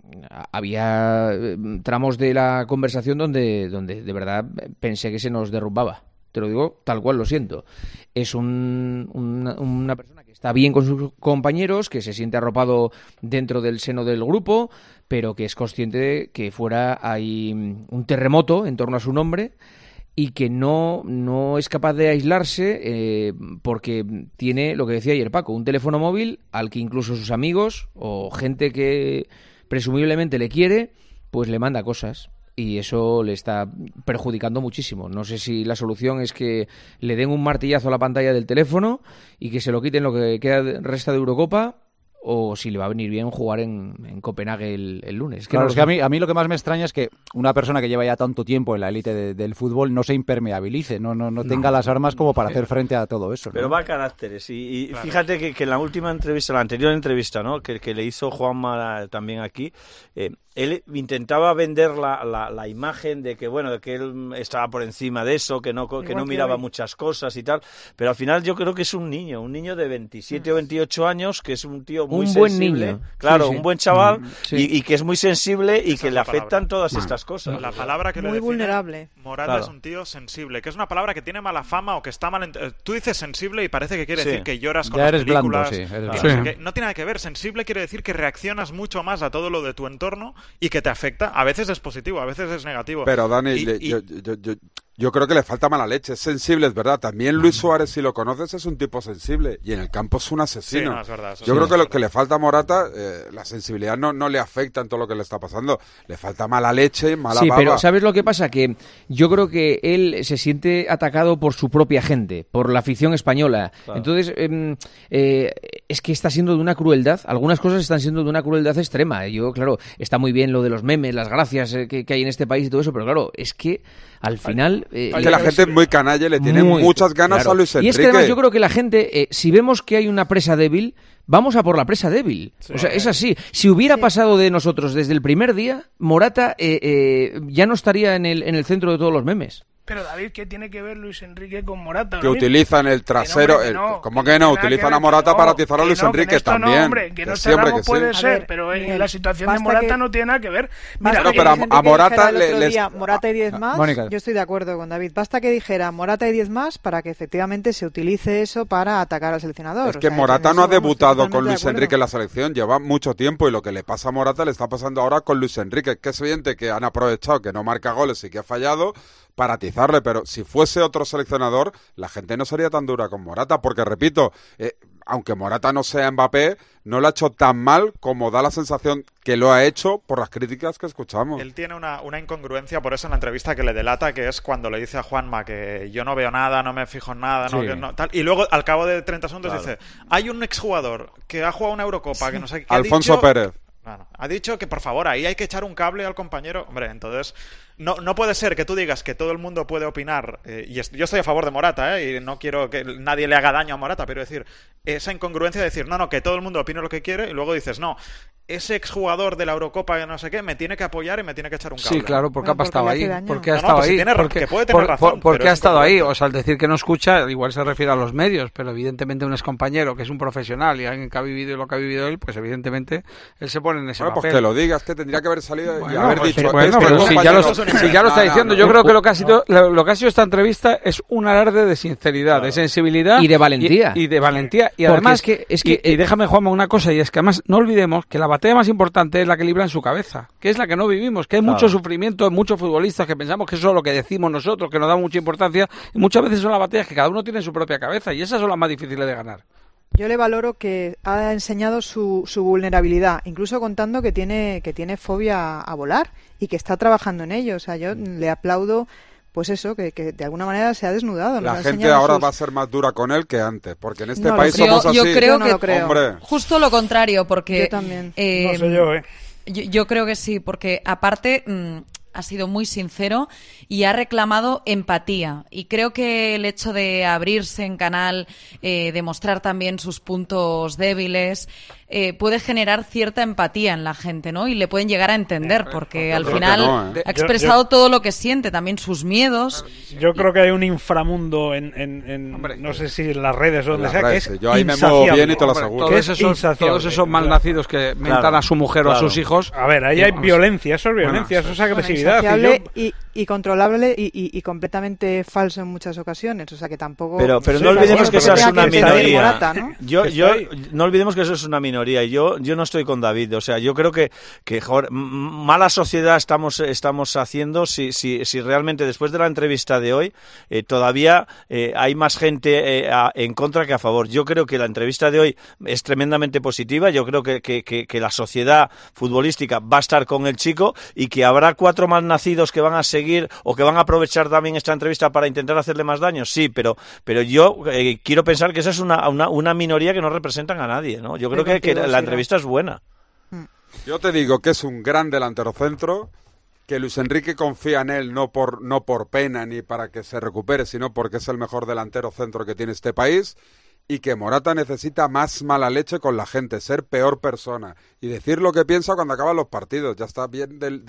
tramos de la conversación donde de verdad pensé que se nos derrumbaba. Te lo digo tal cual, lo siento. Es una persona que está bien con sus compañeros, que se siente arropado dentro del seno del grupo, pero que es consciente de que fuera hay un terremoto en torno a su nombre y que no es capaz de aislarse porque tiene, lo que decía ayer Paco, un teléfono móvil al que incluso sus amigos o gente que presumiblemente le quiere, pues le manda cosas. Y eso le está perjudicando muchísimo. No sé si la solución es que le den un martillazo a la pantalla del teléfono y que se lo quiten lo que resta de Eurocopa, o si le va a venir bien jugar en Copenhague el lunes. Claro, es que a mí lo que más me extraña es que una persona que lleva ya tanto tiempo en la élite del fútbol no se impermeabilice, no tenga las armas como para hacer frente a todo eso, ¿no? Pero va a caracteres. Y claro, fíjate que en la última entrevista, la anterior entrevista, ¿no?, que le hizo Juanma también aquí, él intentaba vender la imagen de que, bueno, de que él estaba por encima de eso, que no miraba muchas cosas y tal, pero al final yo creo que es un niño de 27 o 28 años, que es un tío muy sensible. Buen niño. Claro, sí. Un buen chaval, sí. y que es muy sensible y esa que es le afectan todas estas cosas. La palabra que muy lo define, vulnerable. Morata, claro, es un tío sensible, que es una palabra que tiene mala fama o que está mal... Tú dices sensible y parece que quiere decir que lloras con ya las películas. Blando, sí, eres blando. Que no tiene nada que ver. Sensible quiere decir que reaccionas mucho más a todo lo de tu entorno y que te afecta. A veces es positivo, a veces es negativo. Pero Dani, Yo creo que le falta mala leche, es sensible, es verdad. También Luis Suárez, si lo conoces, es un tipo sensible y en el campo es un asesino. Sí, no, es verdad, yo creo que lo que le falta a Morata, la sensibilidad no le afecta en todo lo que le está pasando. Le falta mala leche, mala baba. Sí, pero ¿sabes lo que pasa? Que yo creo que él se siente atacado por su propia gente, por la afición española. Claro. Entonces, es que está siendo de una crueldad. Algunas cosas están siendo de una crueldad extrema. Yo, claro, está muy bien lo de los memes, las gracias que hay en este país y todo eso, pero claro, es que al final... que la gente es muy canalla y le tiene muchas ganas a Luis Enrique. Y es que además yo creo que la gente, si vemos que hay una presa débil, vamos a por la presa débil. Sí. O sea, es así. Si hubiera pasado de nosotros desde el primer día, Morata ya no estaría en el centro de todos los memes. Pero David, ¿qué tiene que ver Luis Enrique con Morata? Que utilizan el trasero... ¿Cómo que no? Utilizan a Morata para atizar a Luis Enrique también. No, hombre, que no siempre que puede ser, pero en la situación de Morata no tiene nada que ver. Mira, pero a Morata Morata y 10 más, Mónica. Yo estoy de acuerdo con David. Basta que dijera Morata y 10 más para que efectivamente se utilice eso para atacar al seleccionador. Es que Morata no ha debutado con Luis Enrique en la selección, lleva mucho tiempo y lo que le pasa a Morata le está pasando ahora con Luis Enrique, que es evidente que han aprovechado que no marca goles y que ha fallado para atizarle, pero si fuese otro seleccionador, la gente no sería tan dura con Morata, porque repito, aunque Morata no sea Mbappé, no lo ha hecho tan mal como da la sensación que lo ha hecho por las críticas que escuchamos. Él tiene una incongruencia, por eso en la entrevista que le delata, que es cuando le dice a Juanma que yo no veo nada, no me fijo en nada, sí. tal, y luego al cabo de 30 segundos dice, hay un exjugador que ha jugado una Eurocopa, que no sé qué, Alfonso Pérez. Ha dicho que por favor ahí hay que echar un cable al compañero. Hombre, entonces no puede ser que tú digas que todo el mundo puede opinar, y yo estoy a favor de Morata, y no quiero que nadie le haga daño a Morata, pero decir, esa incongruencia de decir, no, que todo el mundo opine lo que quiere, y luego dices, no, ese exjugador de la Eurocopa que no sé qué me tiene que apoyar y me tiene que echar un cable. Sí, claro, porque ha estado ahí. Porque ha estado ahí. Que puede tener razón. Porque ha estado ahí. O sea, al decir que no escucha, igual se refiere a los medios, pero evidentemente un excompañero que es un profesional y alguien que ha vivido lo que ha vivido él, pues evidentemente él se pone en ese papel. Pues que lo digas, que tendría que haber salido y haber dicho... pero si ya lo está diciendo, yo creo que lo que ha sido esta entrevista es un alarde de sinceridad, de sensibilidad y de valentía. Y de valentía. Y además, y déjame, Juanma, una cosa, y es que además no olvidemos que la batalla más importante es la que libra en su cabeza, que es la que no vivimos, que hay mucho sufrimiento, muchos futbolistas que pensamos que eso es lo que decimos nosotros, que nos da mucha importancia, y muchas veces son las batallas que cada uno tiene en su propia cabeza, y esas son las más difíciles de ganar. Yo le valoro que ha enseñado su vulnerabilidad, incluso contando que tiene fobia a volar y que está trabajando en ello. O sea, yo le aplaudo, pues eso, que de alguna manera se ha desnudado. La gente ahora va a ser más dura con él que antes, porque en este país somos así. Yo creo que hombre. Justo lo contrario, porque... Yo también. No sé yo, Yo creo que sí, porque aparte... ha sido muy sincero y ha reclamado empatía. Y creo que el hecho de abrirse en canal, demostrar también sus puntos débiles, puede generar cierta empatía en la gente, ¿no? Y le pueden llegar a entender, porque al final ha expresado todo lo que siente, también sus miedos. Yo creo que hay un inframundo en no sé si en las redes o donde sea, que es yo ahí me muevo bien y te lo aseguro. Todos esos malnacidos que mentan a su mujer o a sus hijos. A ver, ahí hay violencia, eso es violencia, eso es agresividad. Y controlable y completamente falso en muchas ocasiones, o sea que tampoco... Pero no olvidemos que eso es una minoría. Morata, ¿no? No olvidemos que eso es una minoría, y yo no estoy con David, o sea, yo creo que joder, mala sociedad estamos haciendo si realmente después de la entrevista de hoy todavía hay más gente en contra que a favor. Yo creo que la entrevista de hoy es tremendamente positiva, yo creo que la sociedad futbolística va a estar con el chico y que habrá 4 malnacidos que van a seguir o que van a aprovechar también esta entrevista para intentar hacerle más daño, sí, pero yo quiero pensar que esa es una minoría que no representan a nadie, ¿no? Yo creo que la entrevista es buena. Yo te digo que es un gran delantero centro, que Luis Enrique confía en él no por pena ni para que se recupere, sino porque es el mejor delantero centro que tiene este país, y que Morata necesita más mala leche con la gente, ser peor persona y decir lo que piensa cuando acaban los partidos. Ya está bien del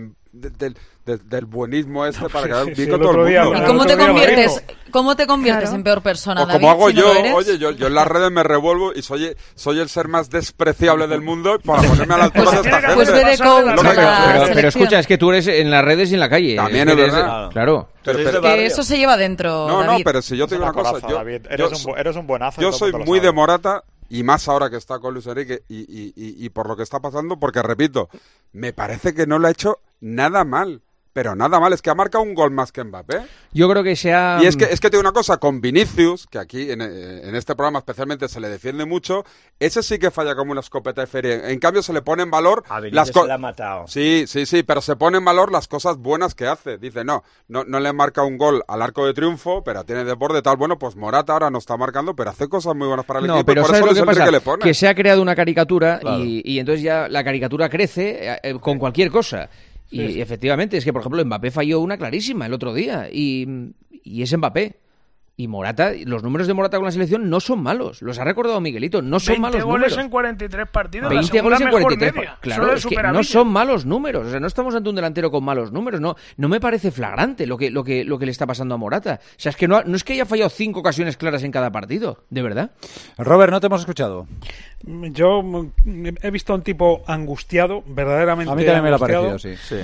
buenismo para quedar bien con todo el mundo. ¿Y cómo te conviertes en peor persona, David? Como hago yo, yo en las redes me revuelvo y soy el ser más despreciable del mundo para ponerme a la altura de esta gente. Pues ve de coach. Pero escucha, es que tú eres en las redes y en la calle. También es verdad. Claro. Que eso se lleva dentro, No, pero si yo te digo una cosa, eres un buenazo. Yo soy muy de Morata, y más ahora que está con Luis Enrique y por lo que está pasando, porque repito, me parece que no lo ha hecho nada mal. pero nada mal, es que ha marcado un gol más que Mbappé. Yo creo que sea... Y es que te digo una cosa, con Vinicius, que aquí en este programa especialmente se le defiende mucho, ese sí que falla como una escopeta de feria. En cambio se le pone en valor... A Vinicius se le ha matado. Sí, pero se pone en valor las cosas buenas que hace. Dice, no le marca un gol al arco de triunfo, pero tiene de borde tal. Bueno, pues Morata ahora no está marcando, pero hace cosas muy buenas para el equipo. Pero y por ¿sabes eso lo que pasa? Que le pone. Que se ha creado una caricatura, claro. y entonces ya la caricatura crece con cualquier cosa. Y efectivamente, es que, por ejemplo, Mbappé falló una clarísima el otro día, y es Mbappé. Y Morata, los números de Morata con la selección no son malos. Los ha recordado Miguelito, no son malos números. 20 goles en 43 partidos, 20 goles en 43. Claro, es que no Villa. son malos números. O sea, no estamos ante un delantero con malos números. No me parece flagrante lo que le está pasando a Morata. O sea, es que no es que haya fallado 5 ocasiones claras en cada partido, de verdad. Robert, no te hemos escuchado. Yo he visto a un tipo angustiado, verdaderamente. A mí también me lo ha angustiado. parecido, sí.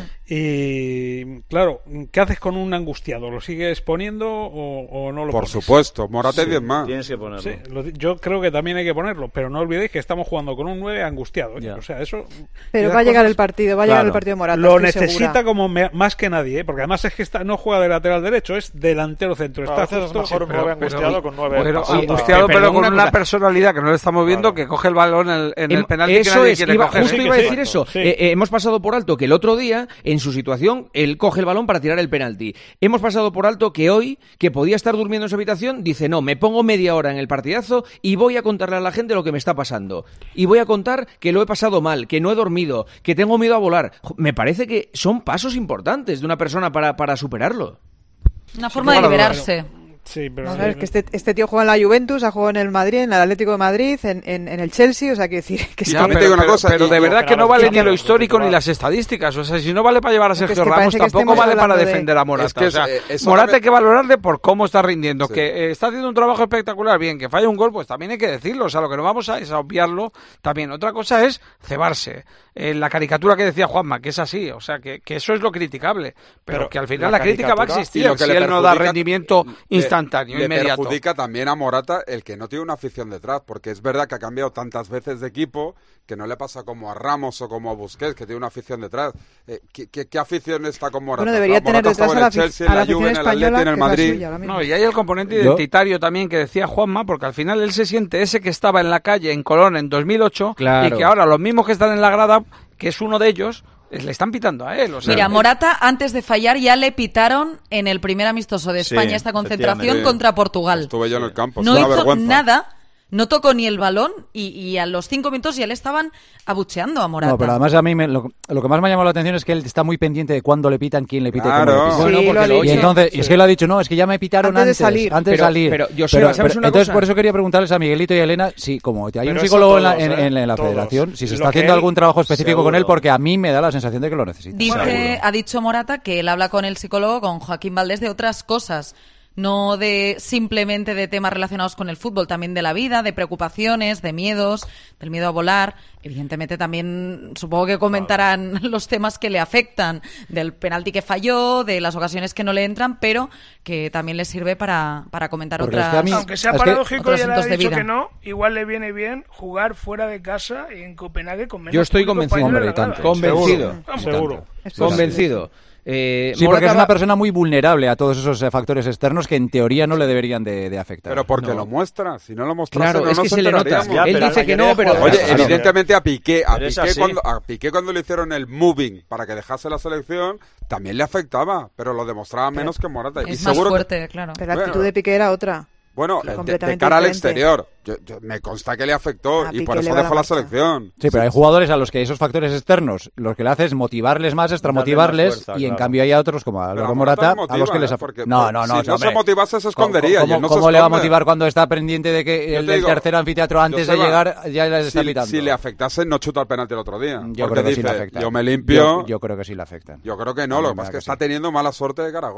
Y claro, ¿qué haces con un angustiado? ¿Lo sigues poniendo o no lo Por pones? supuesto, Morata y 10 más. Tienes que ponerlo. Sí, yo creo que también hay que ponerlo, pero no olvidéis que estamos jugando con un 9 angustiado. O sea, eso. Pero va a llegar el partido, de Morata. Lo estoy necesita segura. como más que nadie, porque además es que no juega de lateral derecho, es delantero centro. A veces es mejor un 9 angustiado con 9. Angustiado, pero con una personalidad que no le estamos viendo, que coge el balón en el penalti que nadie quiere coger. Justo iba a decir eso. Hemos pasado por alto que el otro día, en su situación, él coge el balón para tirar el penalti. Hemos pasado por alto que hoy, que podía estar durmiendo en su habitación, dice, no, me pongo media hora en el partidazo y voy a contarle a la gente lo que me está pasando. Y voy a contar que lo he pasado mal, que no he dormido, que tengo miedo a volar. Me parece que son pasos importantes de una persona para superarlo. Una forma de liberarse. Sí, pero es que este tío juega en la Juventus, ha jugado en el Madrid, en el Atlético de Madrid, en el Chelsea, o sea, quiero decir que pero de verdad que no vale ni lo histórico ni las estadísticas, o sea, si no vale para llevar a Sergio Ramos, tampoco vale para defender a Morata. O sea, Morata hay que valorarle por cómo está rindiendo, Sí. que está haciendo un trabajo espectacular, bien, que falla un gol, pues también hay que decirlo, o sea, lo que no vamos a es a obviarlo también. Otra cosa es cebarse. La caricatura que decía Juanma, que es así, o sea, que eso es lo criticable, pero que al final la crítica va a existir si él no da rendimiento instantáneo, inmediato. Le perjudica también a Morata el que no tiene una afición detrás, porque es verdad que ha cambiado tantas veces de equipo que no le pasa como a Ramos o como a Busquets, que tiene una afición detrás. ¿Qué afición está con Morata? Bueno, debería tener Morata detrás estaba en el Chelsea, en la Juve, en el Atleti, en el Madrid. No, y hay el componente identitario también que decía Juanma, porque al final él se siente ese que estaba en la calle en Colón en 2008 y que ahora los mismos que están en la grada, que es uno de ellos, le están pitando a él. O sea, Mira, Morata antes de fallar ya le pitaron en el primer amistoso de España esta concentración contra Portugal. Estuve yo en el campo, no es una hizo vergüenza. nada, no tocó ni el balón y a los 5 minutos ya le estaban abucheando a Morata. No, pero además a mí lo que más me ha llamado la atención es que él está muy pendiente de cuándo le pitan, quién le pita y cómo le pita. Bueno, porque y entonces, es que lo ha dicho, no, es que ya me pitaron antes de salir. Pero, Joseba, ¿sabes una entonces cosa? por eso quería preguntarles a Miguelito y a Elena si como hay Pero un eso psicólogo todos, en la todos. federación, si se Lo está que haciendo él- algún trabajo específico con él, seguro. porque a mí me da la sensación de que lo necesita. Ha dicho Morata que él habla con el psicólogo, con Joaquín Valdés, de otras cosas, no de simplemente de temas relacionados con el fútbol, también de la vida, de preocupaciones, de miedos, del miedo a volar. Evidentemente también supongo que comentarán los temas que le afectan, del penalti que falló, de las ocasiones que no le entran, pero que también le sirve para comentar Porque otras, es que a mí- Aunque sea es que- paradójico, otros ya le ha asuntos de dicho vida. que no, igual le viene bien jugar fuera de casa y en Copenhague con menos Yo estoy público convencido. español en Hombre, la grada. tanto. Convencido. Vamos. Seguro. Convencido. Sí, Morata porque es una va- persona muy vulnerable a todos esos factores externos que en teoría no le deberían de afectar. Pero porque No. lo muestra, si no lo mostrase Claro, no es que nos se le nota. enteraríamos. Ya, Él pero dice que no, pero... Oye, Claro. evidentemente a Piqué Pero a Piqué cuando le hicieron el moving para que dejase la selección, también le afectaba, pero lo demostraba menos que Morata. Es y más seguro fuerte, claro. Pero la actitud de Piqué era otra. Bueno, de completamente cara al diferente. exterior, me consta que le afectó A y Piqué por le eso va la dejó la marcha. selección. Sí, pero hay jugadores a los que esos factores externos lo que le hace es motivarles más, extramotivarles, Darle más fuerza, y en claro. cambio hay a otros como a Pero Álvaro a Morata, Morata a los que les motiva, afecta. porque No, si no hombre. se motivase se escondería. y él no se ¿Cómo le va a esconde. motivar cuando está pendiente de que Yo el te del digo, tercer anfiteatro antes de Joseba, llegar ya les está pitando? Si le afectase, no chuta el penalti el otro día. Yo porque creo que sí dice, le afecta. yo me limpio. Yo creo que sí le afectan. Yo creo que no, A mí lo me que pasa da es que que está sí. teniendo mala suerte de cara a gol.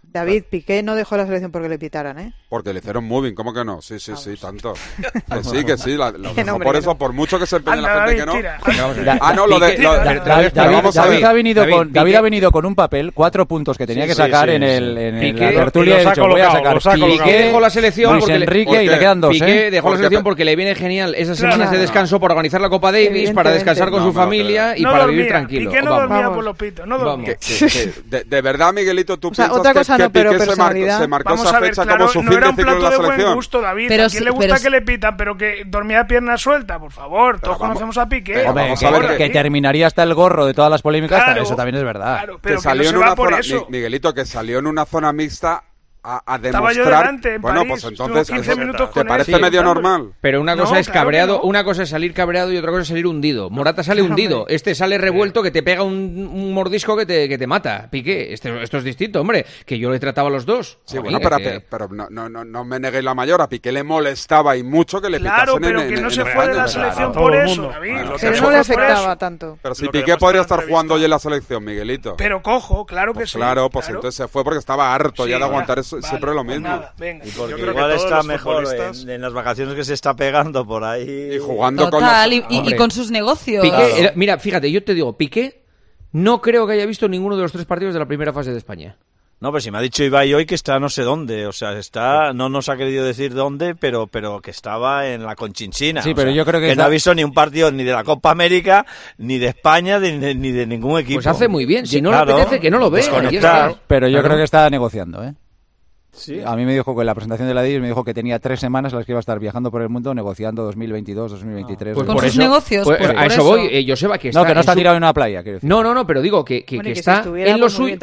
David, Piqué no dejó la selección porque le pitaran, ¿eh? Porque le hicieron moving, ¿cómo que no? Sí, tanto. Que sí, lo dejó por eso, por mucho que se empeñe la gente que no. David ha venido con un papel, 4 puntos que tenía que sacar en la tertulia, y ha dicho, voy a sacar. Piqué dejó la selección Luis Enrique y le quedan 2, Piqué dejó la selección porque le viene genial esas semanas de descanso para organizar la Copa Davis, para descansar con su familia y para vivir tranquilo. Piqué no dormía por los pitos, no dormía. De verdad, Miguelito, tú piensas otra cosa que pero Piqué se marcó esa fecha como su fin de ciclo en la selección. Gusto, David. ¿A quién le gusta que le pitan, pero que dormía a pierna suelta? Por favor, todos conocemos a Piqué. Que terminaría hasta el gorro de todas las polémicas, eso también es verdad. Claro, pero que salió en una zona, Miguelito, que salió en una zona mixta a demostrar. Estaba yo delante, en París, pues entonces 15 minutos ¿te parece medio normal? Pero una cosa es cabreado, una cosa es salir cabreado y otra cosa es salir hundido. Morata sale hundido, este sale revuelto que te pega un mordisco que te mata. Piqué, esto es distinto, hombre, que yo le trataba a los dos. Sí, bueno, pero no me neguéis la mayor, a Piqué le molestaba y mucho que le pitasen pero que no se fue de la selección por eso, David. Pero no le afectaba tanto. Pero si Piqué podría estar jugando hoy en la selección, Miguelito. Pero cojo, claro que sí. Claro, pues entonces se fue porque estaba harto ya de aguantar eso. Siempre lo mismo. Y porque igual está mejor en las vacaciones que se está pegando por ahí. Y jugando y con sus negocios. Piqué, mira, fíjate, yo te digo, Piqué no creo que haya visto ninguno de los 3 partidos de la primera fase de España. No, pero si me ha dicho Ibai hoy que está no sé dónde, o sea, está, no nos ha querido decir dónde, pero que estaba en la Conchinchina. Sí, pero yo creo que no ha visto ni un partido ni de la Copa América, ni de España, ni de ningún equipo. Pues hace muy bien, si no le apetece que no lo vea. Pero yo creo que está negociando, ¿eh? Sí. A mí me dijo que en la presentación de la DIS me dijo que tenía 3 semanas en las que iba a estar viajando por el mundo negociando 2022, 2023. Pues con sus negocios. Pues a eso voy, Joseba, que está... No, que no está tirado en una playa, quiero decir. No, pero digo que está en lo suyo,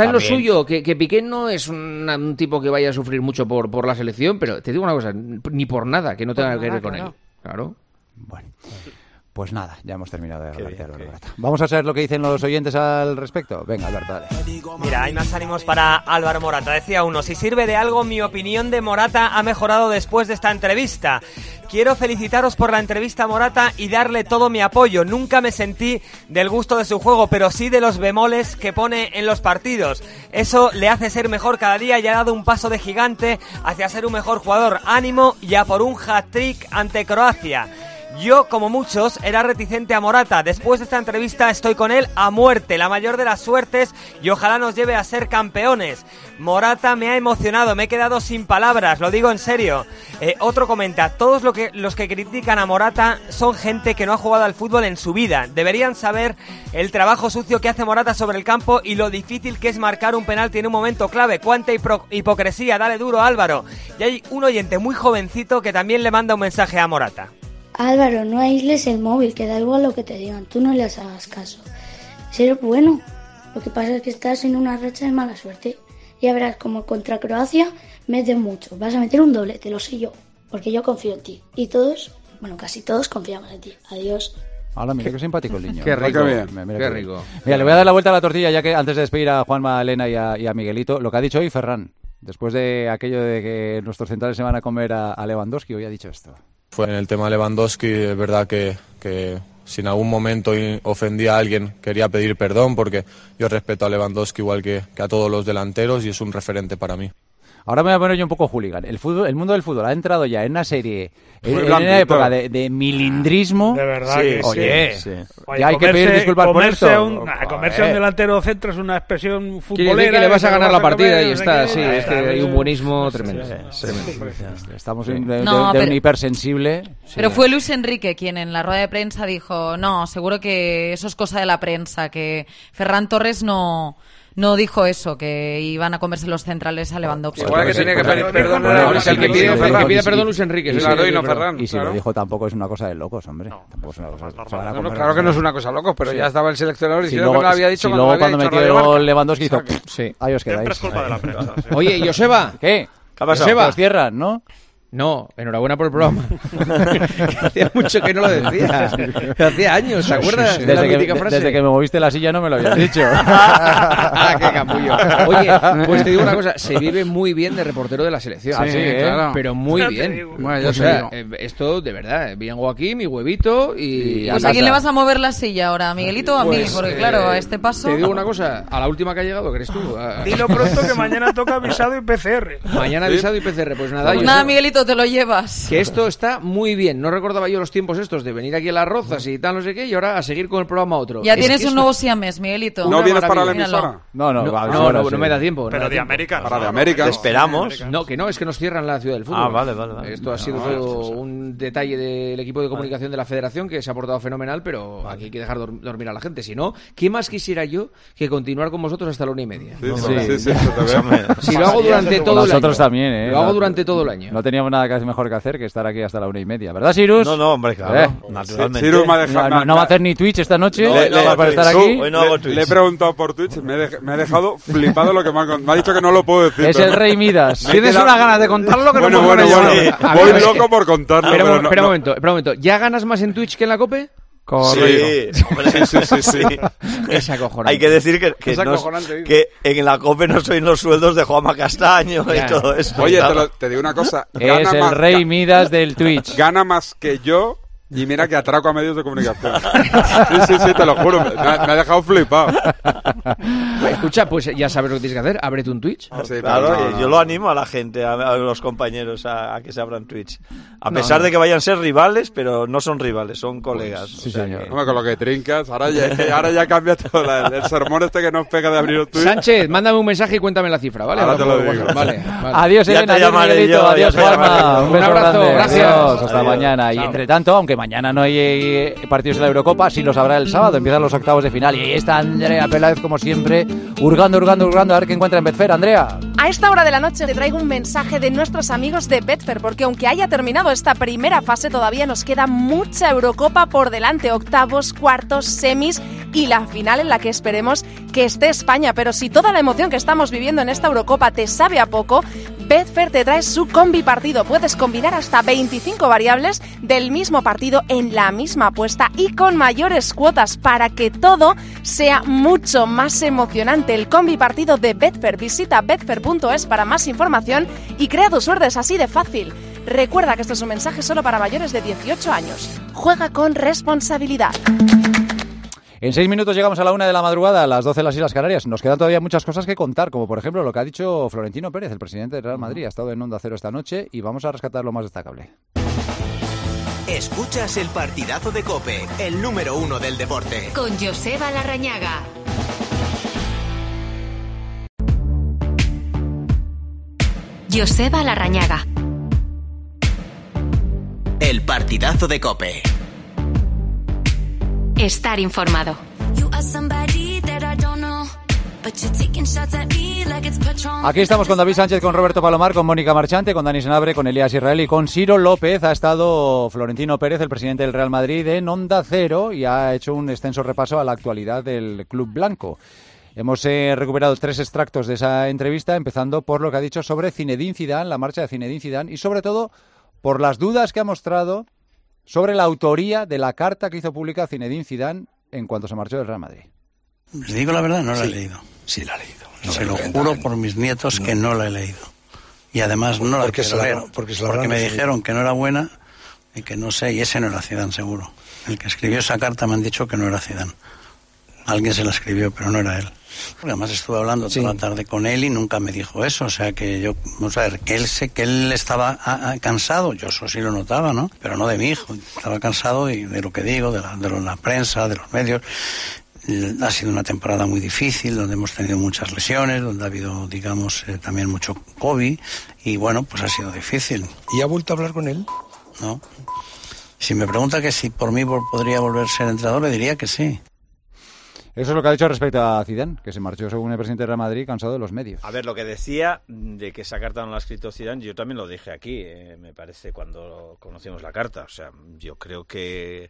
que Piqué no es un tipo que vaya a sufrir mucho por la selección, pero te digo una cosa, ni por nada que no tenga que ver con él. Claro. Bueno. Pues nada, ya hemos terminado de hablar de Álvaro Morata. Vamos a saber lo que dicen los oyentes al respecto. Venga, Alberto, dale. Mira, hay más ánimos para Álvaro Morata. Decía uno, si sirve de algo, mi opinión de Morata ha mejorado después de esta entrevista. Quiero felicitaros por la entrevista a Morata y darle todo mi apoyo. Nunca me sentí del gusto de su juego, pero sí de los bemoles que pone en los partidos. Eso le hace ser mejor cada día y ha dado un paso de gigante hacia ser un mejor jugador. Ánimo y a por un hat-trick ante Croacia. Yo, como muchos, era reticente a Morata. Después de esta entrevista estoy con él a muerte, la mayor de las suertes, y ojalá nos lleve a ser campeones. Morata me ha emocionado, me he quedado sin palabras, lo digo en serio. Otro comenta, todos los que critican a Morata son gente que no ha jugado al fútbol en su vida. Deberían saber el trabajo sucio que hace Morata sobre el campo y lo difícil que es marcar un penalti en un momento clave. Cuánta hipocresía, dale duro, Álvaro. Y hay un oyente muy jovencito que también le manda un mensaje a Morata. Álvaro, no aísles el móvil, que da igual lo que te digan, tú no les hagas caso. Ser bueno, lo que pasa es que estás en una racha de mala suerte. Ya verás como contra Croacia metes mucho, vas a meter un doblete, lo sé yo, porque yo confío en ti. Y todos, bueno, casi todos confiamos en ti. Adiós. Hola, mira qué simpático el niño. Qué rico, qué rico. Mira, le voy a dar la vuelta a la tortilla, ya que antes de despedir a Juanma, Elena y a Miguelito, lo que ha dicho hoy Ferran, después de aquello de que nuestros centrales se van a comer a Lewandowski, hoy ha dicho esto. Fue en el tema de Lewandowski, es verdad que si en algún momento ofendí a alguien, quería pedir perdón porque yo respeto a Lewandowski igual que a todos los delanteros y es un referente para mí. Ahora me voy a poner yo un poco hooligan. El mundo del fútbol ha entrado ya en una serie, en una época de milindrismo. De verdad, sí, que oye, sí. Ya hay que pedir disculpas por esto. Comerse a un delantero centro es una expresión futbolera. Quiere decir que le vas a ganar la partida y está, sí, es que hay un buenismo tremendo. Estamos de un hipersensible. Pero fue Luis Enrique quien en la rueda de prensa dijo, no, seguro que eso es cosa de la prensa, que Ferran Torres no dijo eso, que iban a comerse los centrales a Lewandowski. Igual que tenía que pedir perdón. El que pide perdón Luis Enrique. Y si lo dijo tampoco es una cosa de locos, hombre. Tampoco es una cosa de claro que no es una cosa de locos, pero ya estaba el seleccionador diciendo que no lo había dicho. Y luego cuando metió el gol Lewandowski hizo, sí, ahí os quedáis. Oye, Joseba, ¿qué? ¿Qué ha pasado? Joseba, os cierran, ¿no? No, enhorabuena por el programa. Hacía mucho que no lo decía. Hacía años, ¿te acuerdas? Sí. De la mítica frase. Desde que me moviste la silla no me lo habías dicho. ¡Qué capullo! Oye, pues te digo una cosa, se vive muy bien de reportero de la selección. Sí, claro. Pero muy bien. Bueno, o sea, esto de verdad, vengo aquí, mi huevito y Pues ¿a quién le vas a mover la silla ahora? ¿A Miguelito o a mí? Porque claro, a este paso... Te digo una cosa, a la última que ha llegado, que eres tú. Dilo pronto que mañana toca visado y PCR. Mañana visado y PCR, pues nada. Pues nada, Miguelito, te lo llevas. Que esto está muy bien. No recordaba yo los tiempos estos de venir aquí a Las Rozas y tal, no sé qué, y ahora a seguir con el programa otro. Ya tienes un nuevo siamés, Miguelito. ¿No vienes para la emisora? No me da tiempo. Pero de América. Para de América. Te esperamos. No, que no, es que nos cierran la Ciudad del Fútbol. Vale. Esto ha sido todo un detalle del equipo de comunicación de la Federación que se ha portado fenomenal, pero aquí hay que dejar dormir a la gente. Si no, ¿qué más quisiera yo que continuar con vosotros hasta la 1:30? Sí. Si lo hago durante todo el año. Nosotros también, ¿eh? Lo hago durante todo el año. No teníamos nada mejor que hacer que estar aquí hasta la 1:30, ¿verdad, Sirus? No, hombre, claro. Naturalmente. Sirus me ha dejado, no va a hacer ni Twitch esta noche para estar Twitch. aquí. Hoy no hago Twitch. Le he preguntado por Twitch, me ha dejado flipado lo que me ha dicho que no lo puedo decir. Es el Rey Midas. Tienes una ganas de contarlo que bueno, no puedo voy loco por contarlo. Espera un momento. ¿Ya ganas más en Twitch que en la COPE? Sí. Es acojonante. Hay que decir que en la COPE no soy los sueldos de Juanma Castaño y todo eso. Oye, te digo una cosa. Es el Rey Midas del Twitch. Gana más que yo. Y mira que atraco a medios de comunicación. Sí, te lo juro. Me ha dejado flipado. Escucha, pues ya sabes lo que tienes que hacer. Ábrete un Twitch. Sí, claro, yo lo animo a la gente, a los compañeros, a que se abran Twitch. A pesar de que vayan a ser rivales, pero no son rivales, son colegas. Sí, señor. Hombre, con lo que trincas, ahora ya cambia todo. El sermón este que nos pega de abrir un Twitch. Sánchez, mándame un mensaje y cuéntame la cifra, ¿vale? Ahora te lo digo. Vale. Adiós, Elena. Adiós, Miguelito. Adiós, Juanma. Un abrazo, gracias. Adiós, hasta mañana. Y entre tanto, aunque mañana no hay partidos de la Eurocopa, sí los habrá el sábado. Empiezan los octavos de final. Y ahí está Andrea Peláez, como siempre, hurgando. A ver qué encuentra en Betfair. Andrea. A esta hora de la noche te traigo un mensaje de nuestros amigos de Betfair, porque aunque haya terminado esta primera fase, todavía nos queda mucha Eurocopa por delante. Octavos, cuartos, semis y la final en la que esperemos que esté España. Pero si toda la emoción que estamos viviendo en esta Eurocopa te sabe a poco, Betfair te trae su combi partido. Puedes combinar hasta 25 variables del mismo partido en la misma apuesta y con mayores cuotas para que todo sea mucho más emocionante. El combi partido de Betfair. Visita betfair.es para más información y crea tu suerte. Es así de fácil. Recuerda que esto es un mensaje solo para mayores de 18 años. Juega con responsabilidad. En 6 minutos llegamos a la 1 de la madrugada, a las 12 de las Islas Canarias. Nos quedan todavía muchas cosas que contar, como por ejemplo lo que ha dicho Florentino Pérez, el presidente del Real Madrid. Ha estado en Onda Cero esta noche y vamos a rescatar lo más destacable. Escuchas el partidazo de COPE, el número 1 del deporte. Con Joseba Larrañaga. Joseba Larrañaga. El partidazo de COPE. Estar informado. Aquí estamos con David Sánchez, con Roberto Palomar, con Mónica Marchante, con Dani Senabre, con Elías Israel y con Ciro López. Ha estado Florentino Pérez, el presidente del Real Madrid, en Onda Cero y ha hecho un extenso repaso a la actualidad del club blanco. Hemos recuperado 3 extractos de esa entrevista, empezando por lo que ha dicho sobre Zinedine Zidane, la marcha de Zinedine Zidane, y sobre todo por las dudas que ha mostrado sobre la autoría de la carta que hizo pública Zinedine Zidane en cuanto se marchó del Real Madrid. Les digo la verdad, no la he leído. Sí, la he leído. No se lo juro por mis nietos que no la he leído. Y además no la quiero leer, porque me dijeron que no era buena y que no sé, y ese no era Zidane seguro. El que escribió esa carta me han dicho que no era Zidane. Alguien se la escribió, pero no era él. Porque además estuve hablando toda la tarde con él y nunca me dijo eso. O sea que yo, vamos a ver, que él estaba cansado, yo eso sí lo notaba, ¿no? Pero no de mi hijo. Estaba cansado de lo que digo, de la prensa, de los medios. Ha sido una temporada muy difícil, donde hemos tenido muchas lesiones, donde ha habido, digamos, también mucho COVID. Y bueno, pues ha sido difícil. ¿Y ha vuelto a hablar con él? No. Si me pregunta que si por mí podría volver a ser entrenador, le diría que sí. Eso es lo que ha dicho respecto a Zidane, que se marchó según el presidente de Real Madrid cansado de los medios. A ver, lo que decía de que esa carta no la ha escrito Zidane, yo también lo dije aquí, me parece, cuando conocimos la carta. O sea, yo creo que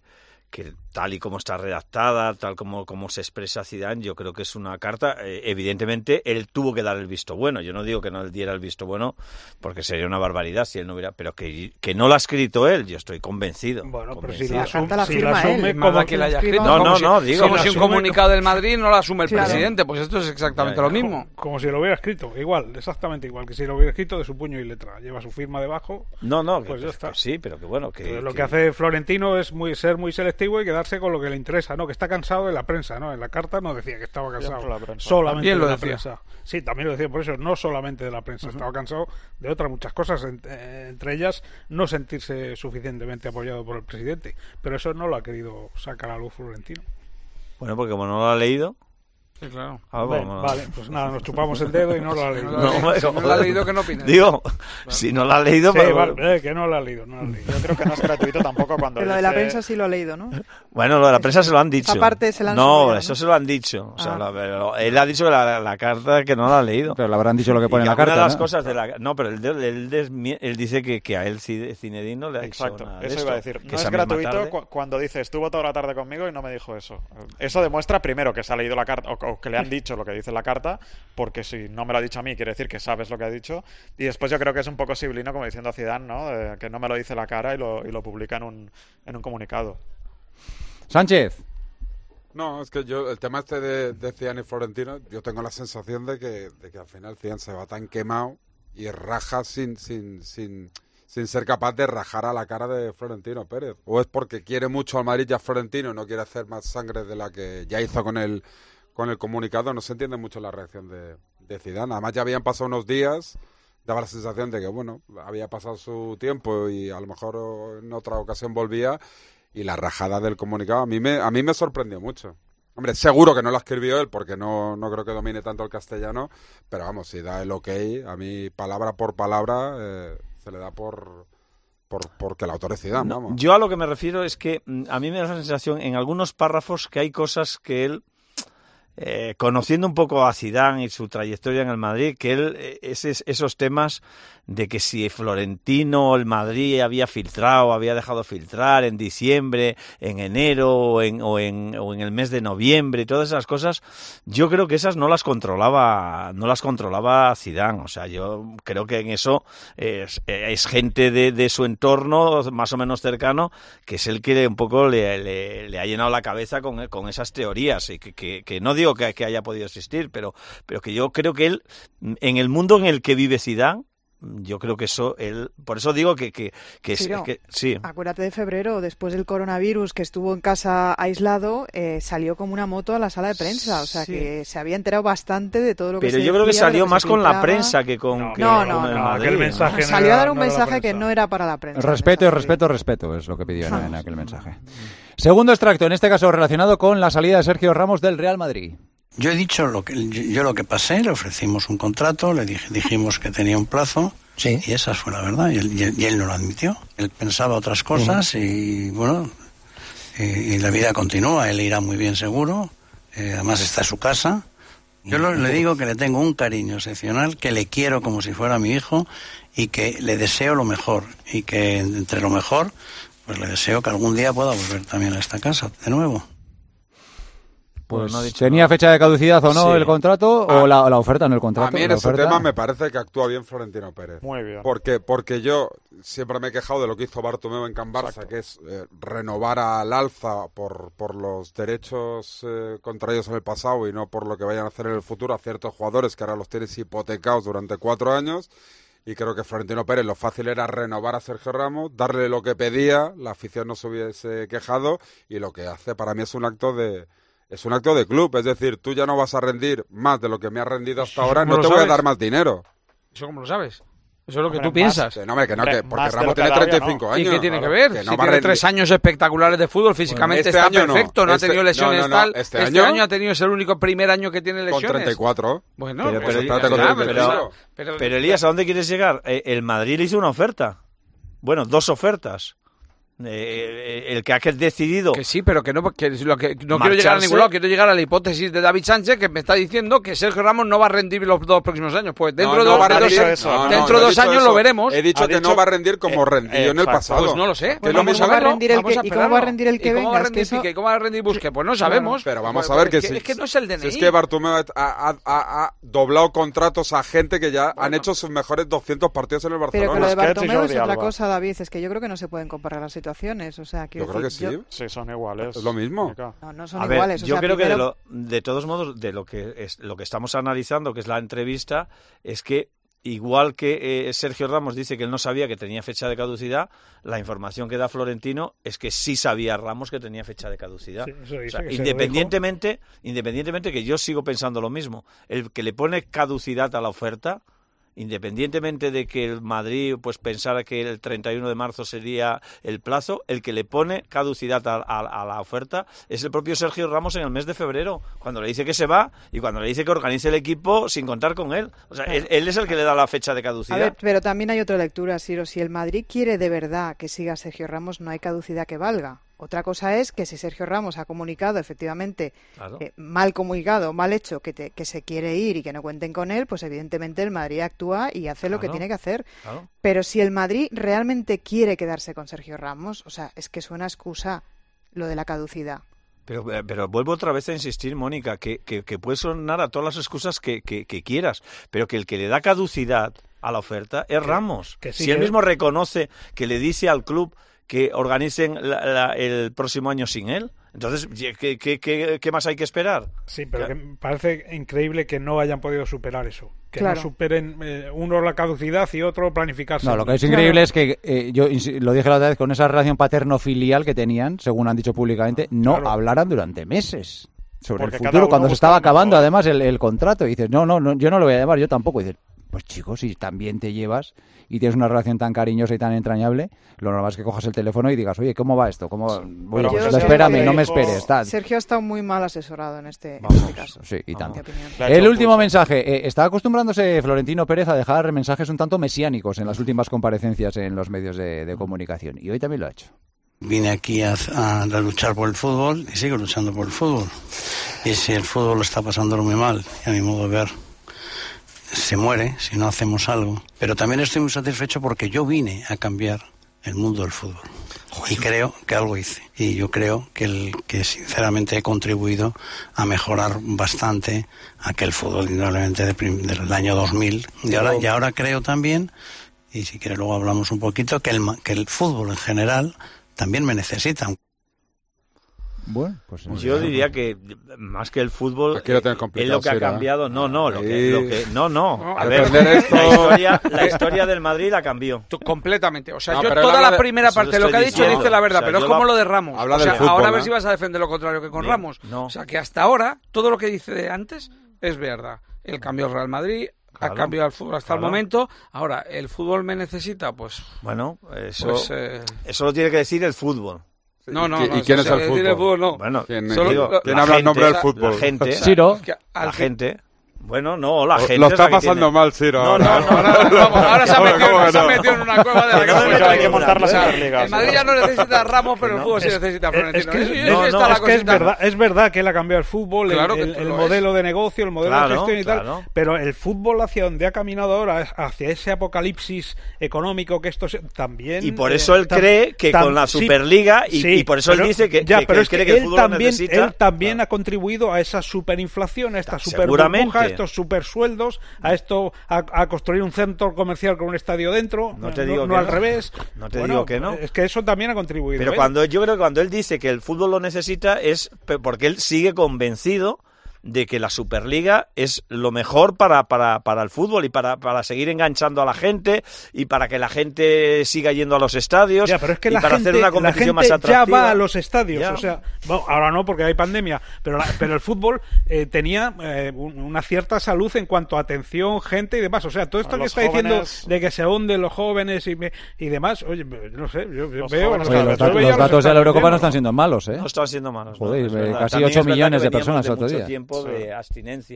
que tal y como está redactada, tal como se expresa Zidane, yo creo que es una carta, evidentemente él tuvo que dar el visto bueno, yo no digo que no él diera el visto bueno, porque sería una barbaridad si él no hubiera, pero que no lo ha escrito él, yo estoy convencido. Bueno, convencido. pero si la asume como que la haya escrito. No, digo. Como si un comunicado del Madrid no lo asume el presidente, pues esto es exactamente lo mismo. Como si lo hubiera escrito, igual, exactamente igual, que si lo hubiera escrito de su puño y letra, lleva su firma debajo. Pues ya está. Sí, pero que bueno, que lo que hace Florentino es ser muy selectivo y quedarse con lo que le interesa, ¿no? Que está cansado de la prensa, ¿no? En la carta no decía que estaba cansado solamente de la prensa. Sí, también lo decía, por eso no solamente de la prensa, estaba cansado de otras muchas cosas, entre ellas no sentirse suficientemente apoyado por el presidente, pero eso no lo ha querido sacar a luz Florentino. Bueno, porque como no lo ha leído. Sí, claro. Vale, pues nada, nos chupamos el dedo y no lo ha leído. Si no lo ha leído, que no opine. Digo, si no lo ha leído... Sí, vale, que no lo ha leído, Yo creo que no es gratuito tampoco cuando Pero lo de la prensa sí lo ha leído, ¿no? Bueno, lo de la prensa se lo han dicho. Esa parte se la han No, subido, eso se lo han dicho. O sea, él ha dicho que la carta que no la ha leído. Pero le habrán dicho lo que pone en la carta, una de las cosas de la... No, pero él dice que a él Zinedine no le ha dicho nada de eso esto, iba a decir. No es gratuito cuando dice estuvo toda la tarde conmigo y no me dijo eso. Eso demuestra primero que se ha leído la carta o que le han dicho lo que dice la carta, porque si no me lo ha dicho a mí quiere decir que sabes lo que ha dicho, y después yo creo que es un poco sibilino, como diciendo a Zidane, ¿no? Que no me lo dice la cara y lo publica en un comunicado. Sánchez. No, es que el tema de Zidane y Florentino, yo tengo la sensación de que al final Zidane se va tan quemado y raja sin ser capaz de rajar a la cara de Florentino Pérez. O es porque quiere mucho al Madrid y a Florentino y no quiere hacer más sangre de la que ya hizo con el comunicado. No se entiende mucho la reacción de Zidane. Además ya habían pasado unos días, daba la sensación de que bueno, había pasado su tiempo y a lo mejor en otra ocasión volvía, y la rajada del comunicado a mí me sorprendió mucho. Hombre, seguro que no la escribió él porque no creo que domine tanto el castellano, pero vamos, si da el ok, a mí palabra por palabra se le da porque el autor es Zidane, vamos. Yo a lo que me refiero es que a mí me da la sensación en algunos párrafos que hay cosas que él, conociendo un poco a Zidane y su trayectoria en el Madrid, que él esos temas de que si Florentino o el Madrid había dejado filtrar en diciembre, en enero o en el mes de noviembre y todas esas cosas, yo creo que esas no las controlaba Zidane. O sea, yo creo que en eso es gente de su entorno más o menos cercano, que es el que un poco le ha llenado la cabeza con esas teorías, y que no digo que haya podido existir, pero que yo creo que él, en el mundo en el que vive Zidane, yo creo que eso, por eso digo que sí. Acuérdate de febrero, después del coronavirus, que estuvo en casa aislado, salió como una moto a la sala de prensa, o sea que se había enterado bastante de todo lo que se decía. Pero yo creo que salió más con la prensa que con el Madrid. Aquel mensaje salió a dar un mensaje que no era para la prensa. Respeto es lo que pidió en aquel mensaje. Segundo extracto, en este caso relacionado con la salida de Sergio Ramos del Real Madrid. Yo he dicho lo que pasé, le ofrecimos un contrato, dijimos que tenía un plazo, sí, y esa fue la verdad, y él no lo admitió. Él pensaba otras cosas y bueno, y la vida continúa, él irá muy bien seguro, además está en su casa. Yo le digo que le tengo un cariño excepcional, que le quiero como si fuera mi hijo y que le deseo lo mejor, y que entre lo mejor, pues le deseo que algún día pueda volver también a esta casa de nuevo. Pues no ¿tenía fecha de caducidad o no el contrato o la oferta en el contrato? A mí en ese tema me parece que actúa bien Florentino Pérez. Muy bien. Porque yo siempre me he quejado de lo que hizo Bartomeu en Can Barça, que es renovar al alza por los derechos contraídos en el pasado y no por lo que vayan a hacer en el futuro a ciertos jugadores que ahora los tienes hipotecados durante 4 años. Y creo que Florentino Pérez lo fácil era renovar a Sergio Ramos, darle lo que pedía, la afición no se hubiese quejado, y lo que hace para mí es un acto de club, es decir, tú ya no vas a rendir más de lo que me has rendido hasta ahora, no te voy a dar más dinero. ¿Eso cómo lo sabes? Eso es lo que tú piensas. Porque Ramos tiene 35 años. ¿Y qué tiene que ver? Si tiene 3 años espectaculares de fútbol, físicamente está perfecto, no ha tenido lesiones tal. Este año ha tenido, es el único primer año que tiene lesiones. Con 34. Bueno, pero Elías, ¿a dónde quieres llegar? El Madrid le hizo una oferta. Bueno, 2 ofertas. el que ha decidido... Que sí, pero que no quiero llegar a ningún lado. Quiero llegar a la hipótesis de David Sánchez, que me está diciendo que Sergio Ramos no va a rendir los 2 próximos años. Pues dentro de 2 años lo veremos. He dicho que no va a rendir como rendió en el pasado. Pues no lo sé. Pues vamos a verlo. ¿Y cómo va a rendir el que venga? ¿Y cómo va a rendir Piqué? ¿Y cómo va a rendir Busquets? Pues no sabemos. Pero vamos a ver que sí. Es que no es el DNI. Es que Bartomeu ha doblado contratos a gente que ya han hecho sus mejores 200 partidos en el Barcelona. Pero que lo de Bartomeu es otra cosa, David. Es que yo creo que no se pueden comparar las situaciones. O sea, yo creo que sí. Sí, son iguales. Es lo mismo. No son iguales. Yo creo que de todos modos, de lo que estamos analizando, que es la entrevista, es que igual que Sergio Ramos dice que él no sabía que tenía fecha de caducidad, la información que da Florentino es que sí sabía Ramos que tenía fecha de caducidad. Sí, eso dice, independientemente que yo sigo pensando lo mismo, el que le pone caducidad a la oferta, independientemente de que el Madrid pues pensara que el 31 de marzo sería el plazo, el que le pone caducidad a la oferta es el propio Sergio Ramos en el mes de febrero, cuando le dice que se va y cuando le dice que organice el equipo sin contar con él. O sea, él es el que le da la fecha de caducidad. A ver, pero también hay otra lectura, Siro. Si el Madrid quiere de verdad que siga Sergio Ramos, no hay caducidad que valga. Otra cosa es que si Sergio Ramos ha comunicado efectivamente, mal comunicado, mal hecho, que se quiere ir y que no cuenten con él, pues evidentemente el Madrid actúa y hace lo que tiene que hacer. Pero si el Madrid realmente quiere quedarse con Sergio Ramos, o sea, es que suena excusa lo de la caducidad. Pero vuelvo otra vez a insistir, Mónica, que puede sonar a todas las excusas que quieras, pero que el que le da caducidad a la oferta es Ramos. Si él mismo reconoce que le dice al club que organicen el próximo año sin él. Entonces, ¿qué más hay que esperar? Sí, pero que me parece increíble que no hayan podido superar eso. Que no superen uno la caducidad y otro planificarse. No, lo que es increíble es que, yo lo dije la otra vez, con esa relación paterno-filial que tenían, según han dicho públicamente, hablaran durante meses sobre el futuro, cuando se estaba acabando además el contrato. Y dices, no, yo no lo voy a llamar, yo tampoco. Y dices, pues chicos, si también te llevas y tienes una relación tan cariñosa y tan entrañable, lo normal es que cojas el teléfono y digas, oye, ¿cómo va esto? Bueno, espérame, no me esperes. Sergio ha estado muy mal asesorado en este caso. Sí, y tanto. El último mensaje. Está acostumbrándose Florentino Pérez a dejar mensajes un tanto mesiánicos en las últimas comparecencias en los medios de comunicación. Y hoy también lo ha hecho. Vine aquí a luchar por el fútbol y sigo luchando por el fútbol. Y si el fútbol lo está pasándolo muy mal, y a mi modo de ver, se muere si no hacemos algo. Pero también estoy muy satisfecho porque yo vine a cambiar el mundo del fútbol. Y creo que algo hice. Y yo creo que sinceramente he contribuido a mejorar bastante aquel fútbol indudablemente del año 2000. Y ahora creo también, y si quiere luego hablamos un poquito, que el fútbol en general también me necesita. Bueno, pues yo diría que más que el fútbol es lo que ha cambiado. A ver, la historia del Madrid la cambió completamente. O sea, yo toda la primera parte de lo que ha dicho dice la verdad, pero es como lo de Ramos. Ahora a ver si vas a defender lo contrario que con Ramos. O sea, que hasta ahora todo lo que dice de antes es verdad. El cambio al Real Madrid ha cambiado el fútbol hasta el momento. Ahora, ¿el fútbol me necesita? Pues bueno, eso lo tiene que decir el fútbol. No, ¿Y quién es el fútbol? No. Bueno, ¿quién habla en nombre del fútbol? La gente. Ciro. La gente. Bueno, no, la gente. Lo está pasando mal, Ciro. Ahora se ha metido en una cueva de la que hay que montar la Superliga. El Madrid ya no necesita a Ramos, pero el fútbol sí necesita a Florentino. Es verdad que él ha cambiado el fútbol, el modelo de negocio, el modelo de gestión y tal, pero el fútbol hacia donde ha caminado ahora, hacia ese apocalipsis económico que esto también... Y por eso él cree que con la Superliga, y por eso él dice que cree que el fútbol necesita... Él también ha contribuido a esa superinflación, a esta superburbuja, estos super sueldos, a construir un centro comercial con un estadio dentro, no al revés. No te digo que no. Es que eso también ha contribuido. Pero yo creo que cuando él dice que el fútbol lo necesita es porque él sigue convencido de que la Superliga es lo mejor para el fútbol y para seguir enganchando a la gente y para que la gente siga yendo a los estadios pero es que para hacer una competición más atractiva. Ya va a los estadios, o sea, bueno, ahora no porque hay pandemia, pero el fútbol tenía una cierta salud en cuanto a atención, gente y demás, o sea, todo esto que está diciendo de que se hunden los jóvenes y demás, oye, no sé, yo veo... Los datos de la Eurocopa no están siendo malos, ¿eh? No están siendo malos. Joder, casi 8 millones de personas el otro día. De abstinencia.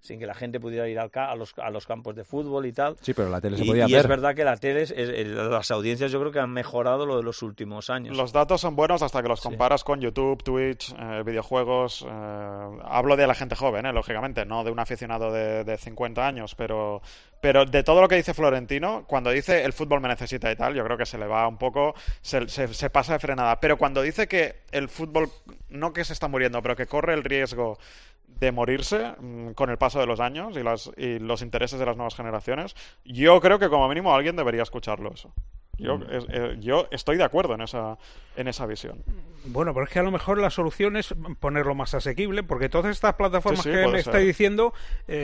sin que la gente pudiera ir a los campos de fútbol y tal. Sí, pero la tele se podía ver. Y es verdad que la tele, las audiencias yo creo que han mejorado lo de los últimos años. Los datos son buenos hasta que los comparas con YouTube, Twitch, videojuegos. Hablo de la gente joven, lógicamente, no de un aficionado de 50 años, pero de todo lo que dice Florentino, cuando dice el fútbol me necesita y tal, yo creo que se le va un poco, se pasa de frenada. Pero cuando dice que el fútbol, no que se está muriendo, pero que corre el riesgo de morirse con el paso de los años y los intereses de las nuevas generaciones, yo creo que como mínimo alguien debería escucharlo eso. Yo estoy de acuerdo en esa visión. Bueno, pero es que a lo mejor la solución es ponerlo más asequible, porque todas estas plataformas que me estáis diciendo,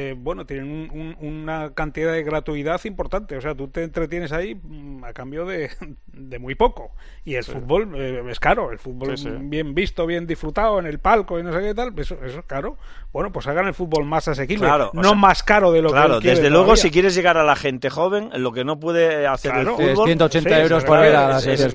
tienen una cantidad de gratuidad importante. O sea, tú te entretienes ahí a cambio de muy poco. Y el fútbol es caro. El fútbol bien visto, bien disfrutado en el palco y no sé qué tal, eso es caro. Bueno, pues hagan el fútbol más asequible, más caro de lo que él quiere. Desde luego, si quieres llegar a la gente joven, lo que no puede hacer el fútbol... 180 euros por ver a las series.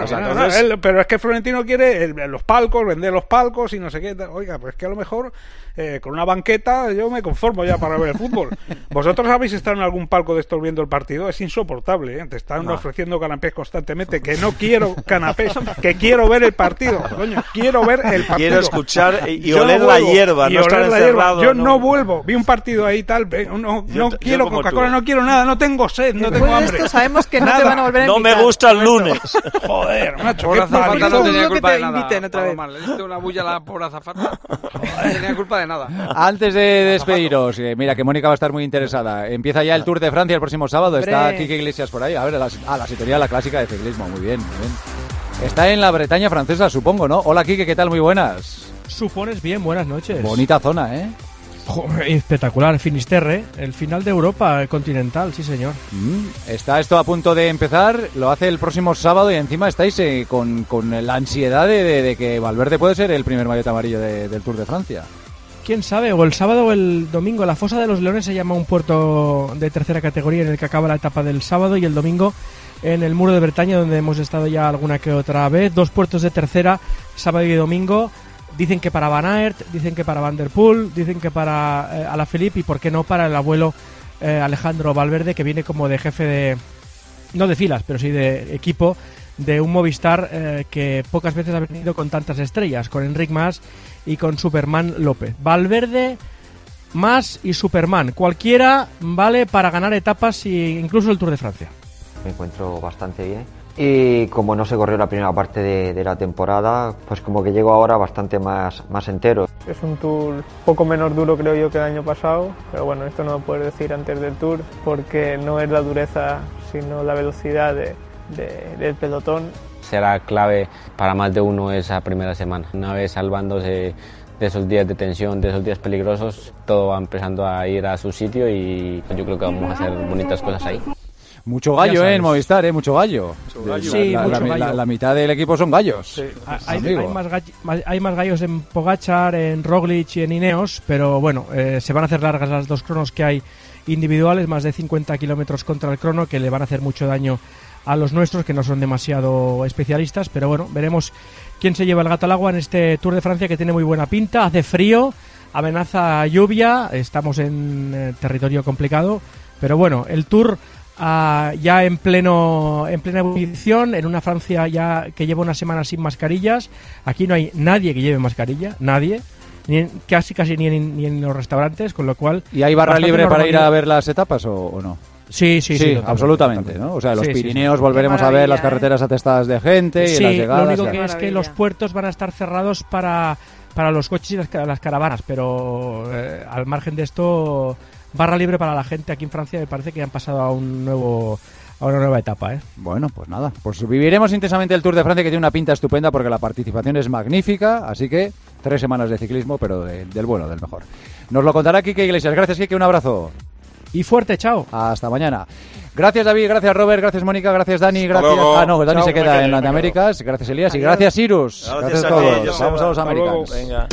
Pero es que Florentino quiere los palcos, vender los palcos y no sé qué. Oiga, pues que a lo mejor con una banqueta yo me conformo ya para ver el fútbol. ¿Vosotros habéis estado en algún palco de estos viendo el partido? Es insoportable, ¿eh? Te están ofreciendo canapés constantemente, que no quiero canapés, que quiero ver el partido. Coño, quiero ver el partido. Quiero escuchar y oler la hierba, no estar encerrado. Yo no vuelvo, vi un partido ahí tal, no quiero Coca-Cola, no quiero nada, no tengo sed, no tengo hambre. Esto sabemos que no te van a volver a invitar. No me gusta el lunes. Joder, macho, qué azafata no tenía culpa de nada. Le diste una bulla a la pobre azafata. No tenía culpa de nada. Antes de despediros, mira que Mónica va a estar muy interesada. Empieza ya el Tour de Francia el próximo sábado. Está Quique Iglesias por ahí. A ver, la sintonía, la clásica de ciclismo. Muy bien, muy bien. Está en la Bretaña francesa, supongo, ¿no? Hola, Quique, ¿qué tal? Muy buenas. Supones bien, buenas noches. Bonita zona, ¿eh? Joder, espectacular, Finisterre, el final de Europa continental, sí señor. Está esto a punto de empezar, lo hace el próximo sábado y encima estáis con la ansiedad de que Valverde puede ser el primer maillot amarillo del Tour de Francia. ¿Quién sabe? O el sábado o el domingo. La Fosa de los Leones se llama un puerto de tercera categoría en el que acaba la etapa del sábado, y el domingo en el Muro de Bretaña, donde hemos estado ya alguna que otra vez. 2 puertos de tercera, sábado y domingo. Dicen que para Van Aert, dicen que para Van der Poel, dicen que para Alaphilippe y por qué no para el abuelo Alejandro Valverde, que viene como de jefe de, no de filas, pero sí de equipo de un Movistar que pocas veces ha venido con tantas estrellas, con Enric Mas y con Superman López. Valverde, Mas y Superman, cualquiera vale para ganar etapas e incluso el Tour de Francia. Me encuentro bastante bien. Y como no se corrió la primera parte de la temporada, pues como que llego ahora bastante más entero. Es un Tour poco menos duro, creo yo, que el año pasado, pero bueno, esto no lo puedes decir antes del Tour, porque no es la dureza, sino la velocidad del pelotón. Será clave para más de uno esa primera semana. Una vez salvándose de esos días de tensión, de esos días peligrosos, todo va empezando a ir a su sitio y yo creo que vamos a hacer bonitas cosas ahí. Mucho gallo, en Movistar, mucho gallo. Sí, mucho gallo. La mitad del equipo son gallos. Sí. Hay más gallos en Pogačar, en Roglic y en Ineos, pero bueno, se van a hacer largas las 2 cronos que hay individuales, más de 50 kilómetros contra el crono, que le van a hacer mucho daño a los nuestros, que no son demasiado especialistas, pero bueno, veremos quién se lleva el gato al agua en este Tour de Francia, que tiene muy buena pinta. Hace frío, amenaza lluvia, estamos en territorio complicado, pero bueno, el Tour ya en plena ebullición, en una Francia ya que lleva una semana sin mascarillas. Aquí no hay nadie que lleve mascarilla, nadie, casi ni en los restaurantes, con lo cual... ¿Y hay barra libre para ir a ver las etapas o no? Sí, absolutamente, ¿no? O sea, los Pirineos volveremos a ver las carreteras atestadas de gente y las llegadas. Lo único que es que los puertos van a estar cerrados para los coches y las caravanas, pero al margen de esto, barra libre para la gente aquí en Francia. Me parece que han pasado a una nueva etapa, ¿eh? Bueno, pues nada, pues viviremos intensamente el Tour de Francia, que tiene una pinta estupenda porque la participación es magnífica, así que 3 semanas de ciclismo, pero del bueno, del mejor. Nos lo contará Quique Iglesias. Gracias, Quique, un abrazo. Y fuerte, chao. Hasta mañana. Gracias, David, gracias, Robert, gracias, Mónica, gracias, Dani, Hasta gracias... luego. Ah, no, Dani Chao, se queda en Latinoaméricas. Gracias, Elías, adiós. Y gracias, Irus. Gracias a todos. Ellos, Vamos a los americanos. Venga.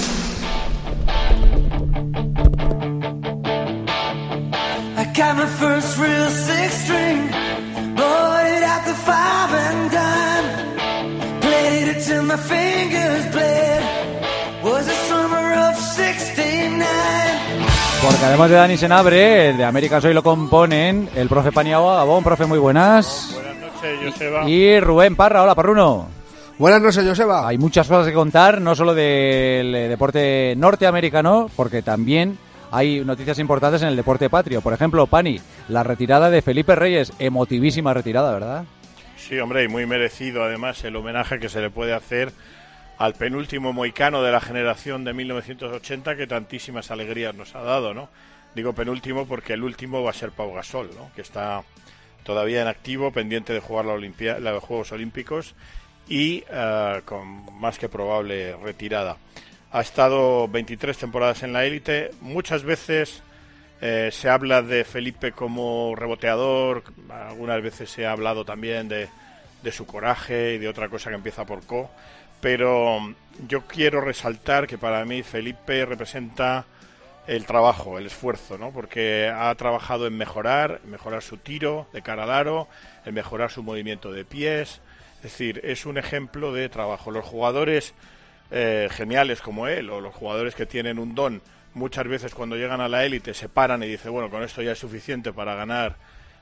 I got my first real 6-string, bought it at the 5 and dime, played it till my fingers bled, was the summer of 69. Por Porque además de Dani Senabre, el de Américas hoy lo componen el profe Paniagua. Gabón, profe, muy buenas. Buenas noches, Joseba. Y Rubén Parra. Hola, Parruno. Buenas noches, Joseba. Hay muchas cosas que contar, no solo del deporte norteamericano, porque también hay noticias importantes en el deporte patrio. Por ejemplo, Pani, la retirada de Felipe Reyes. Emotivísima retirada, ¿verdad? Sí, hombre, y muy merecido además el homenaje que se le puede hacer al penúltimo mohicano de la generación de 1980 que tantísimas alegrías nos ha dado, ¿no? Digo penúltimo porque el último va a ser Pau Gasol, ¿no? Que está todavía en activo, pendiente de jugar los Juegos Olímpicos y con más que probable retirada. Ha estado 23 temporadas en la élite. Muchas veces se habla de Felipe como reboteador, algunas veces se ha hablado también de su coraje y de otra cosa que empieza por co, pero yo quiero resaltar que para mí Felipe representa el trabajo, el esfuerzo, ¿no? Porque ha trabajado en mejorar su tiro de cara al aro, en mejorar su movimiento de pies. Es decir, es un ejemplo de trabajo. Los jugadores geniales como él, o los jugadores que tienen un don, muchas veces cuando llegan a la élite se paran y dicen, bueno, con esto ya es suficiente para ganar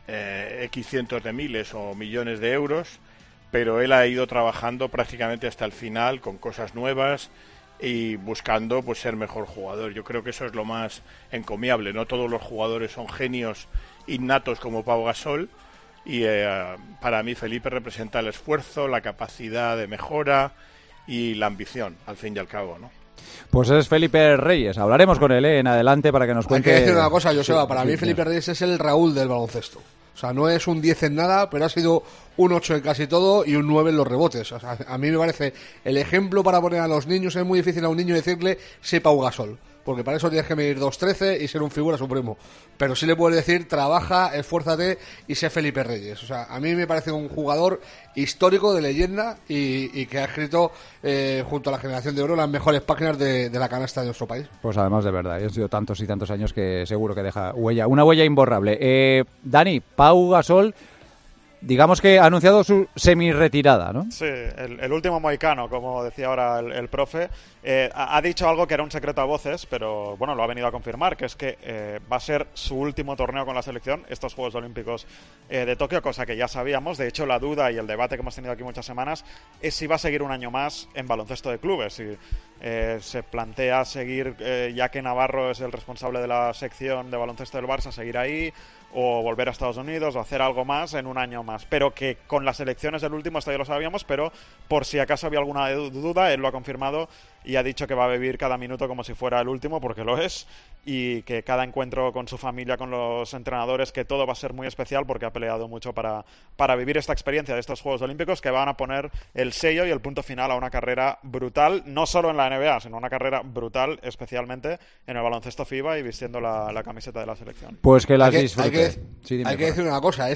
X cientos de miles o millones de euros, pero él ha ido trabajando prácticamente hasta el final con cosas nuevas y buscando pues ser mejor jugador. Yo creo que eso es lo más encomiable. No todos los jugadores son genios innatos como Pau Gasol, y para mí Felipe representa el esfuerzo, la capacidad de mejora y la ambición, al fin y al cabo, ¿no? Pues es Felipe Reyes. Hablaremos con él en adelante para que nos cuente. Hay que decir una cosa, Joseba. Sí, para mí Felipe Reyes es el Raúl del baloncesto. O sea, no es un 10 en nada, pero ha sido un 8 en casi todo y un 9 en los rebotes. O sea, a mí me parece el ejemplo para poner a los niños. Es muy difícil a un niño decirle sé Pau Gasol, porque para eso tienes que medir 2'13" y ser un figura supremo. Pero sí le puedes decir trabaja, esfuérzate y sé Felipe Reyes. O sea, a mí me parece un jugador histórico, de leyenda, y que ha escrito junto a la generación de oro las mejores páginas de la canasta de nuestro país. Pues además de verdad, han sido tantos y tantos años que seguro que deja huella, una huella imborrable. Dani, Pau Gasol, digamos que ha anunciado su semi-retirada, ¿no? Sí, el último mohicano, como decía ahora el profe. Ha dicho algo que era un secreto a voces, pero bueno, lo ha venido a confirmar, que es que va a ser su último torneo con la selección, estos Juegos Olímpicos de Tokio, cosa que ya sabíamos. De hecho, la duda y el debate que hemos tenido aquí muchas semanas es si va a seguir un año más en baloncesto de clubes. Si se plantea seguir, ya que Navarro es el responsable de la sección de baloncesto del Barça, seguir ahí, o volver a Estados Unidos, o hacer algo más en un año más. Pero que con las elecciones del último, esto ya lo sabíamos, pero por si acaso había alguna duda, él lo ha confirmado y ha dicho que va a vivir cada minuto como si fuera el último, porque lo es, y que cada encuentro con su familia, con los entrenadores, que todo va a ser muy especial, porque ha peleado mucho para vivir esta experiencia de estos Juegos Olímpicos, que van a poner el sello y el punto final a una carrera brutal, no solo en la NBA, sino una carrera brutal, especialmente en el baloncesto FIBA y vistiendo la camiseta de la selección. Pues que las disfrute. Hay que decir una cosa,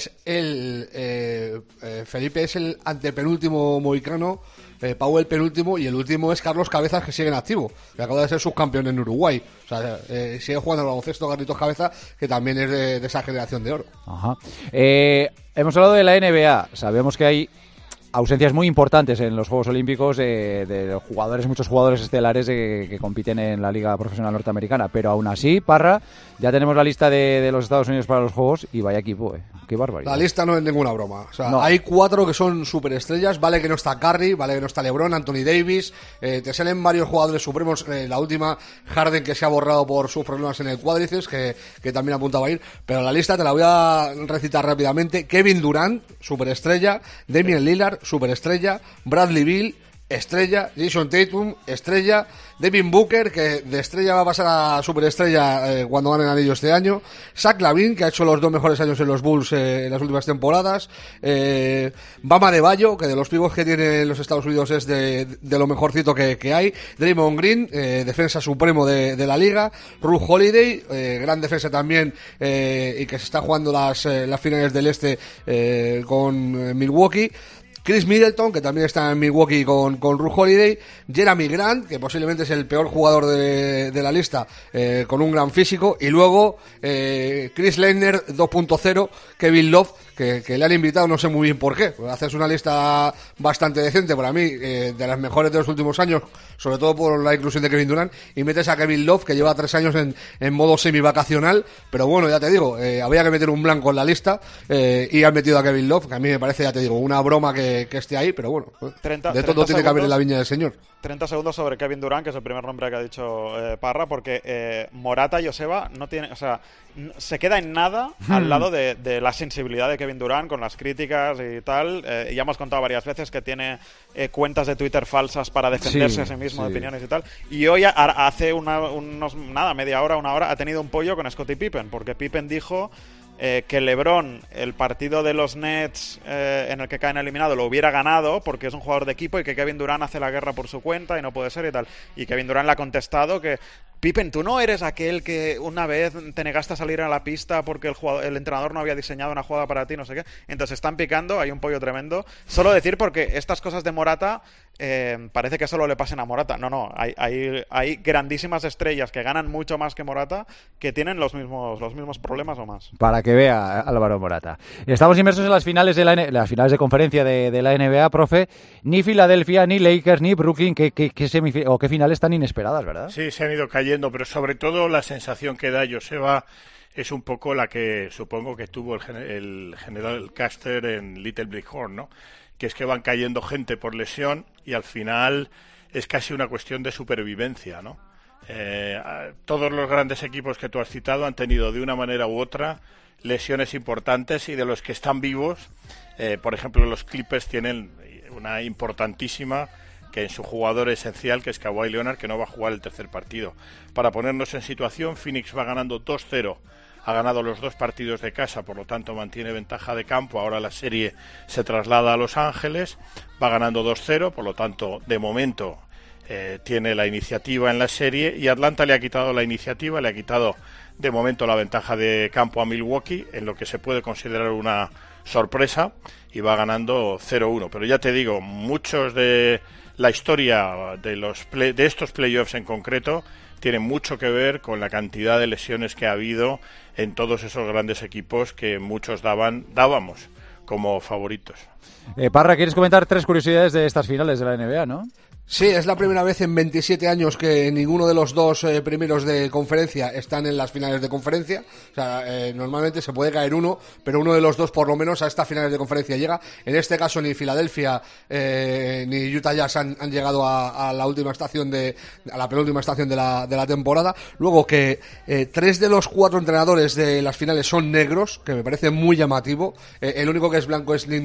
Felipe es el antepenúltimo mohicano, Pau el penúltimo, y el último es Carlos Cabezas, que sigue en activo, que acaba de ser subcampeón en Uruguay. O sea, sigue jugando al baloncesto Carlitos Cabeza, que también es de esa generación de oro. Ajá. Hemos hablado de la NBA. Sabemos que hay ausencias muy importantes en los Juegos Olímpicos de jugadores, muchos jugadores estelares que compiten en la Liga Profesional Norteamericana, pero aún así, Parra, ya tenemos la lista de los Estados Unidos para los Juegos y vaya equipo, qué barbaridad. La lista no es ninguna broma. O sea, no. Hay 4 que son superestrellas, vale que no está Curry, vale que no está LeBron, Anthony Davis, te salen varios jugadores supremos, la última Harden, que se ha borrado por sus problemas en el cuádriceps, que también apuntaba a ir, pero la lista te la voy a recitar rápidamente. Kevin Durant, superestrella, Damian Lillard, superestrella, Bradley Beal, estrella, Jason Tatum, estrella, Devin Booker, que de estrella va a pasar a superestrella cuando gane el anillo este año, Zach LaVine, que ha hecho los 2 mejores años en los Bulls en las últimas temporadas, Bam Adebayo, que de los pibos que tiene los Estados Unidos es de lo mejorcito que hay, Draymond Green, defensa supremo de la liga, Ru Holiday, gran defensa también, y que se está jugando las finales del este con Milwaukee, Chris Middleton, que también está en Milwaukee con Ru Holiday, Jeremy Grant, que posiblemente es el peor jugador de la lista, con un gran físico, y luego Chris Leitner 2.0, Kevin Love, que le han invitado, no sé muy bien por qué. Haces una lista bastante decente para mí, de las mejores de los últimos años, sobre todo por la inclusión de Kevin Durant, y metes a Kevin Love, que lleva 3 años en modo semi-vacacional, pero bueno, ya te digo, había que meter un blanco en la lista, y han metido a Kevin Love, que a mí me parece, ya te digo, una broma que esté ahí, pero bueno, 30 todo tiene que haber en la viña del señor. 30 segundos sobre Kevin Durant, que es el primer nombre que ha dicho Parra, porque Morata y Joseba no tiene, o sea, se queda en nada al lado de la sensibilidad de Kevin Durant con las críticas y tal. Ya hemos contado varias veces que tiene cuentas de Twitter falsas para defenderse a sí mismo de opiniones y tal. Y hoy, hace media hora, una hora, ha tenido un pollo con Scottie Pippen, porque Pippen dijo que LeBron, el partido de los Nets en el que caen eliminado, lo hubiera ganado porque es un jugador de equipo, y que Kevin Durant hace la guerra por su cuenta y no puede ser y tal. Y Kevin Durant le ha contestado que: Pippen, tú no eres aquel que una vez te negaste a salir a la pista porque el entrenador no había diseñado una jugada para ti, no sé qué. Entonces están picando, hay un pollo tremendo. Solo decir, porque estas cosas de Morata parece que solo le pasen a Morata. No, hay grandísimas estrellas que ganan mucho más que Morata, que tienen los mismos problemas o más. Para que vea Álvaro Morata. Estamos inmersos en las finales las finales de conferencia de la NBA, profe. Ni Filadelfia, ni Lakers, ni Brooklyn, qué finales tan inesperadas, ¿verdad? Sí, se han ido cayendo, pero sobre todo la sensación que da Joseba es un poco la que supongo que tuvo el general Custer en Little Big Horn, ¿no? Que es que van cayendo gente por lesión y al final es casi una cuestión de supervivencia, ¿no? Todos los grandes equipos que tú has citado han tenido de una manera u otra lesiones importantes, y de los que están vivos, por ejemplo, los Clippers tienen una importantísima, que en su jugador esencial, que es Kawhi Leonard, que no va a jugar el tercer partido. Para ponernos en situación, Phoenix va ganando 2-0, ha ganado los 2 partidos de casa, por lo tanto mantiene ventaja de campo. Ahora la serie se traslada a Los Ángeles, va ganando 2-0, por lo tanto, de momento tiene la iniciativa en la serie, y Atlanta le ha quitado la iniciativa, le ha quitado de momento la ventaja de campo a Milwaukee, en lo que se puede considerar una sorpresa, y va ganando 0-1. Pero ya te digo, muchos de la historia de estos playoffs en concreto tienen mucho que ver con la cantidad de lesiones que ha habido en todos esos grandes equipos que muchos dábamos como favoritos. Parra, ¿quieres comentar 3 curiosidades de estas finales de la NBA, no? Sí, es la primera vez en 27 años que ninguno de los 2 primeros de conferencia están en las finales de conferencia. O sea, normalmente se puede caer uno, pero uno de los 2 por lo menos a estas finales de conferencia llega. En este caso ni Filadelfia ni Utah Jazz han llegado a la última estación a la penúltima estación de la temporada. Luego que 3 de los 4 entrenadores de las finales son negros, que me parece muy llamativo. El único que es blanco es Mike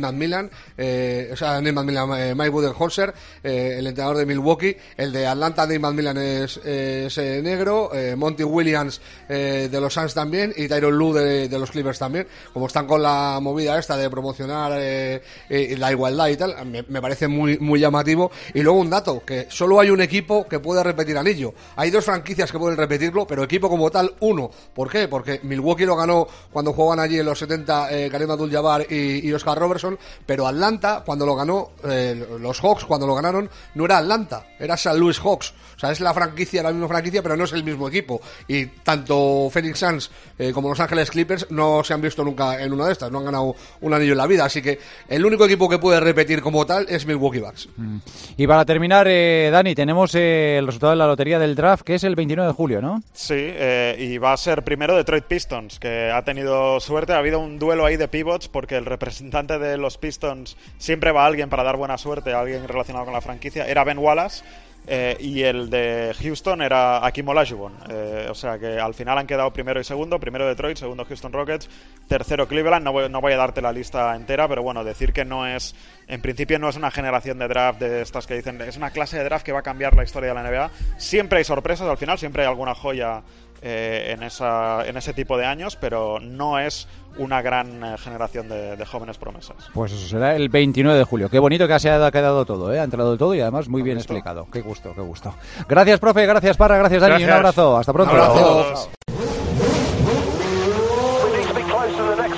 Budenholzer, el entrenador de Milwaukee. El de Atlanta, Nate McMillan, es negro. Monty Williams de los Suns también, y Tyronn Lue de los Clippers también. Como están con la movida esta de promocionar la igualdad y tal, me parece muy, muy llamativo. Y luego un dato, que solo hay un equipo que puede repetir anillo. Hay 2 franquicias que pueden repetirlo, pero equipo como tal, uno. ¿Por qué? Porque Milwaukee lo ganó cuando jugaban allí en los 70 Kareem Abdul-Jabbar y Oscar Robertson, pero Atlanta, cuando lo ganó, los Hawks, cuando lo ganaron, no era Atlanta, era St. Louis Hawks. O sea, es la misma franquicia, pero no es el mismo equipo. Y tanto Phoenix Suns como Los Ángeles Clippers no se han visto nunca en una de estas, no han ganado un anillo en la vida. Así que el único equipo que puede repetir como tal es Milwaukee Bucks. Y para terminar, Dani, tenemos el resultado de la lotería del draft, que es el 29 de julio, ¿no? Sí, y va a ser primero Detroit Pistons, que ha tenido suerte. Ha habido un duelo ahí de pivots, porque el representante de los Pistons siempre va a alguien para dar buena suerte, a alguien relacionado con la franquicia. Era Ben Wallace, y el de Houston era Hakeem Olajuwon. O sea que al final han quedado primero y segundo. Primero Detroit, segundo Houston Rockets, tercero Cleveland. No voy a darte la lista entera, pero bueno, decir que en principio no es una generación de draft de estas que dicen, es una clase de draft que va a cambiar la historia de la NBA. Siempre hay sorpresas al final, siempre hay alguna joya en ese tipo de años, pero no es una gran generación de jóvenes promesas. Pues eso será el 29 de julio. Qué bonito que se ha quedado todo, ha entrado todo y además muy bien explicado. Qué gusto, qué gusto. Gracias, profe, gracias, Parra, gracias, Dani. Un abrazo, hasta pronto. Un abrazo.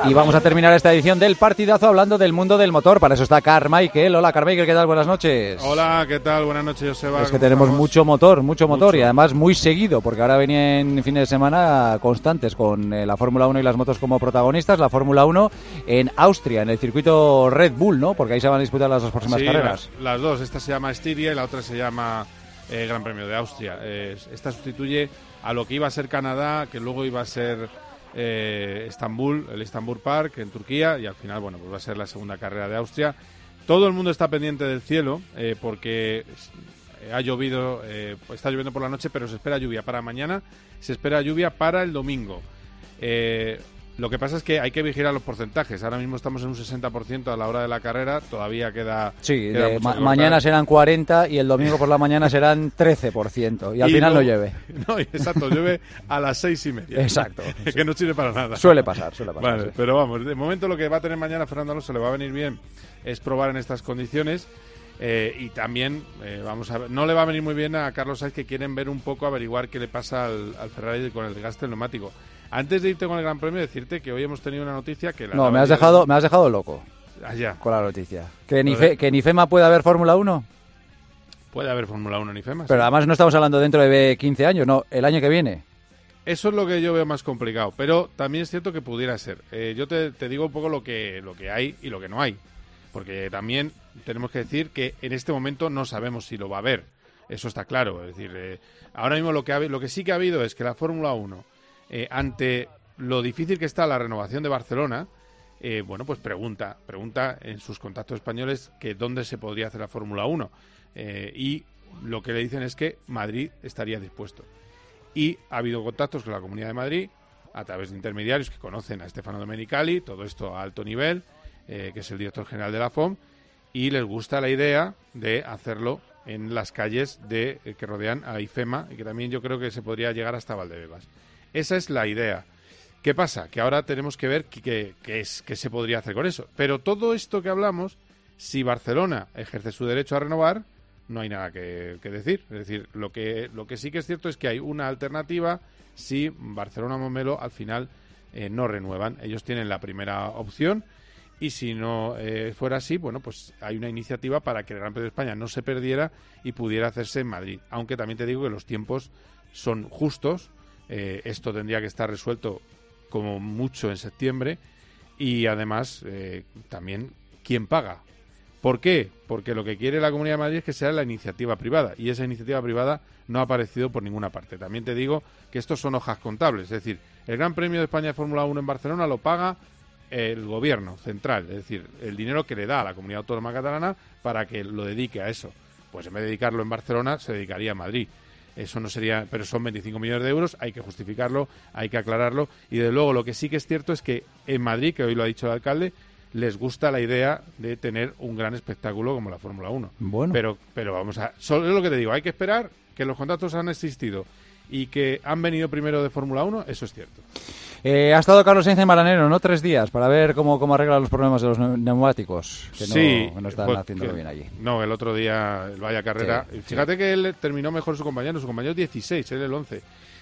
Y vamos a terminar esta edición del partidazo hablando del mundo del motor. Para eso está Carmichael. Hola Carmichael, ¿qué tal? Buenas noches. Hola, ¿qué tal? Buenas noches, Joseba. Es que tenemos mucho motor y además muy seguido, porque ahora venían fines de semana constantes con la Fórmula 1 y las motos como protagonistas. La Fórmula 1 en Austria, en el circuito Red Bull, ¿no? Porque ahí se van a disputar las dos próximas carreras. Las dos. Esta se llama Estiria y la otra se llama Gran Premio de Austria. Esta sustituye a lo que iba a ser Canadá, que luego iba a ser Estambul, el Istanbul Park en Turquía, y al final, bueno, pues va a ser la segunda carrera de Austria. Todo el mundo está pendiente del cielo porque ha llovido, está lloviendo por la noche, pero se espera lluvia para mañana, se espera lluvia para el domingo. Lo que pasa es que hay que vigilar los porcentajes. Ahora mismo estamos en un 60% a la hora de la carrera, todavía queda... Sí, mañana serán 40 y el domingo por la mañana serán 13%. Y al final no llueve. No, exacto, llueve a las 6:30. Exacto. Que no sirve para nada. Suele pasar. Vale, sí. Pero vamos, de momento lo que va a tener mañana Fernando Alonso le va a venir bien es probar en estas condiciones. Y también, vamos a ver, no le va a venir muy bien a Carlos Sainz, que quieren ver un poco, averiguar qué le pasa al Ferrari con el desgaste del neumático. Antes de irte con el Gran Premio, decirte que hoy hemos tenido una noticia que... No, me has dejado loco con la noticia. ¿Que en IFEMA puede haber Fórmula 1? Puede haber Fórmula 1 en IFEMA. Pero sí. Además no estamos hablando dentro de 15 años, no, el año que viene. Eso es lo que yo veo más complicado, pero también es cierto que pudiera ser. Yo te digo un poco lo que hay y lo que no hay. Porque también tenemos que decir que en este momento no sabemos si lo va a haber. Eso está claro. Es decir, ahora mismo lo que sí que ha habido es que la Fórmula 1, ante lo difícil que está la renovación de Barcelona, bueno, pues pregunta en sus contactos españoles que dónde se podría hacer la Fórmula 1. Y lo que le dicen es que Madrid estaría dispuesto. Y ha habido contactos con la Comunidad de Madrid a través de intermediarios que conocen a Stefano Domenicali, todo esto a alto nivel, que es el director general de la FOM, y les gusta la idea de hacerlo en las calles que rodean a IFEMA, y que también yo creo que se podría llegar hasta Valdebebas. Esa es la idea. ¿Qué pasa? Que ahora tenemos que ver qué se podría hacer con eso. Pero todo esto que hablamos, si Barcelona ejerce su derecho a renovar, no hay nada que decir. Es decir, lo que sí que es cierto es que hay una alternativa si Barcelona o Montmeló al final no renuevan. Ellos tienen la primera opción, y si no fuera así, bueno, pues hay una iniciativa para que el Gran Premio de España no se perdiera y pudiera hacerse en Madrid. Aunque también te digo que los tiempos son justos. Esto tendría que estar resuelto como mucho en septiembre, y además también quién paga. ¿Por qué? Porque lo que quiere la Comunidad de Madrid es que sea la iniciativa privada, y esa iniciativa privada no ha aparecido por ninguna parte. También te digo que estos son hojas contables, es decir, el Gran Premio de España de Fórmula 1 en Barcelona lo paga el gobierno central, es decir, el dinero que le da a la Comunidad Autónoma Catalana para que lo dedique a eso. Pues en vez de dedicarlo en Barcelona, se dedicaría a Madrid. Eso no sería, pero son 25 millones de euros, hay que justificarlo, hay que aclararlo, y de luego lo que sí que es cierto es que en Madrid, que hoy lo ha dicho el alcalde, les gusta la idea de tener un gran espectáculo como la Fórmula 1. Bueno. Pero vamos a... Solo es lo que te digo, hay que esperar que los contratos han existido y que han venido primero de Fórmula 1, eso es cierto. Ha estado Carlos Sainz en Maranero, ¿no? 3 días, para ver cómo arreglan los problemas de los neumáticos, que no están haciéndolo bien allí. No, el otro día, el Vaya Carrera. Sí, fíjate que él terminó mejor su compañero 16, él el 11.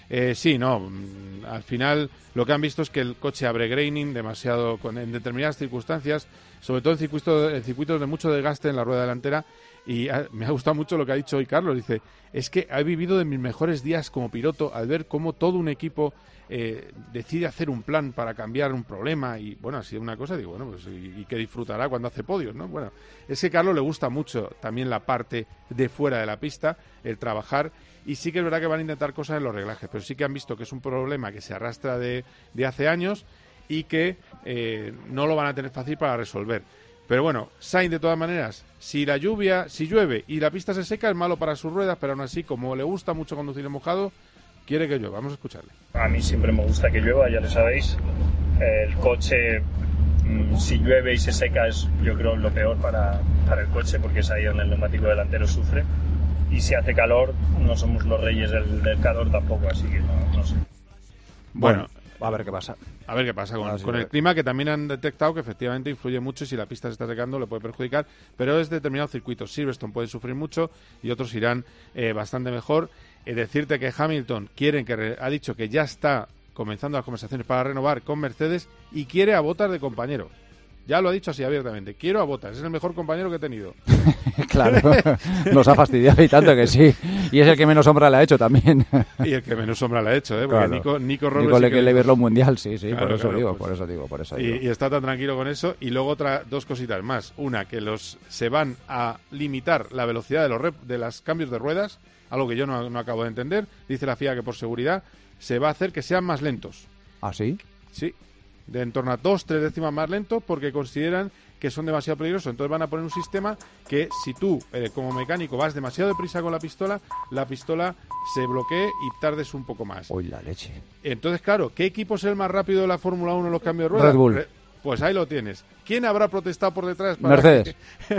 Al final lo que han visto es que el coche abre graining demasiado en determinadas circunstancias, sobre todo en circuitos de mucho desgaste en la rueda delantera, y me ha gustado mucho lo que ha dicho hoy Carlos. Dice, es que he vivido de mis mejores días como piloto al ver cómo todo un equipo decide hacer un plan para cambiar un problema, y bueno, ha sido una cosa, digo, bueno, pues y que disfrutará cuando hace podios, ¿no? Bueno, es que a Carlos le gusta mucho también la parte de fuera de la pista, el trabajar, y sí que es verdad que van a intentar cosas en los reglajes, pero sí que han visto que es un problema que se arrastra de hace años y que no lo van a tener fácil para resolver. Pero bueno, Sainz, de todas maneras, si llueve y la pista se seca, es malo para sus ruedas, pero aún así, como le gusta mucho conducir en mojado, quiere que llueva. Vamos a escucharle. A mí siempre me gusta que llueva, ya lo sabéis. El coche, si llueve y se seca, es, yo creo, lo peor para el coche, porque es ahí donde el neumático delantero sufre. Y si hace calor, no somos los reyes del calor tampoco, así que no sé. Bueno, a ver qué pasa. A ver qué pasa con el clima, que también han detectado que efectivamente influye mucho, y si la pista se está secando le puede perjudicar, pero es determinados circuitos. Silverstone puede sufrir mucho y otros irán bastante mejor. Decirte que Hamilton ha dicho que ya está comenzando las conversaciones para renovar con Mercedes y quiere a Bottas de compañero. Ya lo ha dicho así abiertamente. Quiero a Bottas, es el mejor compañero que he tenido. Claro, nos ha fastidiado y tanto que sí. Y es el que menos sombra le ha hecho también. Y el que menos sombra le ha hecho, porque claro. Nico Rosberg sí que le verlo mundial, sí, claro, por eso claro, digo, pues, por eso digo. Y está tan tranquilo con eso. Y luego dos cositas más. Una, que se van a limitar la velocidad de los cambios de ruedas, algo que yo no acabo de entender. Dice la FIA que por seguridad se va a hacer que sean más lentos. ¿Ah, sí? Sí, de en torno a 2-3 décimas más lentos, porque consideran que son demasiado peligrosos. Entonces van a poner un sistema que si tú, como mecánico, vas demasiado deprisa con la pistola se bloquee y tardes un poco más. ¡Uy, la leche! Entonces, claro, ¿qué equipo es el más rápido de la Fórmula 1 en los cambios de ruedas? Red Bull. Pues ahí lo tienes. ¿Quién habrá protestado por detrás? Mercedes.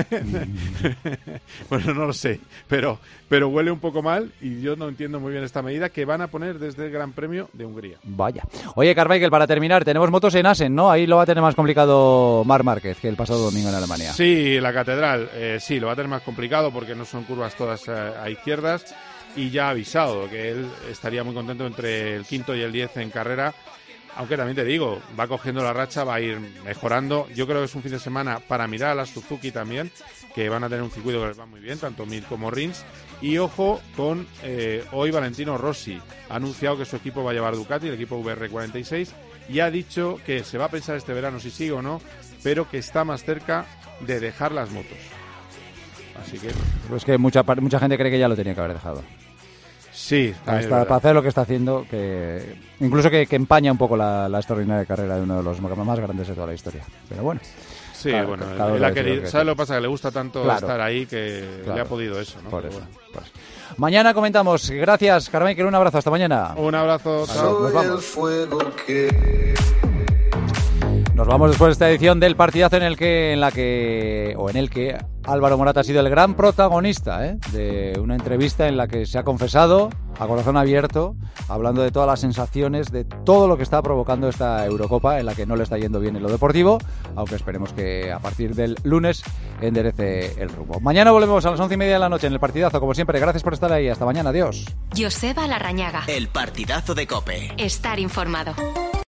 Bueno, no lo sé, pero huele un poco mal y yo no entiendo muy bien esta medida que van a poner desde el Gran Premio de Hungría. Vaya. Oye, Carmichael, para terminar, tenemos motos en Assen, ¿no? Ahí lo va a tener más complicado Marc Márquez que el pasado domingo en Alemania. Sí, la Catedral, sí, lo va a tener más complicado porque no son curvas todas a izquierdas, y ya ha avisado que él estaría muy contento entre el 5º y el 10 en carrera. Aunque también te digo, va cogiendo la racha, va a ir mejorando. Yo creo que es un fin de semana para mirar a las Suzuki también, que van a tener un circuito que les va muy bien, tanto Mir como Rins. Y ojo con hoy Valentino Rossi. Ha anunciado que su equipo va a llevar Ducati, el equipo VR46, y ha dicho que se va a pensar este verano si sigue o no, pero que está más cerca de dejar las motos. Así que... Pues que mucha gente cree que ya lo tenía que haber dejado. Sí, para hacer lo que está haciendo, que incluso que empaña un poco la extraordinaria carrera de uno de los más grandes de toda la historia. Pero bueno. Sí, bueno, él ha querido, ¿sabes lo que pasa? Que le gusta tanto estar ahí que le ha podido eso, ¿no? Por eso, pues. Mañana comentamos. Gracias, Carmichael, un abrazo, hasta mañana. Un abrazo, chao. Nos vamos. Nos vamos después de esta edición del partidazo en el que Álvaro Morata ha sido el gran protagonista de una entrevista en la que se ha confesado a corazón abierto, hablando de todas las sensaciones, de todo lo que está provocando esta Eurocopa, en la que no le está yendo bien en lo deportivo, aunque esperemos que a partir del lunes enderece el rumbo. Mañana volvemos a las 11:30 de la noche en el partidazo, como siempre. Gracias por estar ahí. Hasta mañana. Adiós. Joseba Larrañaga. El partidazo de COPE. Estar informado.